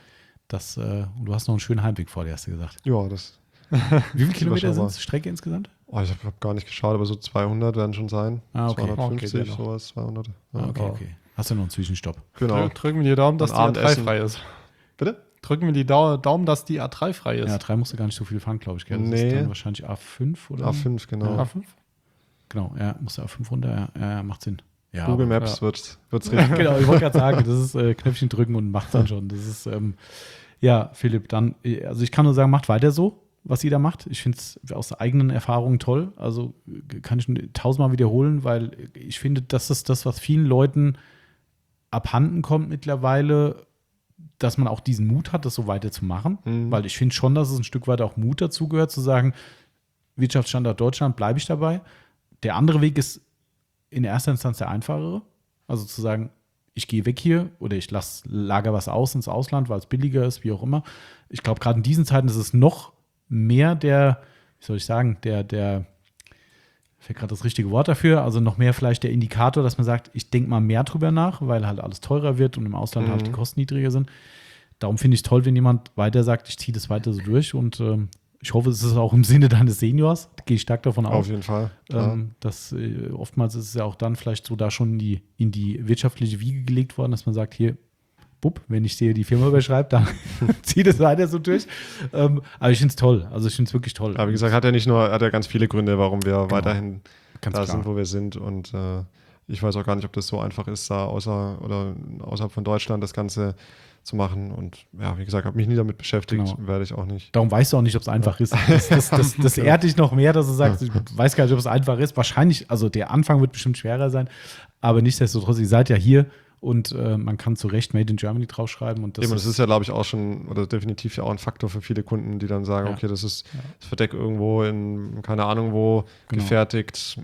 Und du hast noch einen schönen Heimweg vor dir, hast du gesagt. Ja, das. Wie viele Kilometer sind es Strecke insgesamt? Oh, ich habe gar nicht geschaut, aber so 200 werden schon sein. Okay. 250, sowas, 200. Ja. Okay. Hast du noch einen Zwischenstopp? Genau. Drücken wir die Daumen, dass die A3 frei ist. Bitte? Drücken wir die Daumen, dass die A3 frei ist. Ja, A3 musst du gar nicht so viel fahren, glaube ich. Gell? Das ist dann wahrscheinlich A5 oder? A5, genau. Ja. A5? Genau, ja, musst du A5 runter. Ja, macht Sinn. Ja, Google Maps wird's richtig. Genau, ich wollte gerade sagen, das ist Knöpfchen drücken und macht's dann schon. Das ist, Philipp, dann, also ich kann nur sagen, macht weiter so, was ihr da macht. Ich finde es aus eigenen Erfahrungen toll. Also kann ich 1000-mal wiederholen, weil ich finde, das ist das, was vielen Leuten abhanden kommt mittlerweile, dass man auch diesen Mut hat, das so weiterzumachen. Weil ich finde schon, dass es ein Stück weit auch Mut dazu gehört, zu sagen, Wirtschaftsstandort Deutschland, bleibe ich dabei. Der andere Weg ist in erster Instanz der einfachere. Also zu sagen, ich gehe weg hier oder ich lager was aus ins Ausland, weil es billiger ist, wie auch immer. Ich glaube, gerade in diesen Zeiten ist es noch mehr der, wie soll ich sagen, der fällt gerade das richtige Wort dafür, also noch mehr vielleicht der Indikator, dass man sagt, ich denke mal mehr drüber nach, weil halt alles teurer wird und im Ausland halt die Kosten niedriger sind. Darum finde ich es toll, wenn jemand weiter sagt, ich ziehe das weiter so durch und ich hoffe, es ist auch im Sinne deines Seniors, da gehe ich stark davon aus. Auf jeden Fall. Dass oftmals ist es ja auch dann vielleicht so da schon in die wirtschaftliche Wiege gelegt worden, dass man sagt, hier, Bub, wenn ich sehe, die Firma überschreibt, dann zieht es weiter so durch. Aber ich finde es toll. Also ich finde es wirklich toll. Aber wie gesagt, hat er ganz viele Gründe, warum wir weiterhin Ganz da klar. sind, wo wir sind. Und ich weiß auch gar nicht, ob das so einfach ist, da außerhalb von Deutschland das Ganze zu machen. Und ja, wie gesagt, habe mich nie damit beschäftigt, Genau. werde ich auch nicht. Darum weißt du auch nicht, ob es einfach ist. Das ehrt dich noch mehr, dass du sagst, ich weiß gar nicht, ob es einfach ist. Wahrscheinlich, also der Anfang wird bestimmt schwerer sein, aber nichtsdestotrotz, ihr seid ja hier und man kann zu Recht Made in Germany draufschreiben. Und Das ist ja, glaube ich, auch schon, oder definitiv ja auch ein Faktor für viele Kunden, die dann sagen, Ja. okay, das ist das Verdeck irgendwo in, keine Ahnung wo, Genau. gefertigt.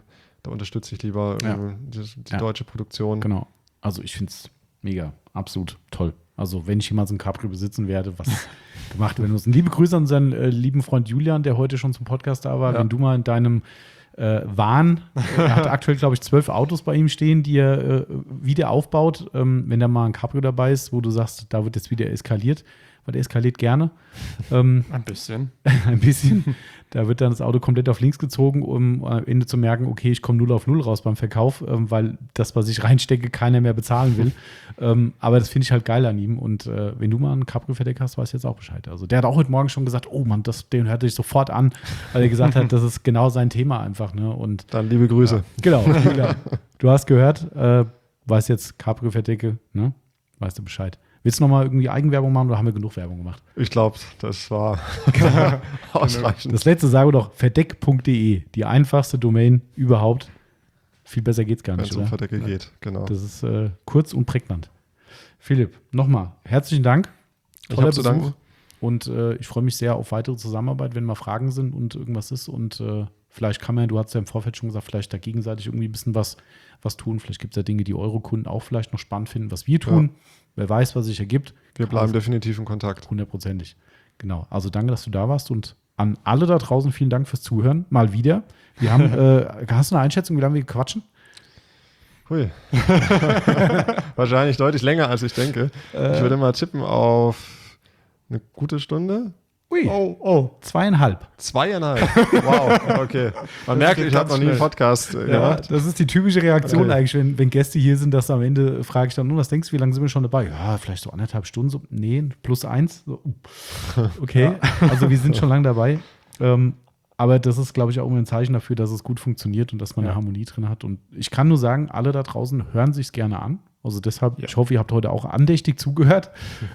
Da unterstütze ich lieber Ja. die Ja. deutsche Produktion. Genau. Also ich finde es mega, absolut toll. Also wenn ich jemals ein Cabrio besitzen werde, was gemacht werden muss. Und liebe Grüße an unseren lieben Freund Julian, der heute schon zum Podcast da war. Ja. Wenn du mal in deinem Wahn, er hat aktuell, glaube ich, 12 Autos bei ihm stehen, die er wieder aufbaut. Wenn da mal ein Cabrio dabei ist, wo du sagst, da wird jetzt wieder eskaliert, weil der eskaliert gerne. Ein bisschen. Ein bisschen. Da wird dann das Auto komplett auf links gezogen, um am Ende zu merken, okay, ich komme 0 auf 0 raus beim Verkauf, weil das, was ich reinstecke, keiner mehr bezahlen will. Aber das finde ich halt geil an ihm. Und wenn du mal einen Cabrio-Verdeck hast, weißt du jetzt auch Bescheid. Also der hat auch heute Morgen schon gesagt, oh Mann, den hörte ich sofort an, weil er gesagt hat, das ist genau sein Thema einfach. Ne? Und Dann liebe Grüße. genau, Julian, du hast gehört, weißt jetzt Cabrio-Verdecke, ne? Weißt du Bescheid. Willst du nochmal irgendwie Eigenwerbung machen oder haben wir genug Werbung gemacht? Ich glaube, das war ausreichend. Das letzte sage doch, verdeck.de, die einfachste Domain überhaupt. Viel besser geht's gar Wenn nicht, es um oder? Verdecke geht, genau. Das ist kurz und prägnant. Philipp, nochmal herzlichen Dank. Ich Toller habe zu danken. Und ich freue mich sehr auf weitere Zusammenarbeit, wenn mal Fragen sind und irgendwas ist. Und vielleicht kann man, du hast ja im Vorfeld schon gesagt, vielleicht da gegenseitig irgendwie ein bisschen was tun. Vielleicht gibt es ja Dinge, die eure Kunden auch vielleicht noch spannend finden, was wir tun. Wer weiß, was sich ergibt. Wir bleiben definitiv in Kontakt. 100%. Genau. Also danke, dass du da warst und an alle da draußen vielen Dank fürs Zuhören. Mal wieder. Wir haben, hast du eine Einschätzung, wie lange wir quatschen? Hui. Wahrscheinlich deutlich länger, als ich denke. Ich würde mal tippen auf eine gute Stunde. Ui. Oh. 2,5. 2,5. Wow, okay. Man merkt, geht ich habe ganz noch nie einen schnell. Podcast Ja, gemacht. das ist die typische Reaktion Okay. eigentlich, wenn Gäste hier sind, dass am Ende frage ich dann, nun, was denkst du, wie lange sind wir schon dabei? Ja, vielleicht so 1,5 Stunden. So, nee, +1. So, okay, also wir sind schon lange dabei. Aber das ist, glaube ich, auch immer ein Zeichen dafür, dass es gut funktioniert und dass man eine Harmonie drin hat. Und ich kann nur sagen, alle da draußen hören sich es gerne an. Also deshalb, ich hoffe, ihr habt heute auch andächtig zugehört.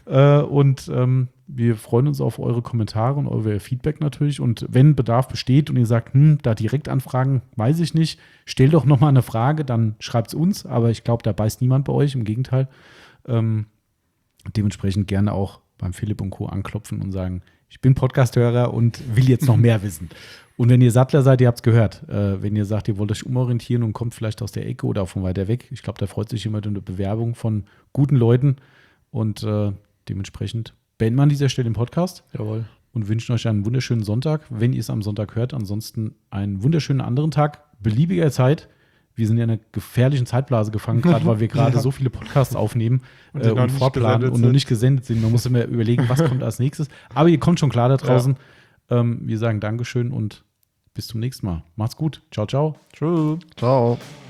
Und wir freuen uns auf eure Kommentare und euer Feedback natürlich. Und wenn Bedarf besteht und ihr sagt, da direkt anfragen, weiß ich nicht, stellt doch nochmal eine Frage, dann schreibt es uns. Aber ich glaube, da beißt niemand bei euch, im Gegenteil. Dementsprechend gerne auch beim Philipp und Co. anklopfen und sagen, ich bin Podcast-Hörer und will jetzt noch mehr wissen. Und wenn ihr Sattler seid, ihr habt es gehört. Wenn ihr sagt, ihr wollt euch umorientieren und kommt vielleicht aus der Ecke oder auch von weiter weg, ich glaube, da freut sich jemand über eine Bewerbung von guten Leuten. Und dementsprechend beenden wir an dieser Stelle den Podcast. Jawohl. Und wünschen euch einen wunderschönen Sonntag, wenn ihr es am Sonntag hört. Ansonsten einen wunderschönen anderen Tag, beliebiger Zeit. Wir sind ja in einer gefährlichen Zeitblase gefangen, gerade weil wir gerade so viele Podcasts aufnehmen Und die noch und nicht fortplanen gesendet und noch sind. nicht gesendet sind. Man muss immer überlegen, was kommt als nächstes. Aber ihr kommt schon klar da draußen. Wir sagen Dankeschön und bis zum nächsten Mal. Macht's gut. Ciao, ciao. Tschüss. Ciao.